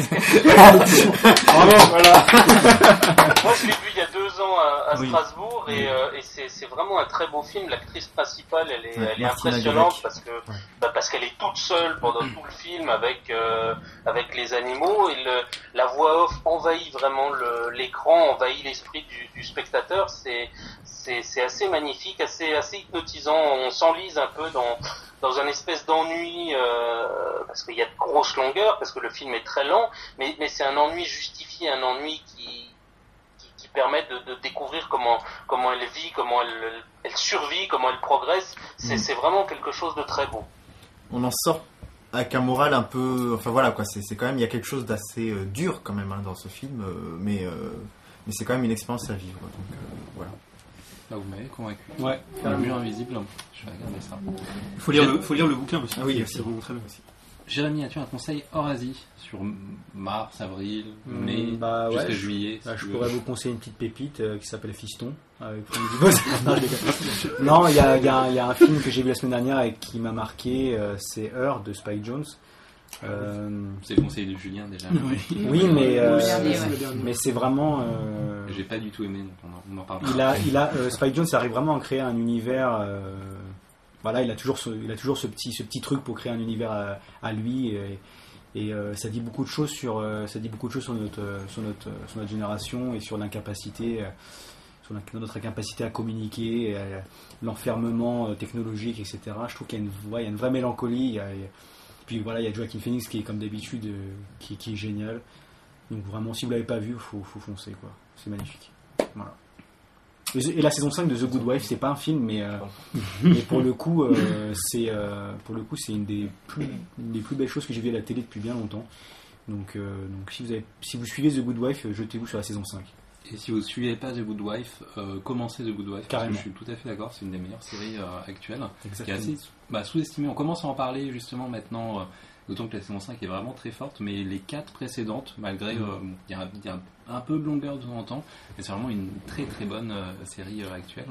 Bravo, voilà. Moi, je l'ai vu il y a deux ans à, à Oui. Strasbourg et, euh, et c'est, c'est vraiment un très beau film. L'actrice principale, elle est, Ouais, elle est Martina impressionnante Gavek. parce que bah, parce qu'elle est toute seule pendant tout le film avec euh, avec les animaux et le, la voix off envahit vraiment le, l'écran, envahit l'esprit du, du spectateur. C'est c'est c'est assez magnifique, assez assez hypnotisant. On s'enlise un peu dans dans un espèce d'ennui euh, parce qu'il y a de grosses longueurs, parce que le film est très lent, mais mais c'est un ennui justifié, un ennui qui qui, qui permet de, de découvrir comment comment elle vit, comment elle elle survit, comment elle progresse. C'est Mm. c'est vraiment quelque chose de très beau. On en sort avec un moral un peu. Enfin voilà quoi, c'est, c'est quand même. Il y a quelque chose d'assez euh, dur quand même hein, dans ce film, euh, mais, euh, mais c'est quand même une expérience à vivre. Donc euh, voilà. Là, vous m'avez convaincu. Ouais. Le mur invisible, je vais regarder ça. Il faut lire, le, faut lire le bouquin aussi. Ah oui, c'est, aussi. c'est vraiment très bien. Jérémy, as-tu un conseil hors Asie sur mars, avril, Hmm, mai, bah ouais, jusqu'à je- juillet Bah, si je tu pourrais veux. vous conseiller une petite pépite euh, qui s'appelle Fiston avec Franck Dubosc. Non, je déconne. Non, il y a, il y, a, il y a un film que j'ai vu la semaine dernière et qui m'a marqué, euh, c'est Heure de Spike Jones. Euh, C'est le conseil de Julien déjà. oui, mais euh, Le dernier, ouais. Le dernier. mais c'est vraiment. euh, J'ai pas du tout aimé, donc on en, on en parle. il a, il a, euh, Spike Jones arrive vraiment à créer un univers. euh, voilà, il a toujours ce, il a toujours ce petit, ce petit truc pour créer un univers à, à lui. Et, et, euh, ça dit beaucoup de choses sur, euh, ça dit beaucoup de choses sur notre, euh, sur notre, euh, sur notre génération et sur l'incapacité, euh, sur la- notre incapacité à communiquer, euh, l'enfermement euh, technologique, et cetera. Je trouve qu'il y a une, ouais, il y a une vraie mélancolie. Il y a- il y a- puis voilà, il y a Joaquin Phoenix qui est comme d'habitude, euh, qui, qui est génial. Donc vraiment, si vous l'avez pas vu, faut, faut foncer quoi. C'est magnifique. Voilà. Et, et la saison cinq de The Good Wife, c'est pas un film, mais, euh, mais pour le coup, euh, c'est euh, pour le coup, c'est une des plus, une des plus belles choses que j'ai vues à la télé depuis bien longtemps. Donc, euh, donc si vous avez, si vous suivez The Good Wife, euh, jetez-vous sur la saison cinq. Et si vous ne suivez pas The Good Wife, euh, commencez The Good Wife. Parce que Carrément. je suis tout à fait d'accord, c'est une des meilleures séries euh, actuelles. Qui est Exactement. assez bah, sous-estimée. On commence à en parler justement maintenant, euh, d'autant que la saison cinq est vraiment très forte. Mais les quatre précédentes, malgré. Il euh, bon, y a, y a un, un peu de longueur de temps en temps, mais c'est vraiment une très très bonne euh, série euh, actuelle.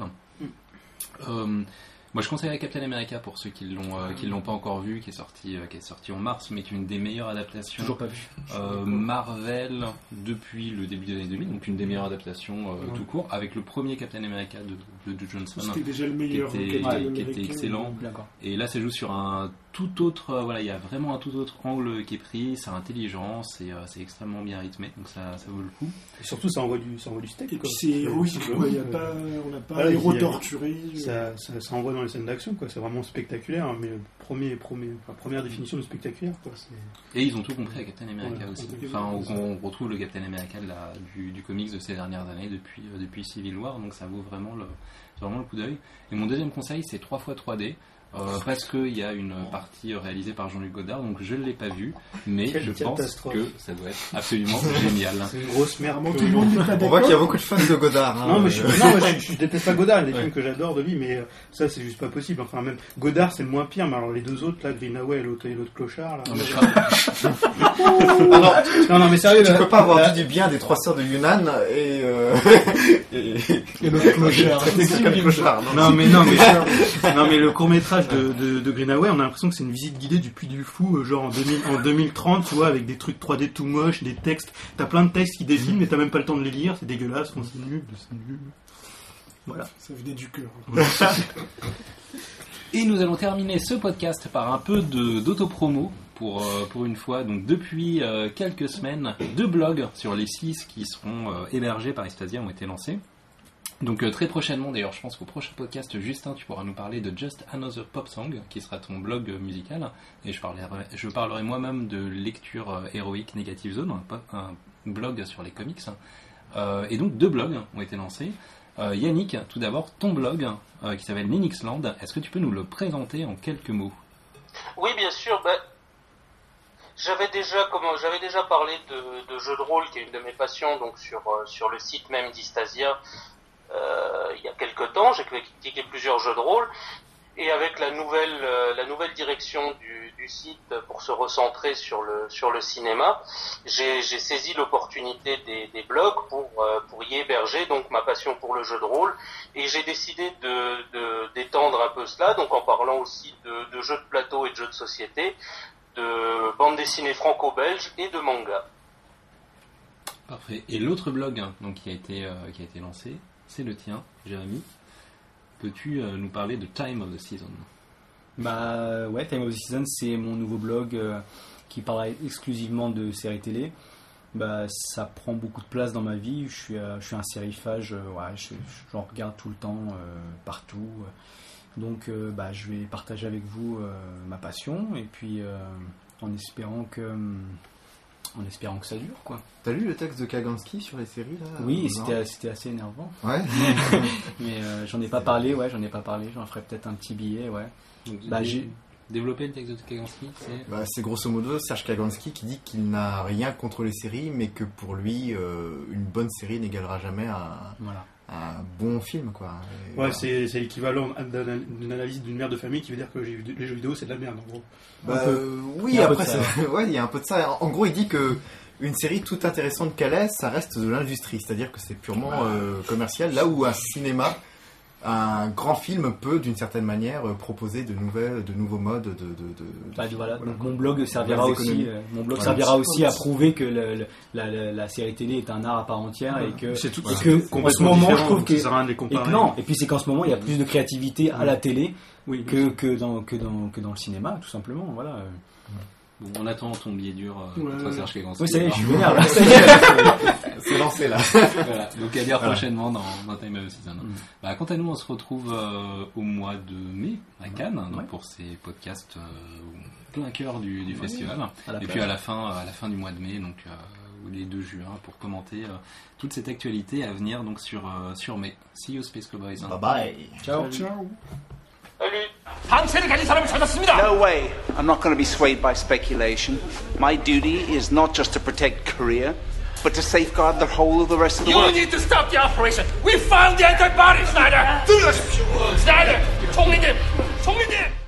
Euh, moi je conseillerais Captain America pour ceux qui l'ont euh, qui l'ont pas encore vu, qui est sorti euh, qui est sorti en mars, mais qui est une des meilleures adaptations Toujours pas vu. euh, Marvel depuis le début des années deux mille, donc une des meilleures adaptations euh, Ouais. tout court, avec le premier Captain America de, de, de Johnson, C'était déjà le meilleur qui était- Captain qui était America. excellent. D'accord. et là ça joue sur un tout autre, euh, voilà, il y a vraiment un tout autre angle qui est pris, c'est intelligent, c'est euh, c'est extrêmement bien rythmé, donc ça, ça vaut le coup. Et surtout, ça envoie du, ça envoie du steak. Et quoi. puis c'est héroïque, C'est- quoi. Il y a pas, on n'a pas Voilà, un héros il y a- torturé. Ça, ça, ça envoie dans les scènes d'action, quoi. C'est vraiment spectaculaire, hein, mais le premier, premier, enfin, première définition de spectaculaire, quoi. C'est... Et ils ont tout compris à Captain America Ouais, aussi. ouais, Enfin, on, ouais. on retrouve le Captain America de la- du, du comics de ces dernières années depuis, euh, depuis Civil War, donc ça vaut vraiment le, vraiment le coup d'œil. Et mon deuxième conseil, c'est trois fois trois D. Euh, parce qu'il y a une partie réalisée par Jean-Luc Godard, donc je ne l'ai pas vue, mais Quelle je pense catastrophe. que ça doit être absolument génial. c'est une grosse merde. Vraiment, que- tout le monde n'est pas On d'accord. voit qu'il y a beaucoup de fans de Godard. hein. Non, mais je, Euh, non, mais je, je déteste pas Godard, il y a des Ouais. films que j'adore de lui, mais euh, ça c'est juste pas possible. Enfin, même Godard c'est le moins pire, mais alors les deux autres, là, Greenaway et l'autre, et l'autre clochard, là. Non, mais je crois- Ah non, Non, non, mais sérieux, tu là, peux pas avoir là, dit du bien des trois sœurs de Yunnan et. Euh... et, Et le clochard. traiter quelqu'un de clochard. Non mais non mais non mais le court métrage de, de, de Greenaway, on a l'impression que c'est une visite guidée du Puy du Fou, euh, genre en, deux mille, en deux mille trente, tu vois, avec des trucs trois D tout moches, des textes. T'as plein de textes qui défilent, mais t'as même pas le temps de les lire. C'est dégueulasse, enfin, c'est nul, c'est nul. Voilà. Ça venait du cœur. Et nous allons terminer ce podcast par un peu de, d'autopromo pour, euh, pour une fois. Donc depuis euh, quelques semaines, deux blogs sur les six qui seront euh, hébergés par Estasia ont été lancés. Donc euh, très prochainement, d'ailleurs je pense qu'au prochain podcast, Justin, tu pourras nous parler de Just Another Pop Song, qui sera ton blog euh, musical. Et je parlerai, je parlerai moi-même de lecture euh, héroïque Negative Zone, un, po- un blog sur les comics. Euh, et donc deux blogs ont été lancés. Euh, Yannick, tout d'abord, ton blog euh, qui s'appelle Linuxland, est-ce que tu peux nous le présenter en quelques mots ? Oui, bien sûr. Bah, J'avais déjà, comment, j'avais déjà parlé de, de jeux de rôle, qui est une de mes passions, donc sur euh, sur le site même d'Istasia. Euh, il y a quelque temps, j'ai critiqué plusieurs jeux de rôle, et avec la nouvelle euh, la nouvelle direction du, du site pour se recentrer sur le sur le cinéma, j'ai, j'ai saisi l'opportunité des, des blogs pour euh, pour y héberger donc ma passion pour le jeu de rôle, et j'ai décidé de, de d'étendre un peu cela, donc en parlant aussi de, de jeux de plateau et de jeux de société, de bande dessinée franco-belge et de manga. Parfait. Et l'autre blog hein, donc qui a été euh, qui a été lancé, c'est le tien, Jérémy. Peux-tu euh, nous parler de Time of the Season? Bah ouais, Time of the Season, c'est mon nouveau blog euh, qui parle exclusivement de séries télé. Bah ça prend beaucoup de place dans ma vie. Je suis, euh, je suis un sériephage, euh, ouais, je, j'en regarde tout le temps, euh, partout. Donc euh, bah je vais partager avec vous euh, ma passion, et puis euh, en espérant que en espérant que ça dure, quoi. T'as lu le texte de Kaganski sur les séries là? Oui, et c'était, c'était assez énervant. Ouais. Mais euh, j'en ai pas parlé, ouais, j'en ai pas parlé. J'en ferai peut-être un petit billet, ouais. Donc, bah, dé- j'ai développé le texte de Kaganski, c'est... Bah, c'est grosso modo Serge Kaganski qui dit qu'il n'a rien contre les séries, mais que pour lui, euh, une bonne série n'égalera jamais un, voilà. un bon film, quoi. Et Ouais, voilà. c'est, c'est l'équivalent d'une analyse d'une mère de famille qui veut dire que les les jeux vidéo c'est de la merde en gros. Bah, Un peu. euh, oui, Il y a un peu après, de ça, c'est- ouais, il y a un peu de ça. En, en gros, il dit que une série toute intéressante qu'elle est, ça reste de l'industrie, c'est-à-dire que c'est purement euh, commercial, là où un cinéma, un grand film peut d'une certaine manière euh, proposer de nouvelles, de nouveaux modes de... de, de Bah, de- voilà, voilà. donc mon blog servira Les aussi, économies. euh, mon blog Voilà. servira aussi à prouver que le- le- la, la, la série télé est un art à part entière, et que C'est tout. et c'est que complètement en ce moment je différent, trouve donc que ça sert à rien de les et comparer. que non, et puis c'est qu'en ce moment il y a plus de créativité à la télé Oui, que que dans que dans que dans le cinéma, tout simplement, voilà. Bon, on attend ton billet dur euh, Ouais. contre Serge Kaganski. Oui, ça y est, je suis vénère là. Ça y est. C'est lancé là. Voilà, donc à dire Voilà. prochainement dans, dans Time of the Season. Mm. Bah, quant à nous, on se retrouve euh, au mois de mai à Cannes, donc Ouais. pour ces podcasts euh, plein cœur du, du festival. À la Et plage. puis à la fin, à la fin du mois de mai, donc euh, les deux juin, pour commenter euh, toute cette actualité à venir donc sur euh, sur mai. See you Space Cowboys. Bye bye. Ciao. Ciao. Salut. 한세를 가진 사람을 찾았습니다. No way. I'm not going to be swayed by speculation. My duty is not just to protect Korea, but to safeguard the whole of the rest of the You world. need to stop the operation. We found the antibodies, Snyder. 들으십시오. Snyder, 총리님, 총리님.